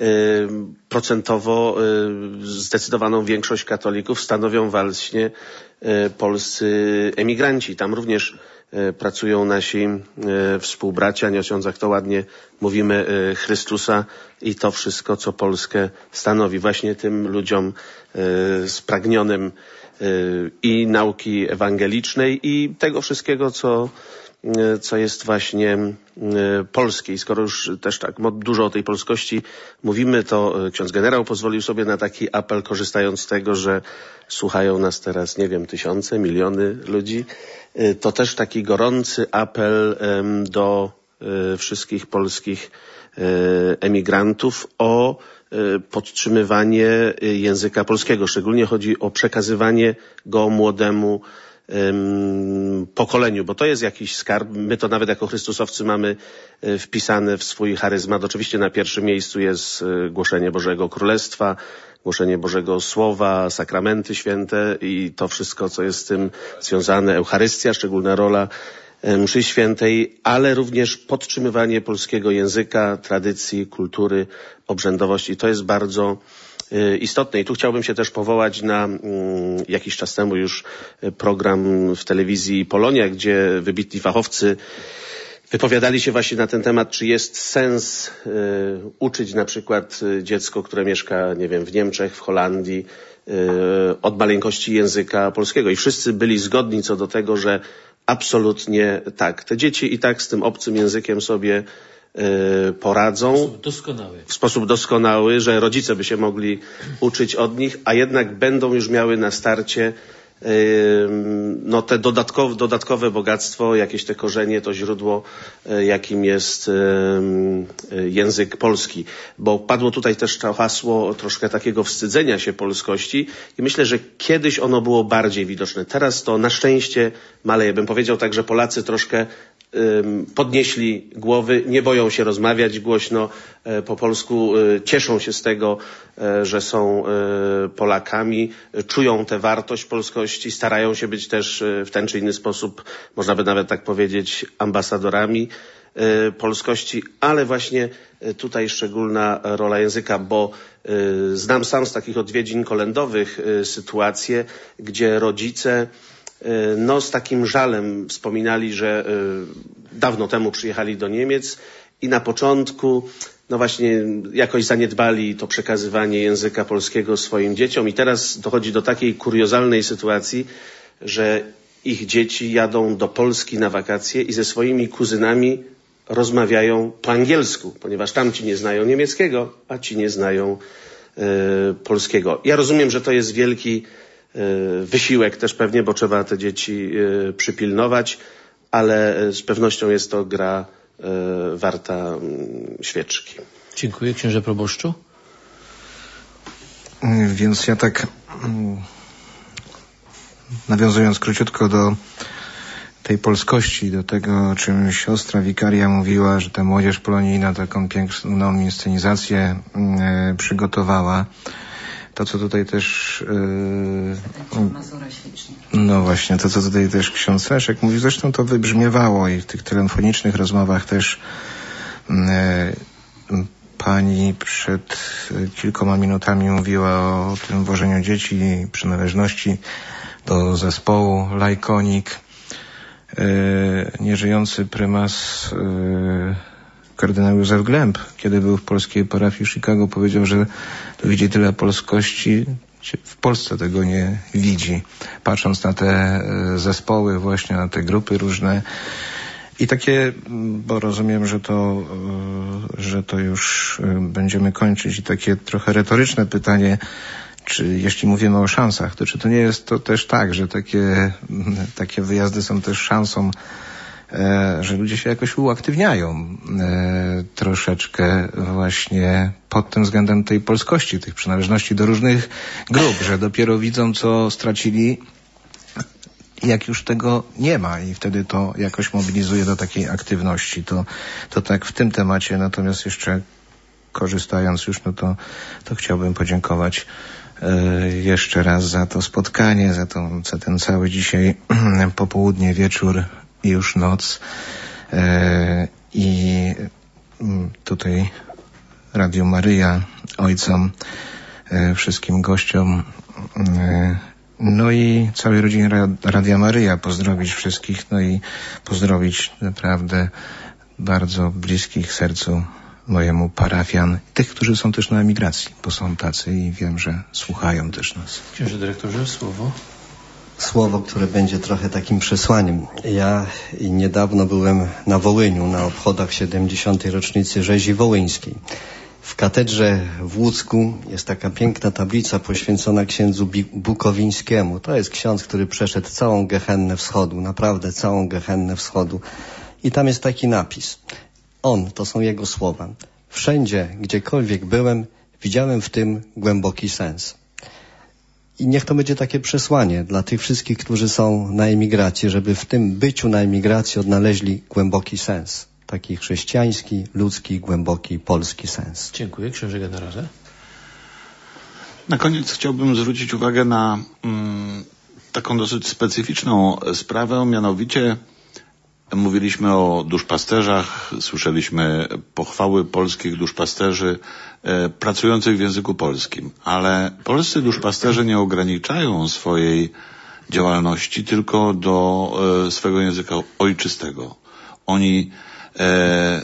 procentowo zdecydowaną większość katolików stanowią właśnie polscy emigranci. Tam również pracują nasi współbracia, niosąc, jak to ładnie mówimy, Chrystusa i to wszystko, co Polskę stanowi. Właśnie tym ludziom spragnionym i nauki ewangelicznej i tego wszystkiego, co, co jest właśnie polskie. I skoro już też tak dużo o tej polskości mówimy, to ksiądz generał pozwolił sobie na taki apel, korzystając z tego, że słuchają nas teraz, nie wiem, tysiące, miliony ludzi. To też taki gorący apel do wszystkich polskich emigrantów o podtrzymywanie języka polskiego. Szczególnie chodzi o przekazywanie go młodemu um, pokoleniu, bo to jest jakiś skarb. My to nawet jako chrystusowcy mamy wpisane w swój charyzmat. Oczywiście na pierwszym miejscu jest głoszenie Bożego Królestwa, głoszenie Bożego Słowa, sakramenty święte i to wszystko, co jest z tym związane. Eucharystia, szczególna rola mszy świętej, ale również podtrzymywanie polskiego języka, tradycji, kultury, obrzędowości. To jest bardzo y, istotne. I tu chciałbym się też powołać na y, jakiś czas temu już program w telewizji Polonia, gdzie wybitni fachowcy wypowiadali się właśnie na ten temat, czy jest sens y, uczyć na przykład dziecko, które mieszka, nie wiem, w Niemczech, w Holandii, y, od maleńkości języka polskiego. I wszyscy byli zgodni co do tego, że absolutnie tak. Te dzieci i tak z tym obcym językiem sobie y, poradzą. W sposób doskonały. W sposób doskonały, że rodzice by się mogli uczyć od nich, a jednak będą już miały na starcie y, no te dodatkowe, dodatkowe bogactwo, jakieś te korzenie, to źródło, y, jakim jest y, y, język polski. Bo padło tutaj też to hasło troszkę takiego wstydzenia się polskości i myślę, że kiedyś ono było bardziej widoczne. Teraz to na szczęście maleje. Bym powiedział tak, że Polacy troszkę podnieśli głowy, nie boją się rozmawiać głośno po polsku, cieszą się z tego, że są Polakami, czują tę wartość polskości, starają się być też w ten czy inny sposób, można by nawet tak powiedzieć, ambasadorami polskości, ale właśnie tutaj szczególna rola języka, bo znam sam z takich odwiedzin kolędowych sytuacje, gdzie rodzice no z takim żalem wspominali, że y, dawno temu przyjechali do Niemiec i na początku no właśnie jakoś zaniedbali to przekazywanie języka polskiego swoim dzieciom i teraz dochodzi do takiej kuriozalnej sytuacji, że ich dzieci jadą do Polski na wakacje i ze swoimi kuzynami rozmawiają po angielsku, ponieważ tamci nie znają niemieckiego, a ci nie znają y, polskiego. Ja rozumiem, że to jest wielki wysiłek też pewnie, bo trzeba te dzieci przypilnować, ale z pewnością jest to gra warta świeczki. Dziękuję. Księże proboszczu? Więc ja tak nawiązując króciutko do tej polskości, do tego, o czym siostra wikaria mówiła, że ta młodzież polonijna taką piękną inscenizację e, przygotowała. To, co tutaj też... E, no właśnie, to, co tutaj też ksiądz Leszek mówi, zresztą to wybrzmiewało i w tych telefonicznych rozmowach też e, pani przed kilkoma minutami mówiła o tym wożeniu dzieci i przynależności do zespołu Lajkonik. Nieżyjący prymas kardynał Józef Glemp, kiedy był w polskiej parafii Chicago, powiedział, że to widzi tyle polskości, w Polsce tego nie widzi, patrząc na te zespoły, właśnie na te grupy różne. I takie, bo rozumiem, że to, że to już będziemy kończyć, i takie trochę retoryczne pytanie, czy jeśli mówimy o szansach, to czy to nie jest to też tak, że takie, takie wyjazdy są też szansą, e, że ludzie się jakoś uaktywniają e, troszeczkę właśnie pod tym względem tej polskości, tych przynależności do różnych grup, że dopiero widzą, co stracili, jak już tego nie ma, i wtedy to jakoś mobilizuje do takiej aktywności. To, to tak w tym temacie, natomiast jeszcze korzystając już, no to, to chciałbym podziękować jeszcze raz za to spotkanie, za, to, za ten cały dzisiaj popołudnie, wieczór i już noc. I tutaj Radiu Maryja, ojcom, wszystkim gościom, no i całej rodzinie Radia Maryja pozdrowić wszystkich, no i pozdrowić naprawdę bardzo bliskich sercu mojemu parafian, tych, którzy są też na emigracji, bo są tacy i wiem, że słuchają też nas. Księże dyrektorze, słowo? Słowo, które będzie trochę takim przesłaniem. Ja niedawno byłem na Wołyniu na obchodach siedemdziesiątej rocznicy rzezi wołyńskiej. W katedrze w Łódzku jest taka piękna tablica poświęcona księdzu Bukowińskiemu. To jest ksiądz, który przeszedł całą gehennę wschodu, naprawdę całą gehennę wschodu. I tam jest taki napis. On, to są jego słowa. Wszędzie, gdziekolwiek byłem, widziałem w tym głęboki sens. I niech to będzie takie przesłanie dla tych wszystkich, którzy są na emigracji, żeby w tym byciu na emigracji odnaleźli głęboki sens. Taki chrześcijański, ludzki, głęboki, polski sens. Dziękuję. Księże generale. Na koniec chciałbym zwrócić uwagę na mm, taką dosyć specyficzną sprawę, mianowicie mówiliśmy o duszpasterzach, słyszeliśmy pochwały polskich duszpasterzy e, pracujących w języku polskim, ale polscy duszpasterze nie ograniczają swojej działalności tylko do e, swego języka ojczystego. Oni e,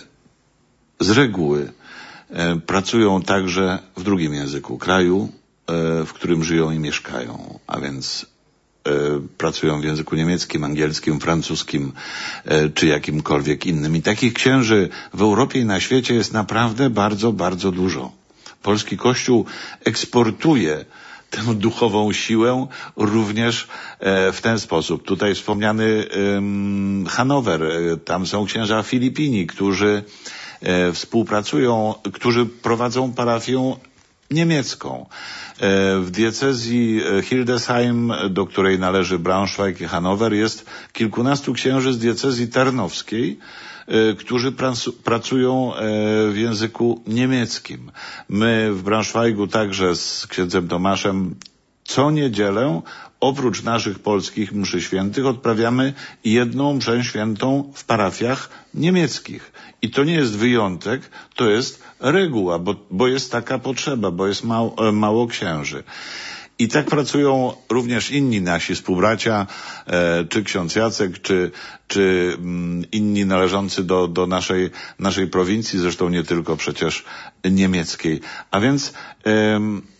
z reguły e, pracują także w drugim języku kraju, e, w którym żyją i mieszkają, a więc pracują w języku niemieckim, angielskim, francuskim czy jakimkolwiek innym. I takich księży w Europie i na świecie jest naprawdę bardzo, bardzo dużo. Polski Kościół eksportuje tę duchową siłę również w ten sposób. Tutaj wspomniany um, Hanower, tam są księża Filipini, którzy e, współpracują, którzy prowadzą parafię niemiecką. W diecezji Hildesheim, do której należy Braunschweig i Hanower, jest kilkunastu księży z diecezji tarnowskiej, którzy pracują w języku niemieckim. My w Braunschweigu także z księdzem Tomaszem co niedzielę, oprócz naszych polskich mszy świętych, odprawiamy jedną mszę świętą w parafiach niemieckich. I to nie jest wyjątek, to jest reguła, bo, bo jest taka potrzeba, bo jest mało, mało księży. I tak pracują również inni nasi współbracia, e, czy ksiądz Jacek, czy, czy mm, inni należący do, do naszej, naszej prowincji, zresztą nie tylko przecież niemieckiej. A więc e,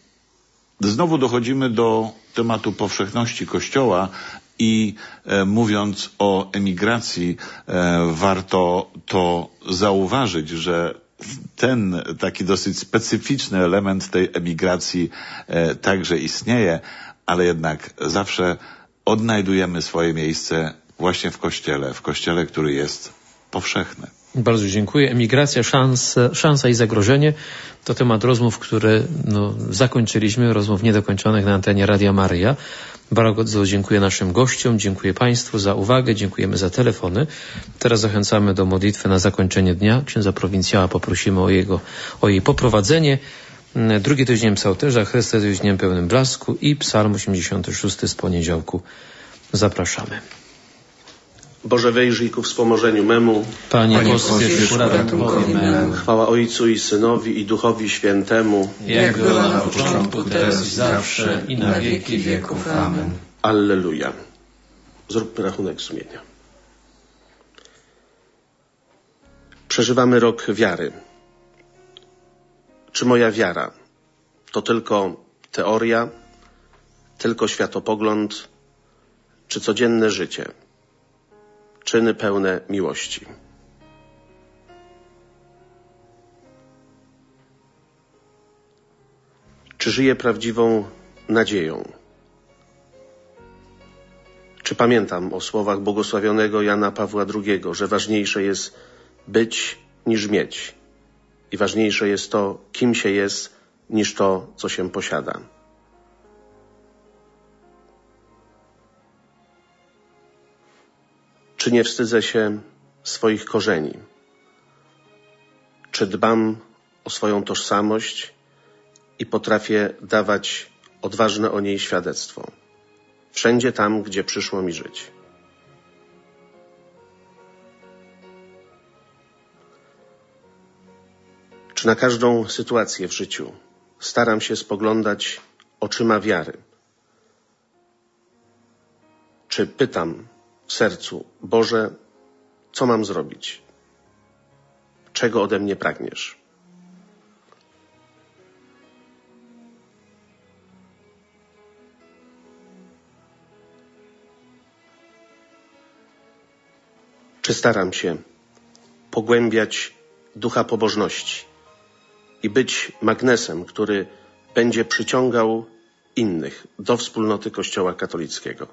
znowu dochodzimy do tematu powszechności Kościoła i e, mówiąc o emigracji, e, warto to zauważyć, że ten taki dosyć specyficzny element tej emigracji e, także istnieje, ale jednak zawsze odnajdujemy swoje miejsce właśnie w Kościele, w Kościele, który jest powszechny. Bardzo dziękuję. Emigracja, szansa, szansa i zagrożenie to temat rozmów, które no, zakończyliśmy, rozmów niedokończonych na antenie Radia Maryja. Bardzo dziękuję naszym gościom, dziękuję Państwu za uwagę, dziękujemy za telefony. Teraz zachęcamy do modlitwy na zakończenie dnia. Księdza prowincjała poprosimy o, jego, o jej poprowadzenie. Drugi to jest Dniem Psałterza, Chryste to jest Dniem pełnym blasku i Psalm osiemdziesiąty szósty z poniedziałku. Zapraszamy. Boże, wejrzyj ku wspomożeniu memu. Panie, pospiesz ku ratunkowi memu. Chwała Ojcu i Synowi i Duchowi Świętemu. Jak było na początku, teraz i zawsze, i na wieki wieków. Amen. Alleluja. Zróbmy rachunek sumienia. Przeżywamy rok wiary. Czy moja wiara to tylko teoria, tylko światopogląd, czy codzienne życie? Czyny pełne miłości. Czy żyję prawdziwą nadzieją? Czy pamiętam o słowach błogosławionego Jana Pawła drugiego, że ważniejsze jest być niż mieć i ważniejsze jest to, kim się jest, niż to, co się posiada? Czy nie wstydzę się swoich korzeni? Czy dbam o swoją tożsamość i potrafię dawać odważne o niej świadectwo? Wszędzie tam, gdzie przyszło mi żyć. Czy na każdą sytuację w życiu staram się spoglądać oczyma wiary? Czy pytam w sercu: Boże, co mam zrobić? Czego ode mnie pragniesz? Czy staram się pogłębiać ducha pobożności i być magnesem, który będzie przyciągał innych do wspólnoty Kościoła katolickiego?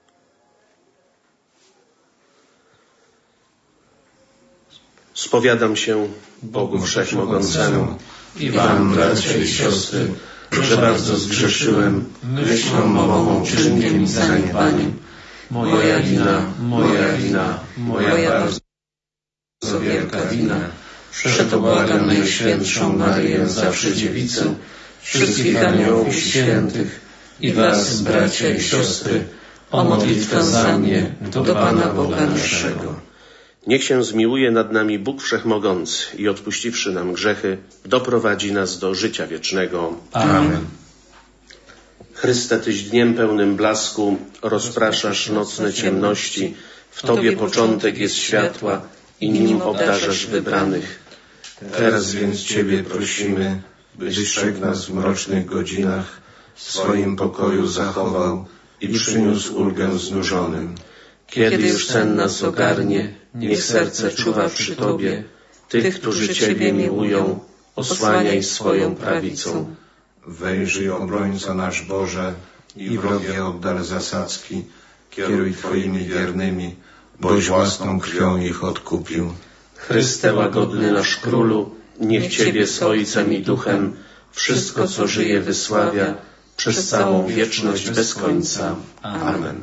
Spowiadam się Bogu Wszechmogącemu i wam, bracia i siostry, że bardzo zgrzeszyłem myślą, mową, czynkiem i zaniedbaniem. Moja wina, moja wina, moja bardzo wielka wina. Przeto błagam Najświętszą Maryję, zawsze Dziewicę, wszystkich aniołów i świętych i was, bracia i siostry, o modlitwę za mnie do Pana Boga naszego. Niech się zmiłuje nad nami Bóg Wszechmogący i odpuściwszy nam grzechy, doprowadzi nas do życia wiecznego. Amen. Chryste, Tyś dniem pełnym blasku rozpraszasz nocne ciemności, w Tobie początek jest światła i nim obdarzasz wybranych. Teraz więc Ciebie prosimy, byś strzegł nas w mrocznych godzinach, w swoim pokoju zachował i przyniósł ulgę znużonym. Kiedy już sen nas ogarnie, niech serce czuwa przy Tobie. Tych, którzy Ciebie miłują, osłaniaj swoją prawicą. Wejrzyj, obrońco nasz Boże, i wrogie oddal zasadzki, kieruj Twoimi wiernymi, boś własną krwią ich odkupił. Chryste łagodny nasz Królu, niech Ciebie z Ojcem i Duchem wszystko, co żyje, wysławia przez całą wieczność bez końca. Amen.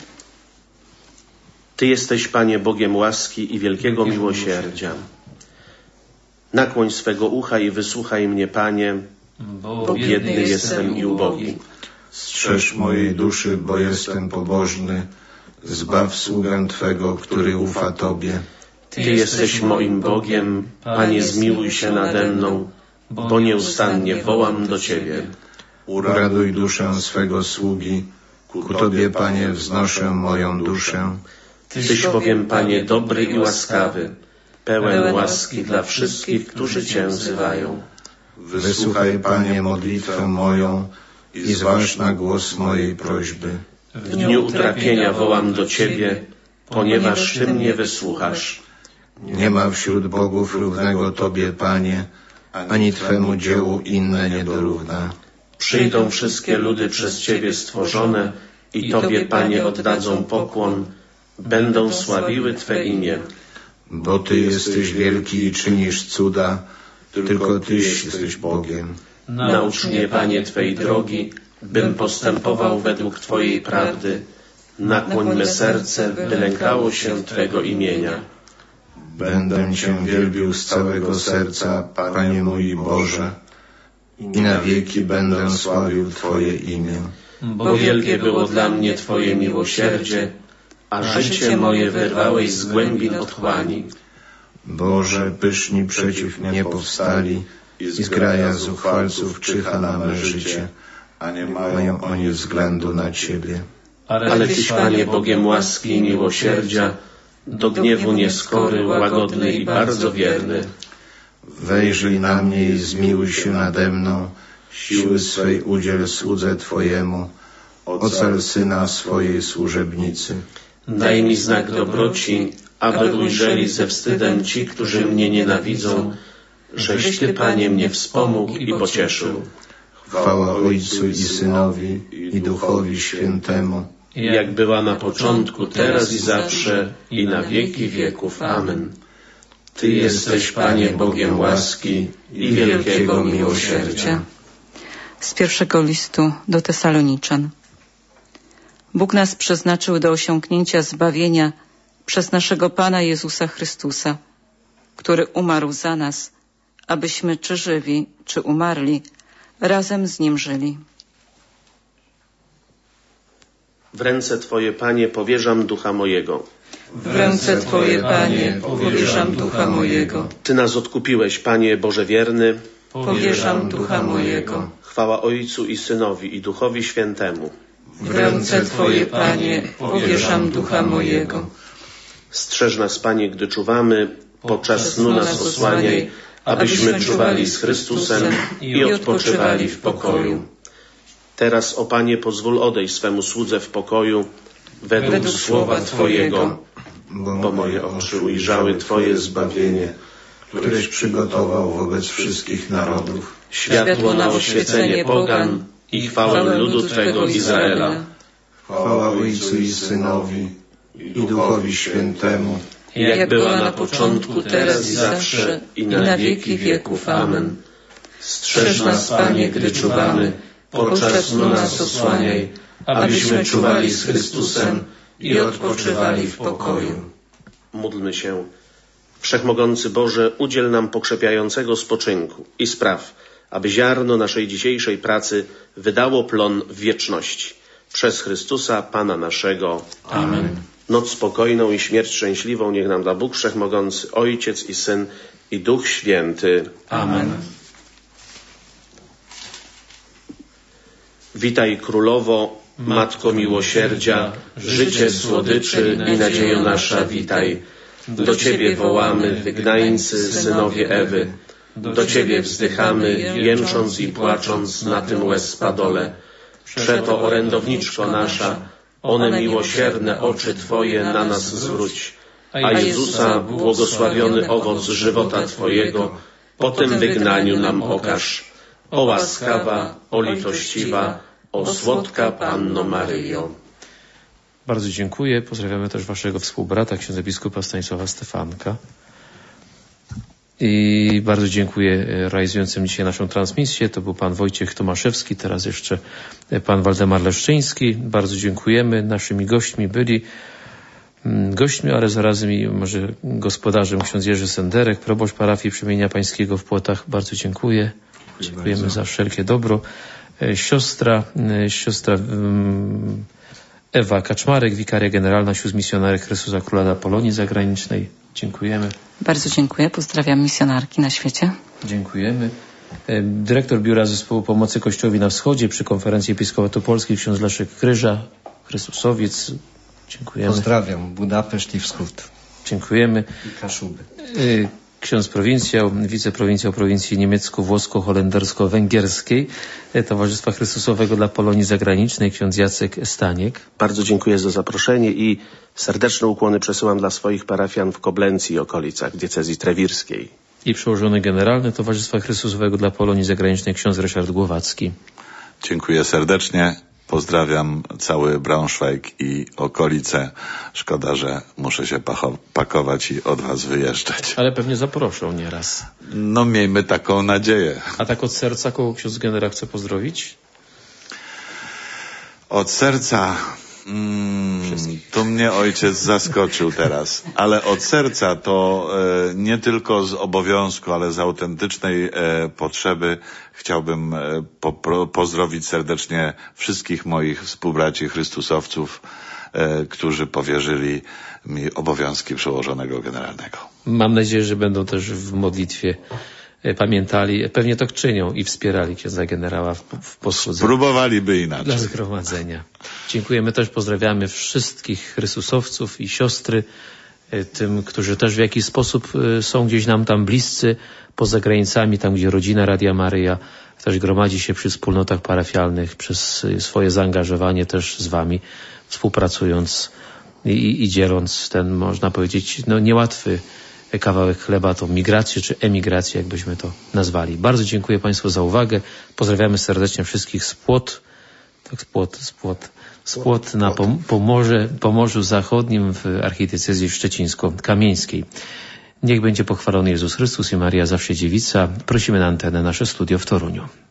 Ty jesteś, Panie, Bogiem łaski i wielkiego miłosierdzia. Nakłoń swego ucha i wysłuchaj mnie, Panie, bo biedny jestem i ubogi. Strzeż mojej duszy, bo jestem pobożny. Zbaw sługę Twego, który ufa Tobie. Ty jesteś moim Bogiem, Panie, zmiłuj się nade mną, bo nieustannie wołam do Ciebie. Uraduj duszę swego sługi, ku Tobie, Panie, wznoszę moją duszę. Tyś bowiem, Panie, dobry i łaskawy, pełen łaski dla wszystkich, którzy Cię wzywają. Wysłuchaj, Panie, modlitwę moją i zważ na głos mojej prośby. W dniu utrapienia wołam do Ciebie, ponieważ Ty mnie wysłuchasz. Nie ma wśród bogów równego Tobie, Panie, ani Twemu dziełu inne nie dorówna. Przyjdą wszystkie ludy przez Ciebie stworzone i Tobie, Panie, oddadzą pokłon, będą sławiły Twe imię. Bo Ty jesteś wielki i czynisz cuda, tylko Tyś jesteś Bogiem. Naucz mnie, Panie, Twej drogi, bym postępował według Twojej prawdy. Nakłoń me serce, by lękało się Twego imienia. Będę Cię wielbił z całego serca, Panie mój Boże, i na wieki będę sławił Twoje imię. Bo wielkie było dla mnie Twoje miłosierdzie, a życie moje wyrwałeś z głębin otchłani. Boże, pyszni przeciw mnie powstali i zgraja zuchwalców czyha na me życie, a nie mają oni względu na Ciebie. Ale Tyś, Panie, Bogiem łaski i miłosierdzia, do gniewu nieskory, łagodny i bardzo wierny. Wejrzyj na mnie i zmiłuj się nade mną, siły swej udziel słudze Twojemu, ocal syna swojej służebnicy. Daj mi znak dobroci, aby ujrzeli ze wstydem ci, którzy mnie nienawidzą, żeś Ty, Panie, mnie wspomógł i pocieszył. Chwała Ojcu i Synowi i Duchowi Świętemu, jak była na początku, teraz i zawsze, i na wieki wieków. Amen. Ty jesteś, Panie, Bogiem łaski i wielkiego miłosierdzia. Z pierwszego listu do Tesaloniczan. Bóg nas przeznaczył do osiągnięcia zbawienia przez naszego Pana Jezusa Chrystusa, który umarł za nas, abyśmy czy żywi, czy umarli, razem z Nim żyli. W ręce Twoje, Panie, powierzam ducha mojego. W ręce Twoje, Panie, powierzam ducha mojego. Ty nas odkupiłeś, Panie Boże wierny. Powierzam ducha mojego. Chwała Ojcu i Synowi i Duchowi Świętemu. W ręce Twoje, Panie, powierzam ducha mojego. Strzeż nas, Panie, gdy czuwamy, podczas snu nas osłaniaj, abyśmy czuwali z Chrystusem i odpoczywali w pokoju. Teraz, o Panie, pozwól odejść swemu słudze w pokoju, według, według słowa Twojego, bo moje oczy ujrzały Twoje zbawienie, któreś przygotował wobec wszystkich narodów. Światło na oświecenie pogan i chwałę ludu Twego Izraela. Chwała Ojcu i Synowi i Duchowi Świętemu, jak była na początku, teraz i zawsze, i na wieki wieków. Amen. Strzeż nas, Panie, gdy czuwamy, podczas snu nas osłaniaj, abyśmy czuwali z Chrystusem i odpoczywali w pokoju. Módlmy się. Wszechmogący Boże, udziel nam pokrzepiającego spoczynku i spraw, aby ziarno naszej dzisiejszej pracy wydało plon w wieczności. Przez Chrystusa, Pana naszego. Amen. Noc spokojną i śmierć szczęśliwą niech nam da Bóg Wszechmogący, Ojciec i Syn i Duch Święty. Amen. Witaj Królowo, Matko miłosierdzia, życie słodyczy i nadziejo nasza, witaj. Do Ciebie wołamy, wygnańcy, synowie Ewy. Do Ciebie wzdychamy, jęcząc i płacząc na tym łez spadole. Przeto, orędowniczko nasza, one miłosierne oczy Twoje na nas zwróć, a Jezusa, błogosławiony owoc żywota Twojego, po tym wygnaniu nam okaż. O łaskawa, o litościwa, o słodka Panno Maryjo. Bardzo dziękuję. Pozdrawiamy też waszego współbrata, księdza biskupa Stanisława Stefanka. I bardzo dziękuję realizującym dzisiaj naszą transmisję. To był pan Wojciech Tomaszewski, teraz jeszcze pan Waldemar Leszczyński. Bardzo dziękujemy. Naszymi gośćmi byli gośćmi, ale zarazem i może gospodarzem ksiądz Jerzy Senderek, proboszcz parafii Przemienia Pańskiego w Płotach. Bardzo dziękuję. Dziękujemy bardzo za wszelkie dobro. Siostra, siostra Ewa Kaczmarek, wikaria generalna sióstr misjonarek Chrystusa Króla dla Polonii Zagranicznej. Dziękujemy. Bardzo dziękuję. Pozdrawiam misjonarki na świecie. Dziękujemy. Dyrektor Biura Zespołu Pomocy Kościołowi na Wschodzie przy Konferencji Episkopatu Polskiej ksiądz Leszek Kryża, Chrystusowiec. Dziękujemy. Pozdrawiam. Budapeszt i Wschód. Dziękujemy. I Kaszuby. Ksiądz prowincjał, wiceprowincjał prowincji niemiecko-włosko-holendersko-węgierskiej Towarzystwa Chrystusowego dla Polonii Zagranicznej, ksiądz Jacek Staniek. Bardzo dziękuję za zaproszenie i serdeczne ukłony przesyłam dla swoich parafian w Koblencji i okolicach diecezji trewirskiej. I przełożony generalny Towarzystwa Chrystusowego dla Polonii Zagranicznej, ksiądz Ryszard Głowacki. Dziękuję serdecznie Pozdrawiam cały Braunschweig i okolice. Szkoda, że muszę się pakować i od was wyjeżdżać. Ale pewnie zaproszą nieraz. No miejmy taką nadzieję. A tak od serca kogo ksiądz generał chce pozdrowić? Od serca... Mm, tu mnie ojciec zaskoczył teraz, ale od serca to e, nie tylko z obowiązku, ale z autentycznej e, potrzeby chciałbym e, po, pro, pozdrowić serdecznie wszystkich moich współbraci chrystusowców, e, którzy powierzyli mi obowiązki przełożonego generalnego. Mam nadzieję, że będą też w modlitwie pamiętali, pewnie to czynią i wspierali księdza generała w, w posłudze. Spróbowaliby inaczej. Dla zgromadzenia. Dziękujemy też, pozdrawiamy wszystkich chrystusowców i siostry, tym, którzy też w jakiś sposób są gdzieś nam tam bliscy, poza granicami, tam gdzie rodzina Radia Maryja też gromadzi się przy wspólnotach parafialnych, przez swoje zaangażowanie też z wami, współpracując i, i dzieląc ten, można powiedzieć, no niełatwy kawałek chleba, tą migrację czy emigrację, jakbyśmy to nazwali. Bardzo dziękuję Państwu za uwagę. Pozdrawiamy serdecznie wszystkich z Płot, tak, z Płot, z Płot, z Płot na Pom- Pomorze, Pomorzu Zachodnim w archidiecezji szczecińsko-kamieńskiej. Niech będzie pochwalony Jezus Chrystus i Maria Zawsze Dziewica. Prosimy na antenę nasze studio w Toruniu.